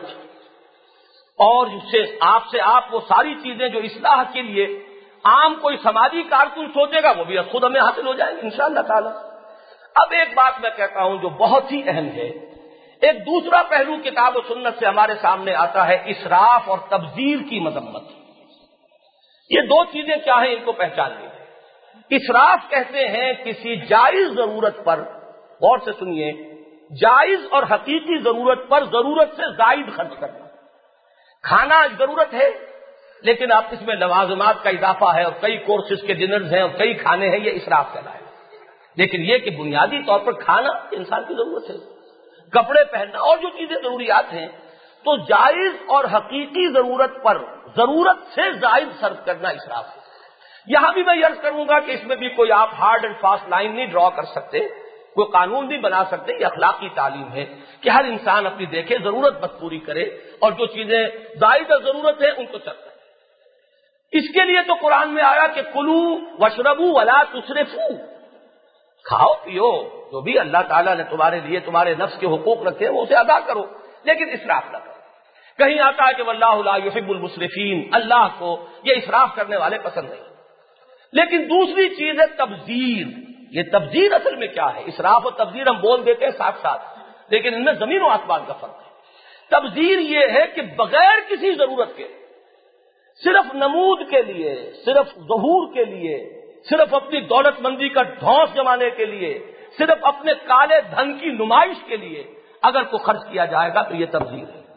Speaker 1: اور اس سے آپ سے آپ وہ ساری چیزیں جو اصلاح کے لیے عام کوئی سماجی کارکن سوچے گا وہ بھی خود ہمیں حاصل ہو جائے گی انشاءاللہ تعالی۔ اب ایک بات میں کہتا ہوں جو بہت ہی اہم ہے، ایک دوسرا پہلو کتاب و سنت سے ہمارے سامنے آتا ہے، اسراف اور تبذیر کی مذمت۔ یہ دو چیزیں کیا ہیں ان کو پہچان لیجیے۔ اسراف کہتے ہیں کسی جائز ضرورت پر، غور سے سنیے، جائز اور حقیقی ضرورت پر ضرورت سے زائد خرچ کرنا۔ کھانا ضرورت ہے لیکن آپ اس میں لوازمات کا اضافہ ہے اور کئی کورسز کے ڈنرز ہیں اور کئی کھانے ہیں، یہ اسراف کہلائے۔ لیکن یہ کہ بنیادی طور پر کھانا انسان کی ضرورت ہے، کپڑے پہننا اور جو چیزیں ضروریات ہیں، تو جائز اور حقیقی ضرورت پر ضرورت سے زائد صرف کرنا اسراف ہے۔ یہاں بھی میں عرض کروں گا کہ اس میں بھی کوئی آپ ہارڈ اینڈ فاسٹ لائن نہیں ڈرا کر سکتے، کوئی قانون نہیں بنا سکتے، یہ اخلاقی تعلیم ہے کہ ہر انسان اپنی دیکھے ضرورت بس پوری کرے اور جو چیزیں زائد ضرورت ہے ان کو چل کرے۔ اس کے لیے تو قرآن میں آیا کہ کلو واشربو ولا تسرفو، کھاؤ پیو، جو بھی اللہ تعالیٰ نے تمہارے لیے تمہارے نفس کے حقوق رکھے وہ اسے ادا کرو، لیکن اسراف نہ کرو۔ کہیں آتا ہے کہ واللہ لا یحب المسرفین، اللہ کو یہ اسراف کرنے والے پسند نہیں۔ لیکن دوسری چیز ہے تبذیر۔ یہ تبذیر اصل میں کیا ہے؟ اسراف و تبذیر ہم بول دیتے ہیں ساتھ ساتھ، لیکن ان میں زمین و آسمان کا فرق ہے۔ تبذیر یہ ہے کہ بغیر کسی ضرورت کے، صرف نمود کے لیے، صرف ظہور کے لیے، صرف اپنی دولت مندی کا ڈھونس جمانے کے لیے، صرف اپنے کالے دھن کی نمائش کے لیے اگر کو خرچ کیا جائے گا تو یہ تبذیر ہے۔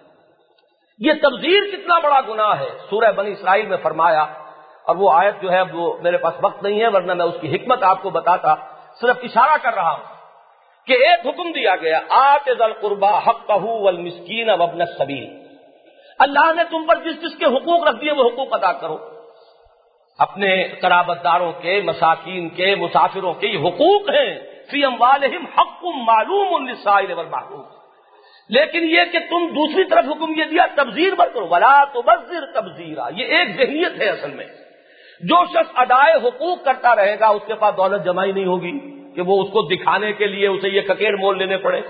Speaker 1: یہ تبذیر کتنا بڑا گناہ ہے، سورہ بنی اسرائیل میں فرمایا، اور وہ آیت جو ہے وہ میرے پاس وقت نہیں ہے ورنہ میں اس کی حکمت آپ کو بتاتا، صرف اشارہ کر رہا ہوں کہ ایک حکم دیا گیا، آت ذی القربى حقہ والمسکین وابن السبیل۔ اللہ نے تم پر جس جس کے حقوق رکھ دیے وہ حقوق ادا کرو، اپنے قرابت داروں کے، مساکین کے، مسافروں کے، یہ حقوق ہیں، فی اموالہم حق معلوم للسائل والمحروم۔ لیکن یہ کہ تم دوسری طرف حکم یہ دیا تبذیر مت کرو، ولا تبذر تبذیرا، یہ ایک ذہنیت ہے اصل میں۔ جو شخص ادائے حقوق کرتا رہے گا اس کے پاس دولت جمع ہی نہیں ہوگی کہ وہ اس کو دکھانے کے لیے اسے یہ ککیڑ مول لینے پڑے۔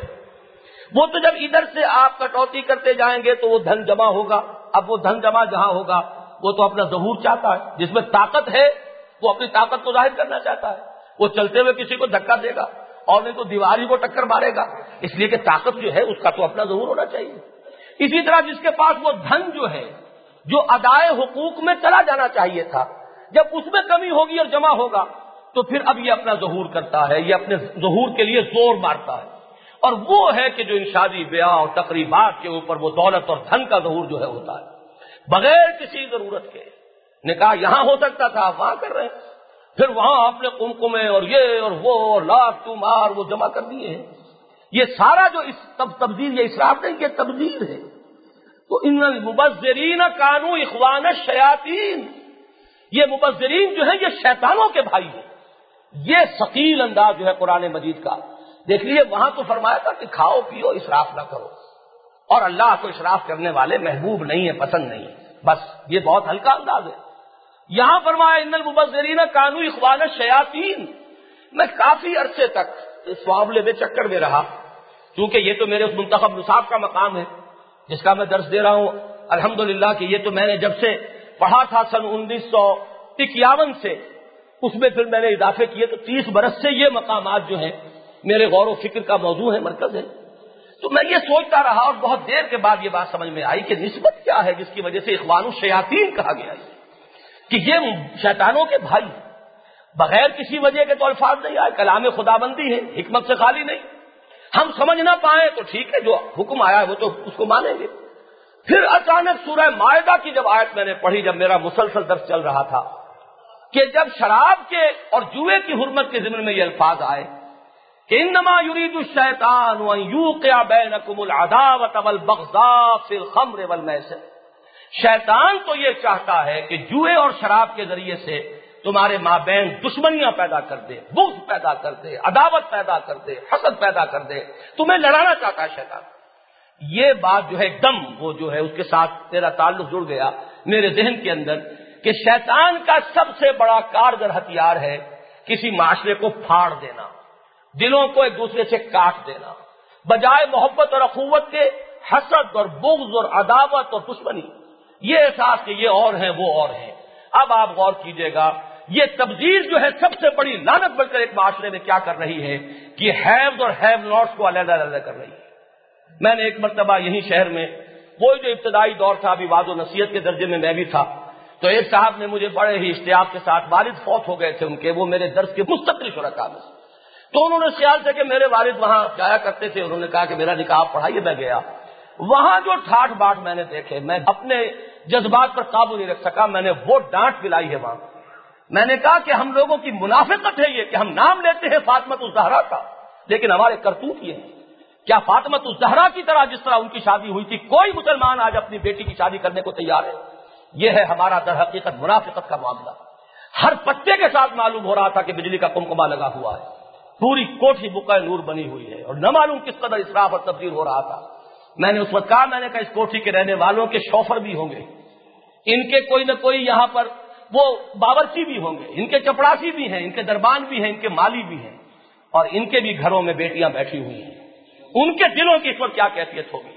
Speaker 1: وہ تو جب ادھر سے آپ کٹوتی کرتے جائیں گے تو وہ دھن جمع ہوگا، اب وہ دھن جمع جہاں ہوگا وہ تو اپنا ظہور چاہتا ہے، جس میں طاقت ہے وہ اپنی طاقت کو ظاہر کرنا چاہتا ہے، وہ چلتے ہوئے کسی کو دھکا دے گا اور نہیں تو دیواری کو ٹکر مارے گا، اس لیے کہ طاقت جو ہے اس کا تو اپنا ظہور ہونا چاہیے۔ اسی طرح جس کے پاس وہ دھن جو ہے جو ادائے حقوق میں چلا جانا چاہیے تھا، جب اس میں کمی ہوگی اور جمع ہوگا تو پھر اب یہ اپنا ظہور کرتا ہے، یہ اپنے ظہور کے لیے زور مارتا ہے، اور وہ ہے کہ جو ان شادی بیاہ اور تقریبات کے اوپر وہ دولت اور دھن کا ظہور جو ہے ہوتا ہے بغیر کسی ضرورت کے۔ نکاح یہاں ہو سکتا تھا آپ وہاں کر رہے ہیں، پھر وہاں اپنے قمقمے اور یہ اور وہ اور لاکھ تو مار وہ جمع کر دیے ہیں۔ یہ سارا جو اس تب تبذیر یہ اسراف نہیں، یہ تبذیر ہے۔ تو ان المبذرین کانوا اخوان الشیاطین، یہ مبذرین جو ہیں یہ شیطانوں کے بھائی ہیں۔ یہ ثقیل انداز جو ہے قرآن مجید کا، دیکھ لیجیے وہاں تو فرمایا تھا کہ کھاؤ پیو اسراف نہ کرو، اور اللہ کو اسراف کرنے والے محبوب نہیں ہے، پسند نہیں ہے، بس یہ بہت ہلکا انداز ہے۔ یہاں فرمایا ان المبذرین کانوا اخوان الشیاطین۔ میں کافی عرصے تک اس معاملے میں چکر میں رہا، کیونکہ یہ تو میرے اس منتخب نصاب کا مقام ہے جس کا میں درس دے رہا ہوں الحمدللہ، کہ یہ تو میں نے جب سے پڑھا تھا سن انیس سو اکیاون سے، اس میں پھر میں نے اضافے کیے، تو تیس برس سے یہ مقامات جو ہیں میرے غور و فکر کا موضوع ہے، مرکز ہے۔ تو میں یہ سوچتا رہا اور بہت دیر کے بعد یہ بات سمجھ میں آئی کہ نسبت کیا ہے جس کی وجہ سے اخوان الشیاطین کہا گیا ہے، کہ یہ شیطانوں کے بھائی بغیر کسی وجہ کے تو الفاظ نہیں آئے، کلام خدا بندی ہے، حکمت سے خالی نہیں۔ ہم سمجھ نہ پائیں تو ٹھیک ہے، جو حکم آیا ہے وہ تو اس کو مانیں گے۔ پھر اچانک سورہ مائدہ کی جب آیت میں نے پڑھی، جب میرا مسلسل درس چل رہا تھا، کہ جب شراب کے اور جوئے کی حرمت کے ضمن میں یہ الفاظ آئے کہ انما یرید الشیطان ان یوقع بینکم العداوۃ والبغضاء فی الخمر والمیسر، شیطان تو یہ چاہتا ہے کہ جوئے اور شراب کے ذریعے سے تمہارے مابین دشمنیاں پیدا کر دے، بغض پیدا کر دے، عداوت پیدا کر دے، حسد پیدا کر دے، تمہیں لڑانا چاہتا ہے شیطان۔ یہ بات جو ہے ایک دم وہ جو ہے اس کے ساتھ میرا تعلق جڑ گیا میرے ذہن کے اندر کہ شیطان کا سب سے بڑا کارگر ہتھیار ہے کسی معاشرے کو پھاڑ دینا، دلوں کو ایک دوسرے سے کاٹ دینا، بجائے محبت اور اخوت کے حسد اور بغض اور عداوت اور دشمنی، یہ احساس کہ یہ اور ہیں وہ اور ہیں۔ اب آپ غور کیجئے گا، یہ تبذیر جو ہے سب سے بڑی لعنت بن کر ایک معاشرے میں کیا کر رہی ہے کہ ہیوز اور ہیو ناٹس کو علیحدہ علیحدہ کر رہی ہے۔ میں نے ایک مرتبہ یہی شہر میں، وہ جو ابتدائی دور تھا، ابھی وعظ و نصیحت کے درجے میں میں بھی تھا، تو ایک صاحب نے مجھے بڑے ہی اشتیاق کے ساتھ، والد فوت ہو گئے تھے ان کے، وہ میرے درس کے مستقل شرکاء میں، تو انہوں نے خیال سے کہ میرے والد وہاں جایا کرتے تھے، انہوں نے کہا کہ میرا نکاح پڑھائیے، میں گیا۔ وہاں جو ٹھاٹ باٹ میں نے دیکھے، میں اپنے جذبات پر قابو نہیں رکھ سکا، میں نے وہ ڈانٹ پلائی ہے وہاں۔ میں نے کہا کہ ہم لوگوں کی منافقت ہے یہ کہ ہم نام لیتے ہیں فاطمۃ الزہرا کا، لیکن ہمارے کرتوت یہ ہیں۔ کیا فاطمۃ الزہرا کی طرح جس طرح ان کی شادی ہوئی تھی کوئی مسلمان آج اپنی بیٹی کی شادی کرنے کو تیار ہے؟ یہ ہے ہمارا در حقیقت منافقت کا معاملہ۔ ہر پتے کے ساتھ معلوم ہو رہا تھا کہ بجلی کا کمکما لگا ہوا ہے، پوری کوٹھی بقعہ نور بنی ہوئی ہے، اور نہ معلوم کس قدر اسراف اور تبذیر ہو رہا تھا۔ میں نے اس وقت کہا، میں نے کہا اس کوٹھی کے رہنے والوں کے شوفر بھی ہوں گے، ان کے کوئی نہ کوئی یہاں پر وہ باورچی بھی ہوں گے، ان کے چپڑاسی بھی ہیں، ان کے دربان بھی ہیں، ان کے مالی بھی ہیں، اور ان کے بھی گھروں میں بیٹیاں بیٹھی ہوئی ہیں۔ ان کے دلوں کی اس وقت کیا کیفیت ہوگی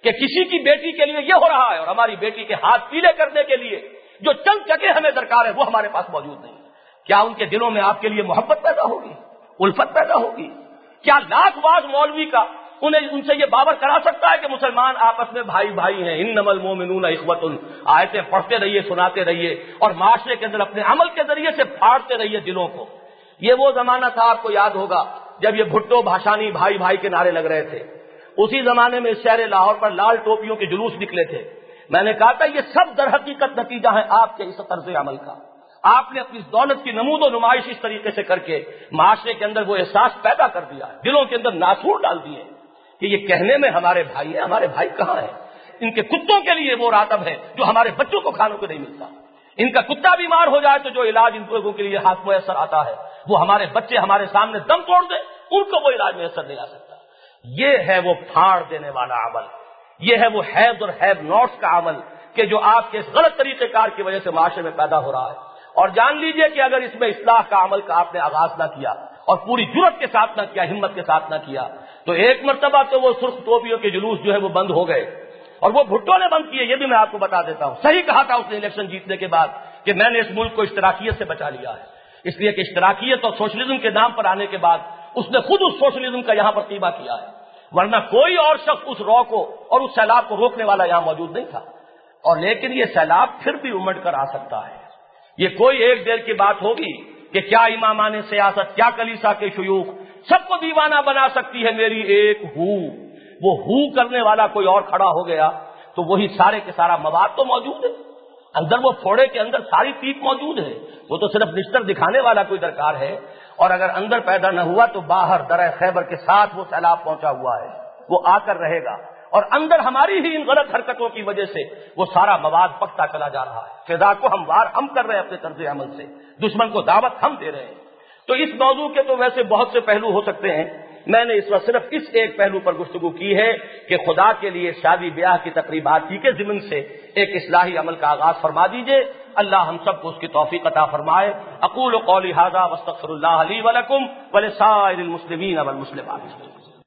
Speaker 1: کہ کسی کی بیٹی کے لیے یہ ہو رہا ہے اور ہماری بیٹی کے ہاتھ پیلے کرنے کے لیے جو چند جگہ ہمیں درکار ہے وہ ہمارے پاس موجود نہیں. کیا ان کے دلوں میں آپ کے لیے محبت پیدا ہوگی, الفت پیدا ہوگی؟ کیا لاکھ واز مولوی کا انہیں ان سے یہ باور کرا سکتا ہے کہ مسلمان آپس میں بھائی بھائی ہیں؟ انما المؤمنون اخوۃ. آیتیں پڑھتے رہیے, سناتے رہیے اور معاشرے کے اندر اپنے عمل کے ذریعے سے پھاڑتے رہیے دلوں کو. یہ وہ زمانہ تھا, آپ کو یاد ہوگا, جب یہ بھٹو بھاشانی بھائی بھائی کے نعرے لگ رہے تھے. اسی زمانے میں شہر لاہور پر لال ٹوپیوں کے جلوس نکلے تھے. میں نے کہا تھا یہ سب در حقیقت نتیجہ ہے آپ کے اس طرز عمل کا. آپ نے اپنی دولت کی نمود و نمائش اس طریقے سے کر کے معاشرے کے اندر وہ احساس پیدا کر دیا ہے, دلوں کے اندر ناسور ڈال دیے کہ یہ کہنے میں ہمارے بھائی ہیں, ہمارے بھائی کہاں ہیں؟ ان کے کتوں کے لیے وہ راتب ہے جو ہمارے بچوں کو کھانے کو نہیں ملتا. ان کا کتا بیمار ہو جائے تو جو علاج ان لوگوں کے لیے ہاتھ میسر آتا ہے وہ ہمارے بچے ہمارے سامنے دم توڑ دیں, ان کو وہ علاج میسر نہیں آ سکتا. یہ ہے وہ پھاڑ دینے والا عمل, یہ ہے وہ ہیب اور ہیب نوٹس کا عمل کہ جو آپ کے اس غلط طریقہ کار کی وجہ سے معاشرے میں پیدا ہو رہا ہے. اور جان لیجئے کہ اگر اس میں اصلاح کا عمل کا آپ نے آغاز نہ کیا اور پوری جرت کے ساتھ نہ کیا, ہمت کے ساتھ نہ کیا, تو ایک مرتبہ تو وہ سرخ ٹوپیوں کے جلوس جو ہے وہ بند ہو گئے اور وہ بھٹو نے بند کیے. یہ بھی میں آپ کو بتا دیتا ہوں, صحیح کہا تھا اس نے الیکشن جیتنے کے بعد کہ میں نے اس ملک کو اشتراکیت سے بچا لیا ہے, اس لیے کہ اشتراکیت اور سوشلزم کے نام پر آنے کے بعد اس نے خود اس سوشلزم کا یہاں پر قیمہ کیا ہے, ورنہ کوئی اور شخص اس رو کو اور اس سیلاب کو روکنے والا یہاں موجود نہیں تھا. اور لیکن یہ سیلاب پھر بھی امڑ کر آ سکتا ہے. یہ کوئی ایک دیر کی بات ہوگی کہ کیا امامان سیاست, کیا کلیسا کے شیوخ سب کو دیوانہ بنا سکتی ہے میری ایک ہو. وہ ہو کرنے والا کوئی اور کھڑا ہو گیا تو وہی سارے کے سارا مواد تو موجود ہے اندر, وہ پھوڑے کے اندر ساری پیپ موجود ہے, وہ تو صرف نشتر دکھانے والا کوئی درکار ہے. اور اگر اندر پیدا نہ ہوا تو باہر درہ خیبر کے ساتھ وہ سیلاب پہنچا ہوا ہے, وہ آ کر رہے گا. اور اندر ہماری ہی ان غلط حرکتوں کی وجہ سے وہ سارا مواد پکتا چلا جا رہا ہے. فضا کو ہم وار ہم کر رہے ہیں اپنے طرز عمل سے, دشمن کو دعوت ہم دے رہے ہیں. تو اس موضوع کے تو ویسے بہت سے پہلو ہو سکتے ہیں, میں نے اس وقت صرف اس ایک پہلو پر گفتگو کی ہے کہ خدا کے لیے شادی بیاہ کی تقریبات ہی کے ضمن سے ایک اصلاحی عمل کا آغاز فرما دیجئے. اللہ ہم سب کو اس کی توفیق عطا فرمائے. اقول قولی ھذا واستغفر اللہ لی ولکم ولسائر المسلمین والمسلمات.